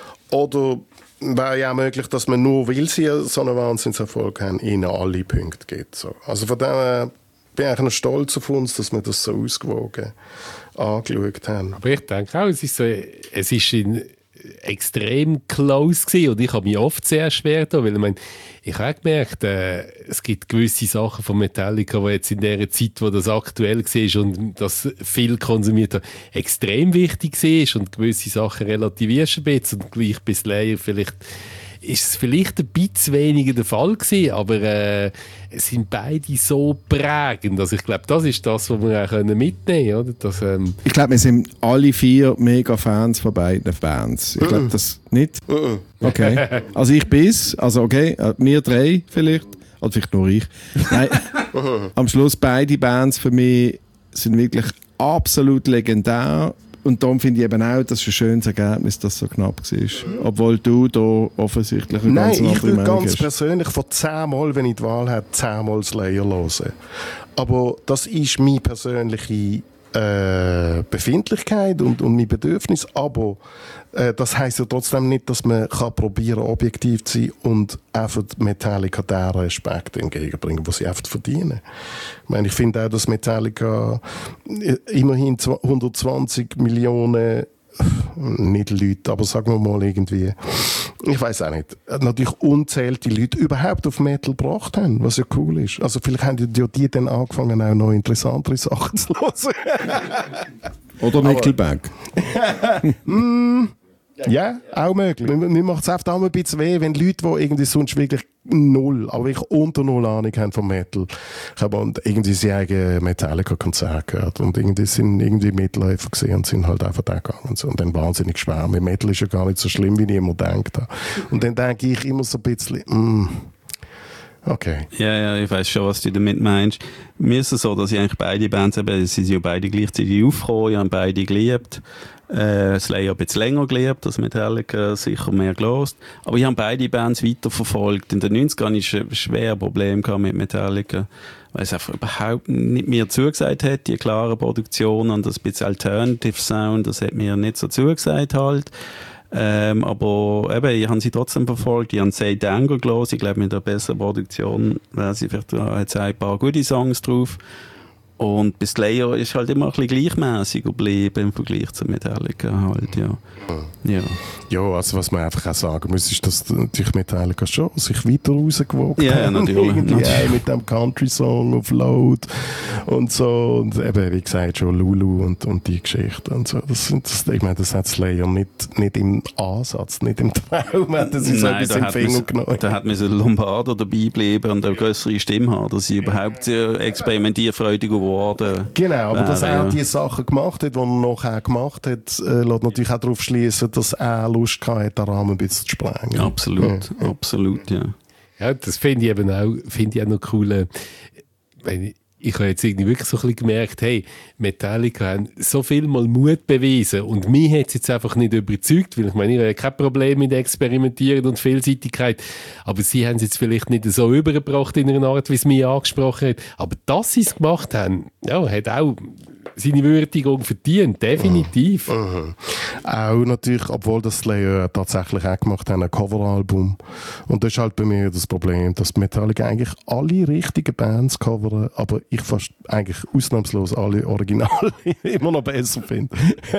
oder wäre ja auch möglich, dass man nur, weil sie so einen Wahnsinnserfolg haben, ihnen alle Punkte gibt. So. Also von dem her bin ich noch stolz auf uns, dass wir das so ausgewogen angeschaut haben. Aber ich denke auch, es ist, so, es ist in extrem close gewesen und ich habe mich oft sehr schwer da, weil ich meine, ich habe gemerkt, äh, es gibt gewisse Sachen von Metallica, die jetzt in der Zeit, wo das aktuell war und das viel konsumiert hat, extrem wichtig war und gewisse Sachen relativierst ein bisschen und gleich bei Slayer vielleicht ist es vielleicht ein bisschen weniger der Fall gewesen, aber äh, es sind beide so prägend. Also ich glaube, das ist das, was wir auch mitnehmen können. Oder? Das, ähm ich glaube, wir sind alle vier mega Fans von beiden Bands. Ich glaube, das nicht? Okay. Also ich bin's. Also okay, wir drei vielleicht. Oder vielleicht nur ich. Nein, am Schluss beide Bands für mich sind wirklich absolut legendär. Und darum finde ich eben auch, das ist ein schönes Ergebnis, dass es so knapp war. Obwohl du da offensichtlich eine Nein, ganz andere ich würde Meinung ganz hast. persönlich von zehnmal, wenn ich die Wahl habe, zehnmal Slayer hören. Aber das ist meine persönliche äh, Befindlichkeit und, und mein Bedürfnis. Aber äh, das heisst ja trotzdem nicht, dass man kann probieren, objektiv zu sein und einfach Metallica den Respekt entgegenbringen, den sie einfach verdienen. Ich meine, ich finde auch, dass Metallica immerhin hundertzwanzig Millionen, nicht Leute, aber sagen wir mal irgendwie, ich weiß auch nicht, natürlich unzählte Leute überhaupt auf Metal gebracht haben, was ja cool ist. Also vielleicht haben ja die dann angefangen, auch noch interessantere Sachen zu hören. Oder Nickelback. mm, ja, auch möglich. Mir macht es einfach auch ein bisschen weh, wenn Leute, die irgendwie sonst wirklich null, aber wirklich unter null Ahnung haben vom Metal, und irgendwie sie eigene Metallica-Konzert gehört und irgendwie sind irgendwie Mitläufer gesehen und sind halt einfach da gegangen und, so. Und dann wahnsinnig schwer. Mit Metal ist ja gar nicht so schlimm, wie niemand denkt. Und dann denke ich immer so ein bisschen, mm, okay. Ja, ja, ich weiss schon, was du damit meinst. Mir ist es so, dass ich eigentlich beide Bands eben, sie sind ja beide gleichzeitig aufgekommen, ich habe beide geliebt. Äh, Slayer ein bisschen länger geliebt, das Metallica sicher mehr gelost. Aber ich habe beide Bands weiterverfolgt. In den neunzigern hatte ich ein schweres Problem mit Metallica, weil es einfach überhaupt nicht mir zugesagt hat, die klare Produktion und das bisschen Alternative Sound, das hat mir nicht so zugesagt halt. Ähm, aber eben, ich habe sie trotzdem verfolgt, ich habe Say Danger gelesen, ich glaube mit einer besseren Produktion wäre sie vielleicht, hat sie ein paar gute Songs drauf. Und bis Slayer ist halt immer ein bisschen gleichmäßig geblieben im Vergleich zu Metallica halt, ja. Ja. Ja, also was man einfach auch sagen muss, ist, dass natürlich Metallica schon sich weiter rausgewogen ja, ja, natürlich. Irgendwie natürlich. auch mit dem Country-Song auf Load und so. Und eben, wie gesagt, schon Lulu und, und die Geschichte und so. Das sind, das, ich meine, das hat Slayer nicht, nicht im Ansatz, nicht im Traum, hat sie so etwas im Finger genommen. Da hat man so Lombardo dabei bleiben und eine größere Stimme haben, dass sie überhaupt experimentierfreudig geworden. Genau, aber wäre, dass er ja. die Sachen gemacht hat, die er nachher gemacht hat, äh, lässt natürlich auch darauf schließen, dass er Lust hatte, den Rahmen ein bisschen zu sprengen. Absolut, ja. absolut, ja. Ja, das finde ich eben auch, finde ich auch noch cool. Ich, ich habe jetzt irgendwie wirklich so ein bisschen gemerkt, hey, Metallica haben so viel mal Mut bewiesen und mich hat es jetzt einfach nicht überzeugt, weil ich meine, ich habe kein Problem mit Experimentieren und Vielseitigkeit, aber sie haben es jetzt vielleicht nicht so übergebracht in einer Art, wie es mich angesprochen hat, aber dass sie es gemacht haben, ja, hat auch seine Würdigung verdient, definitiv. Mhm. Mhm. Auch natürlich, obwohl das Slayer tatsächlich auch gemacht haben, ein Coveralbum. Und das ist halt bei mir das Problem, dass Metallica eigentlich alle richtigen Bands covern, aber ich fast eigentlich ausnahmslos alle Originale immer noch besser finde.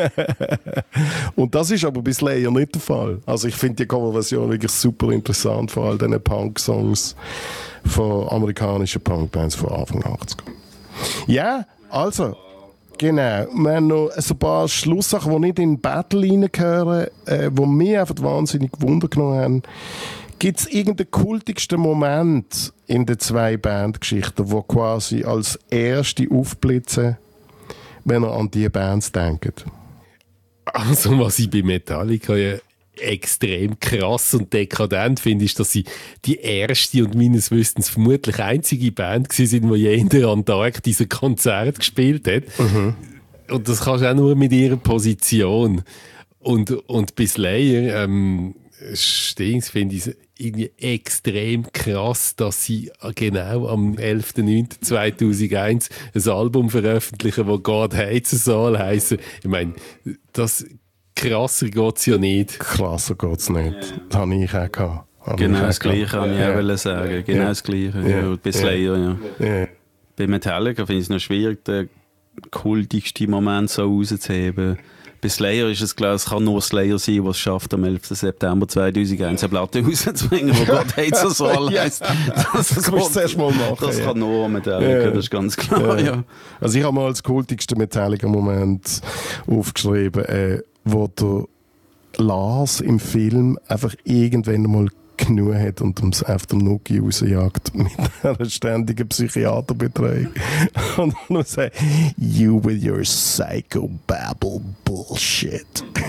Und das ist aber bei Slayer nicht der Fall. Also ich finde die Coverversion wirklich super interessant, vor allem diesen Punk-Songs von amerikanischen Punkbands von Anfang achtziger. Ja, also genau, wir haben noch ein paar Schlusssachen, die nicht in den Battle reingehören, äh, die mich einfach wahnsinnig Wunder genommen haben. Gibt es irgendeinen kultigsten Moment in den zwei Bandgeschichten, wo quasi als erste aufblitzen? wenn ihr an diese Bands denkt? Also was ich bei Metallica ja extrem krass und dekadent finde, ist, dass sie die erste und meines Wissens vermutlich einzige Band gewesen sind, die je in der Antarktis ein Konzert gespielt hat. Mhm. Und das kannst du auch nur mit ihrer Position. Und, und bei Slayer, ähm, Stings finde ich es irgendwie extrem krass, dass sie genau am elften neunten zweitausendeins ein Album veröffentlichen, das God Hates Us All heisst. Ich meine, das krasser geht es ja nicht. Krasser geht es nicht. Ja. Das habe ich auch gehabt. Habe genau ich das Gleiche kann ich ja. auch sagen. Genau ja. das Gleiche. Ja. Ja. Ja. Bei Slayer, ja. Ja. Ja. Bei Metallica finde ich es noch schwierig, den kultigsten Moment so rauszuheben. Bei Slayer ist es klar, es kann nur Slayer sein, der es schafft, am elften September zweitausendeins eine Platte rauszubringen, wo God Hates Us All heisst. Das, das, musst du erst mal machen. Das ja. kann nur Metallica, ja. Das ist ganz klar. Ja. Ja. Also ich habe mal als kultigsten Metallica-Moment aufgeschrieben, äh, wo der Lars im Film einfach irgendwann mal genug hat und uns auf der Nuki rausjagt mit einer ständigen Psychiaterbetreuung. Und dann sagt, you with your psychobabble bullshit.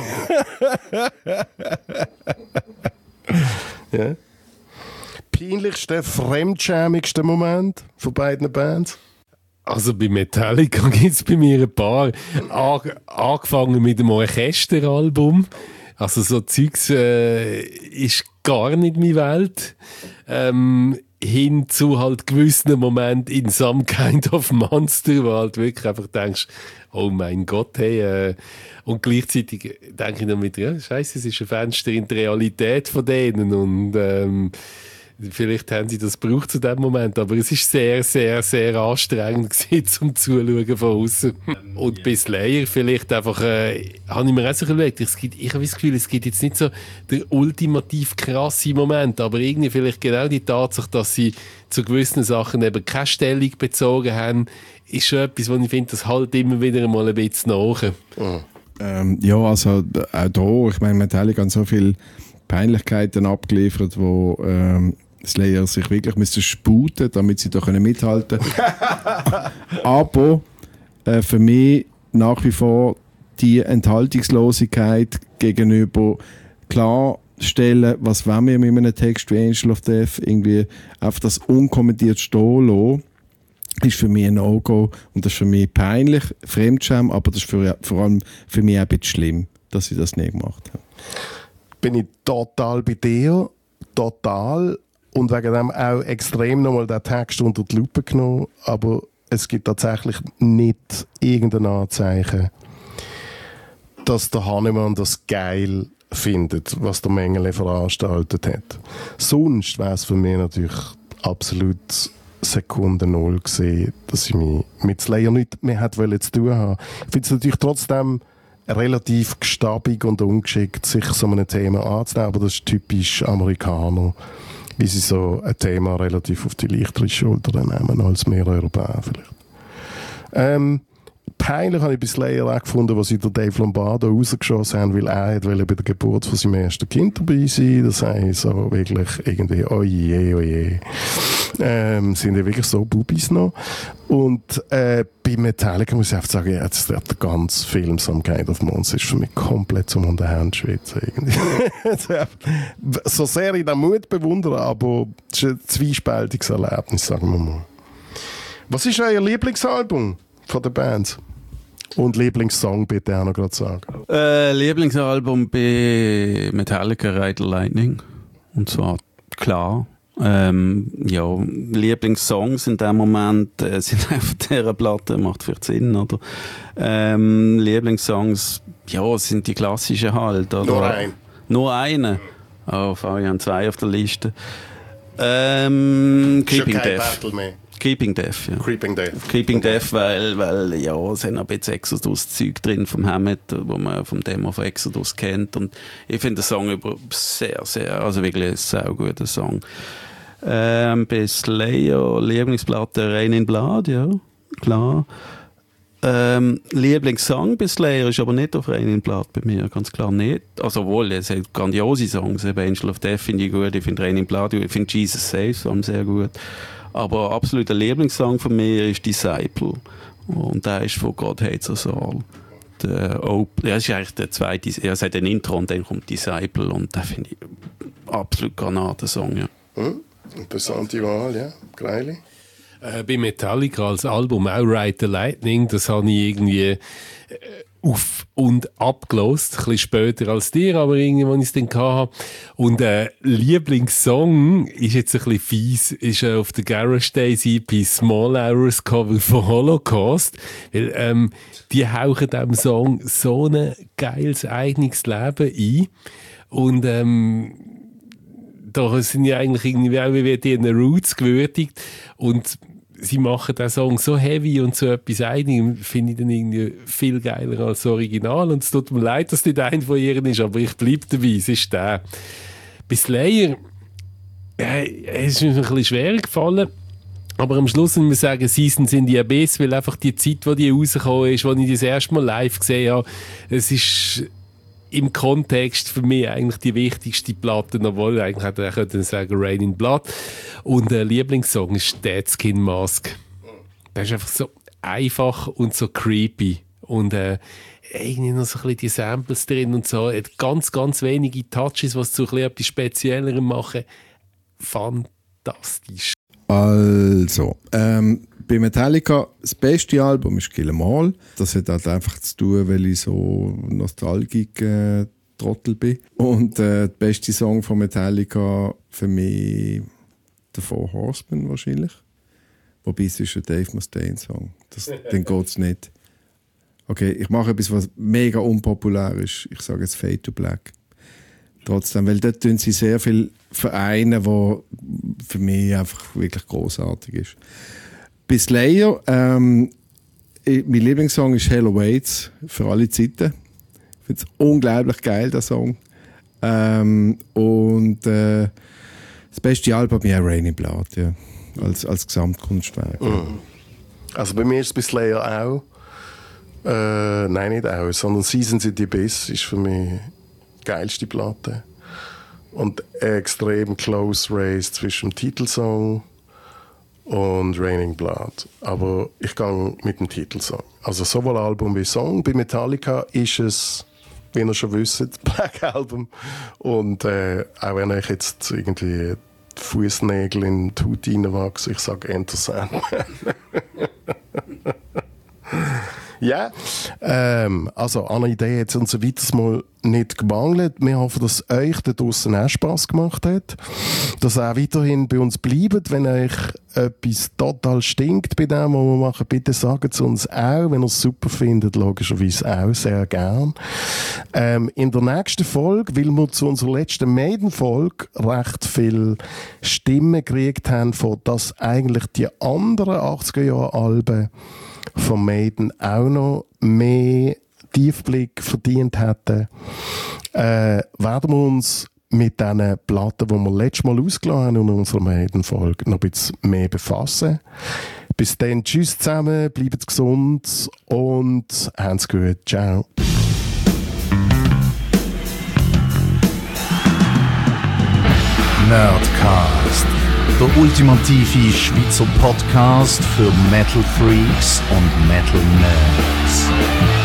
Ja. Peinlichster, fremdschämigster Moment von beiden Bands? Also bei Metallica gibt es bei mir ein paar. An, angefangen mit dem Orchesteralbum. Also so Zeugs äh, ist gar nicht meine Welt. Ähm, hin zu halt gewissen Moment in Some Kind of Monster, wo halt wirklich einfach denkst, oh mein Gott, hey. Äh, und gleichzeitig denke ich dann mit, ja, Scheiße, es ist ein Fenster in die Realität von denen und ähm, vielleicht haben sie das gebraucht zu dem Moment, aber es ist sehr, sehr, sehr anstrengend gewesen, zum Zuschauen von außen. Und bei Slayer vielleicht einfach, äh, habe ich mir auch so überlegt, es gibt, ich habe das Gefühl, es gibt jetzt nicht so den ultimativ krassen Moment, aber irgendwie vielleicht genau die Tatsache, dass sie zu gewissen Sachen eben keine Stellung bezogen haben, ist schon etwas, wo ich finde, das halt immer wieder mal ein bisschen nach. Mhm. Ähm, ja, also auch da, ich meine, Metallica hat so viele Peinlichkeiten abgeliefert, wo ähm, Slayer sich wirklich müssen sputen, damit sie da können mithalten können. Aber äh, für mich nach wie vor die Enthaltungslosigkeit gegenüber klarstellen, was wollen wir mit einem Text wie Angel of Death, irgendwie auf das unkommentiert stehen lassen, ist für mich ein No-Go und das ist für mich peinlich, Fremdscham, aber das ist für, vor allem für mich auch ein bisschen schlimm, dass ich das nicht gemacht habe. Bin ich total bei dir, total, und wegen dem auch extrem nochmal den Text unter die Lupe genommen, aber es gibt tatsächlich nicht irgendein Anzeichen, dass der Hannemann das geil findet, was der Mengele veranstaltet hat. Sonst wäre es für mich natürlich absolut Sekunde Null gesehen, dass ich mich mit Slayer nicht mehr hätte zu tun haben. Ich finde es natürlich trotzdem relativ gestabig und ungeschickt, sich so einem Thema anzunehmen, aber das ist typisch Amerikaner, wie sie so ein Thema relativ auf die leichtere Schulter nehmen, als mehr Europäer vielleicht. Ähm, peinlich habe ich bei Slayer auch gefunden, was sie der Dave Lombardo rausgeschossen haben, weil er hat bei der Geburt von seinem ersten Kind dabei sein. Das heißt so wirklich irgendwie, oje, oje. Ähm, sind ja wirklich so Bubis noch. Und äh, bei Metallica muss ich einfach sagen, ja, das, der ganze Film Some Kind of Monster ist für mich komplett zum Unterhand-Schwitzen. So sehr ich den Mut bewundere, aber es ist ein zwiespältiges Erlebnis, sagen wir mal. Was ist euer Lieblingsalbum von den Bands? Und Lieblingssong bitte auch noch gerade sagen. Äh, Lieblingsalbum bei Metallica, Ride the Lightning. Und zwar klar. Ähm, ja, Lieblingssongs in dem Moment äh, sind auf dieser Platte, macht vielleicht Sinn, oder? Ähm, Lieblingssongs, ja, sind die klassischen halt, oder? Nur ein. Nur eine? Oh, ich habe zwei auf der Liste. Ähm, Keeping Death. Keeping Death, ja. Creeping Death. Keeping okay. Death, weil, weil, ja, es sind ein bisschen Exodus-Zeug drin vom Hammett, wo man vom Demo von Exodus kennt. Und ich finde den Song über sehr, sehr, also wirklich ein sehr guter Song. Ähm, bei Slayer, Lieblingsplatte Rain in Blood, ja, klar. Ähm, Lieblingssong bei Slayer ist aber nicht auf Rain in Blood bei mir, ganz klar nicht. Also wohl, es hat grandiose Songs, Angel of Death finde ich gut, ich finde Rain in Blood, ich finde Jesus Saves sehr gut. Aber absoluter Lieblingssong von mir ist Disciple. Und der ist von God Hates Us All. Der Op- ja, das ist eigentlich der zweite, er sagt ein Intro und dann kommt Disciple und da finde ich absolut Granatensong, ja. Hm? Interessante Wahl, ja. Greili. Äh, bei Metallica als Album auch Ride the Lightning, das habe ich irgendwie äh, auf und abgelost, ein bisschen später als dir, aber irgendwie, als ich es dann hatte. Und äh, Lieblingssong ist jetzt ein bisschen fies, ist äh, auf der Garage Days E P Small Hours Cover von Holocaust, weil ähm, die hauchen diesem Song so ein geiles, eigenes Leben ein und ähm, da sind ja eigentlich irgendwie auch wie die Roots gewürdigt und sie machen den Song so heavy und so etwas einig, finde ich dann irgendwie viel geiler als das Original und es tut mir leid, dass nicht ein von ihren ist, aber ich bleibe dabei, es ist der. Bei Slayer, äh, es ist mir ein bisschen schwer gefallen, aber am Schluss muss ich sagen, Seasons in the Abyss, weil einfach die Zeit, wo die rausgekommen ist, als ich das erste Mal live gesehen habe, es ist im Kontext für mich eigentlich die wichtigste Platte, obwohl eigentlich hätte ich könnte sagen Rain in Blood. Und der Lieblingssong ist Dead Skin Mask. Der ist einfach so einfach und so creepy. Und äh, irgendwie noch so ein bisschen die Samples drin und so. Hat ganz, ganz wenige Touches, was zu etwas Speziellerem machen. Fantastisch. Also, ähm, bei Metallica, das beste Album ist Kill 'Em All. Das hat halt einfach zu tun, weil ich so Nostalgik-Trottel äh, bin. Und äh, der beste Song von Metallica für mich der Four Horsemen wahrscheinlich. Wobei es ist ein Dave Mustaine-Song. Den geht es nicht. Okay, ich mache etwas, was mega unpopulär ist. Ich sage jetzt Fade to Black. Trotzdem, weil dort tun sie sehr viele Vereine, wo für mich einfach wirklich großartig ist. Bei Slayer, ähm, mein Lieblingssong ist Hell Awaits für alle Zeiten. Ich finde es unglaublich geil, der Song. Ähm, und äh, das beste Album ist Rain in Blood, ja, als, als Gesamtkunstwerk. Mhm. Also bei mir ist es bei Slayer auch. Äh, nein, nicht auch, sondern Seasons in the Abyss ist für mich die geilste Platte. Und extrem close race zwischen dem Titelsong und Raining Blood. Aber ich gehe mit dem Titelsong. Also sowohl Album wie Song. Bei Metallica ist es, wie ihr schon wisst, Black Album. Und äh, auch wenn ich jetzt irgendwie die Fußnägel in die Haut reinwachse, ich sage Enter Sandman. Ja, ähm, also an der Idee hat es uns ein weiteres Mal nicht gemangelt. Wir hoffen, dass euch da draussen auch Spass gemacht hat. Dass ihr auch weiterhin bei uns bleibt. Wenn euch etwas total stinkt bei dem, was wir machen, bitte sagt es uns auch. Wenn ihr es super findet, logischerweise auch sehr gern. Ähm, in der nächsten Folge, weil wir zu unserer letzten Maiden-Folge recht viel Stimmen gekriegt haben, von dass eigentlich die anderen achtziger-Jahre-Alben von Maiden auch noch mehr Tiefblick verdient hätten, äh, werden wir uns mit diesen Platten, die wir letztes Mal ausgelassen haben in unserer Maiden-Folge, noch ein bisschen mehr befassen. Bis dann, tschüss zusammen, bleibt gesund und habt's gut. Ciao. Nerdcast, der ultimative Schweizer Podcast für Metal Freaks und Metal Nerds.